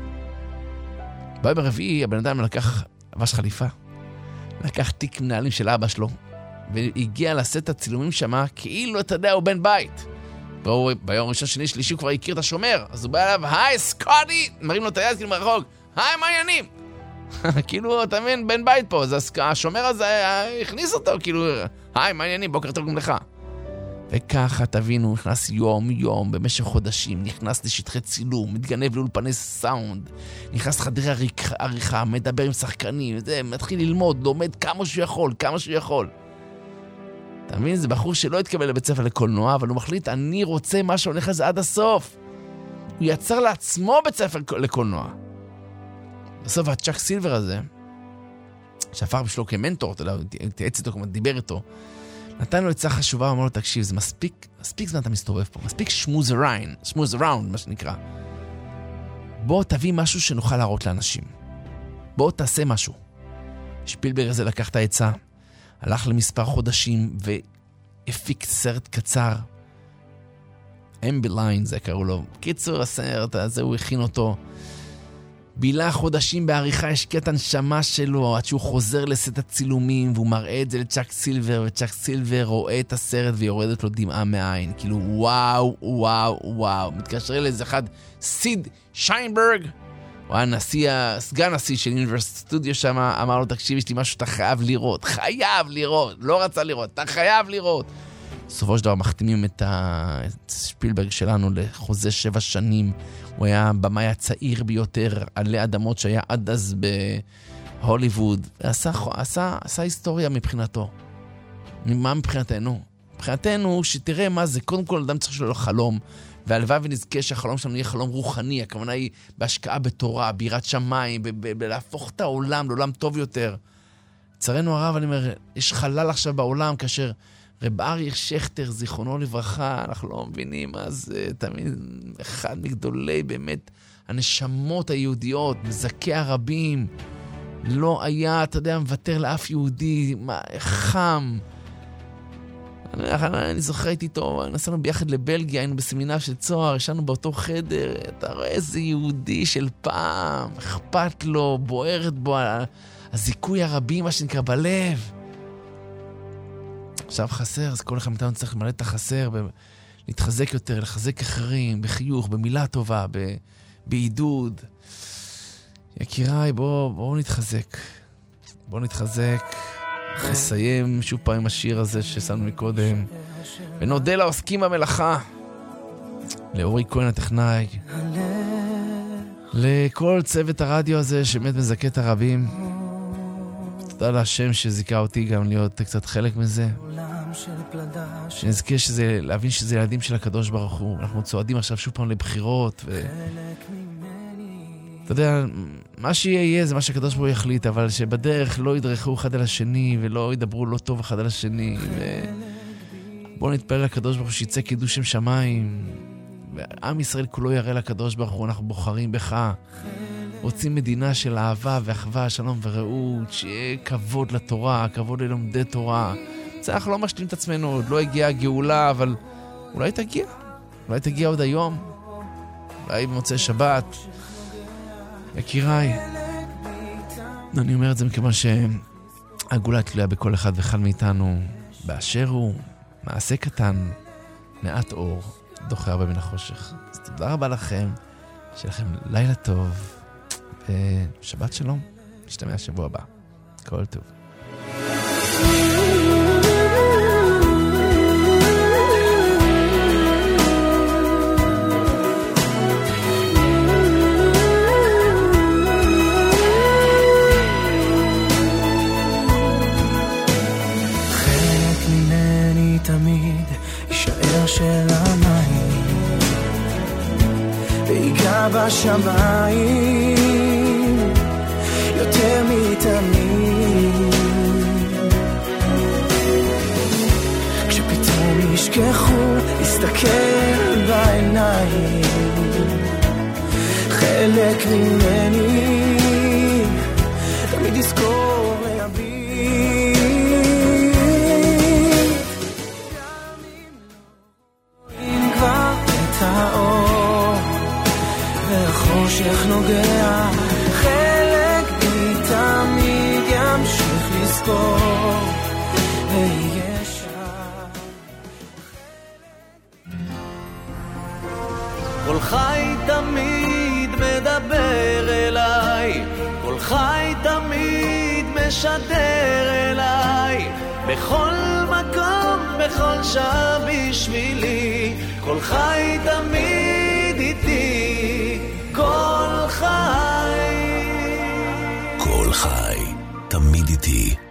ביום הרביעי, הבן אדם לקח, לבש חליפה. לקח תיק מנהלים של אבא שלו, והגיע לסט הצילומים שמה, כאילו, אתה יודע, הוא בן בית. ביום ראשון, שני, שלישי, הוא כבר הכיר את השומר. אז הוא בא אליו, היי, סקוטי! מרים לו את היד, כאילו מרחוק. היי, מה העניינים? כאילו, אתה מבין, בן בית פה. אז השומר הזה הכניס אותו, כאילו, היי, מה העניינים? בוקר טוב גם לך. וככה, תבינו, נכנס יום במשך חודשים, נכנס לשטחי צילום, מתגנב לאולפני סאונד, נכנס לחדרי עריכה, מדבר עם שחקנים, מתחיל ללמוד, לומד כמה שהוא יכול. אתה מבין, זה בחור שלא התקבל לבית ספר לקולנוע, אבל הוא מחליט, אני רוצה מה שהולך לזה עד הסוף. הוא יצר לעצמו בית ספר לקולנוע. בסוף הצ'אק סילבר הזה, שהפך בשלו כמנטור, אתה יודע, תייעץ איתו, דיבר איתו, נתן לו עצה חשובה, הוא אמר לו, תקשיב, זה מספיק זמן אתה מסתובב פה, מספיק שמוז אראונד, מה שנקרא. בוא תביא משהו שנוכל להראות לאנשים. בוא תעשה משהו. שפילברג הזה לקח את העצה, הלך למספר חודשים והפיק סרט קצר. אמביליין זה קראו לו. קיצור, הסרט הזה הוא הכין אותו. בילה חודשים בעריכה, השקיע את הנשמה שלו עד שהוא חוזר לסט הצילומים והוא מראה את זה לצ'אק סילבר, וצ'אק סילבר רואה את הסרט ויורדת לו דמעה מהעין. כאילו וואו. מתקשר לאיזה אחד, סיד שיינברג, הוא היה סגן נשיא של יוניברסיטי סטודיו שם, אמר לו, תקשיב, יש לי משהו שאתה חייב לראות, לא רצה לראות, אתה חייב לראות. בסופו של דבר מחתימים את שפילברג שלנו לחוזה 7 שנים, הוא היה במאי הצעיר ביותר עלי אדמות שהיה עד אז בהוליווד, עשה היסטוריה מבחינתו. מה מבחינתנו? מבחינתנו שתראה מה זה, קודם כל אדם צריך שלו חלום, והלוואי ונזכה שהחלום שלנו יהיה חלום רוחני, הכוונה היא בהשקעה בתורה, ביראת שמיים, בלהפוך את העולם לעולם טוב יותר. לצערנו הרב, אני אומר, יש חלל עכשיו בעולם, כאשר רב אריה שכטר, זיכרונו לברכה, אנחנו לא מבינים מה זה, תמיד אחד מגדולי באמת הנשמות היהודיות, מזכי הרבים, לא היה, אתה יודע, מוותר לאף יהודי, חם. אני זוכר איתו, נסענו ביחד לבלגיה, היינו בסמינר של צוהר, ישנו באותו חדר, אתה רואה איזה יהודי של פעם, אכפת לו, בוערת בו, הזיכוי הרבי, מה שנקרא, בלב. עכשיו חסר, אז כל אחד מאיתנו צריך למלא את החסר, להתחזק יותר, לחזק אחרים, בחיוך, במילה טובה, בעידוד. יקיריי, בואו נתחזק. בואו נתחזק. נסיים שוב פעם עם השיר הזה ששמנו מקודם. ונודה לעוסקים במלאכה. לאורי כהן הטכנאי. לכל צוות הרדיו הזה שבאמת מזכה את הרבים. תודה להשם שזיקה אותי גם להיות קצת חלק מזה. שנזכה להבין שזה ילדים של הקדוש ברוך הוא. אנחנו צועדים עכשיו שוב פעם לבחירות אתה יודע, מה שיהיה זה מה שהקדוש ברוך הוא יחליט, אבל שבדרך לא ידרכו אחד על השני ולא ידברו לא טוב אחד על השני. בואו נתפלל לקדוש ברוך הוא שיצא קידוש שם שמיים, ועם ישראל כולו יראה לקדוש ברוך הוא, אנחנו בוחרים בך. רוצים מדינה של אהבה ואחווה, שלום ורעות, שיהיה כבוד לתורה, כבוד ללומדי תורה. אנחנו לא משלים את עצמנו, עוד לא הגיעה הגאולה, אבל אולי תגיע. אולי תגיע עוד היום. אולי במוצאי שבת. יקיריי, אני אומר את זה מכיוון שהגאולה תלויה בכל אחד ואחד מאיתנו, באשר הוא, מעשה קטן, מעט אור, דוחה הרבה מן החושך. אז תודה רבה לכם, שיהיה לכם לילה טוב, ושבת שלום, נשתמע שבוע הבא. כל טוב. תמיד יישאר של המים ויגע בשמיים יותר מתמיד כשפתאום ישכחו להסתכל בעיניים חלק ממני תמיד יזכור להביט והחושך נוגע חלק בי תמיד ימשיך לזכור ויהיה שם כל חי תמיד מדבר אליי כל חי תמיד משדר אליי בכל מקום בכל שעה בשבילי כל חי תמיד איתי כל חי תמיד איתי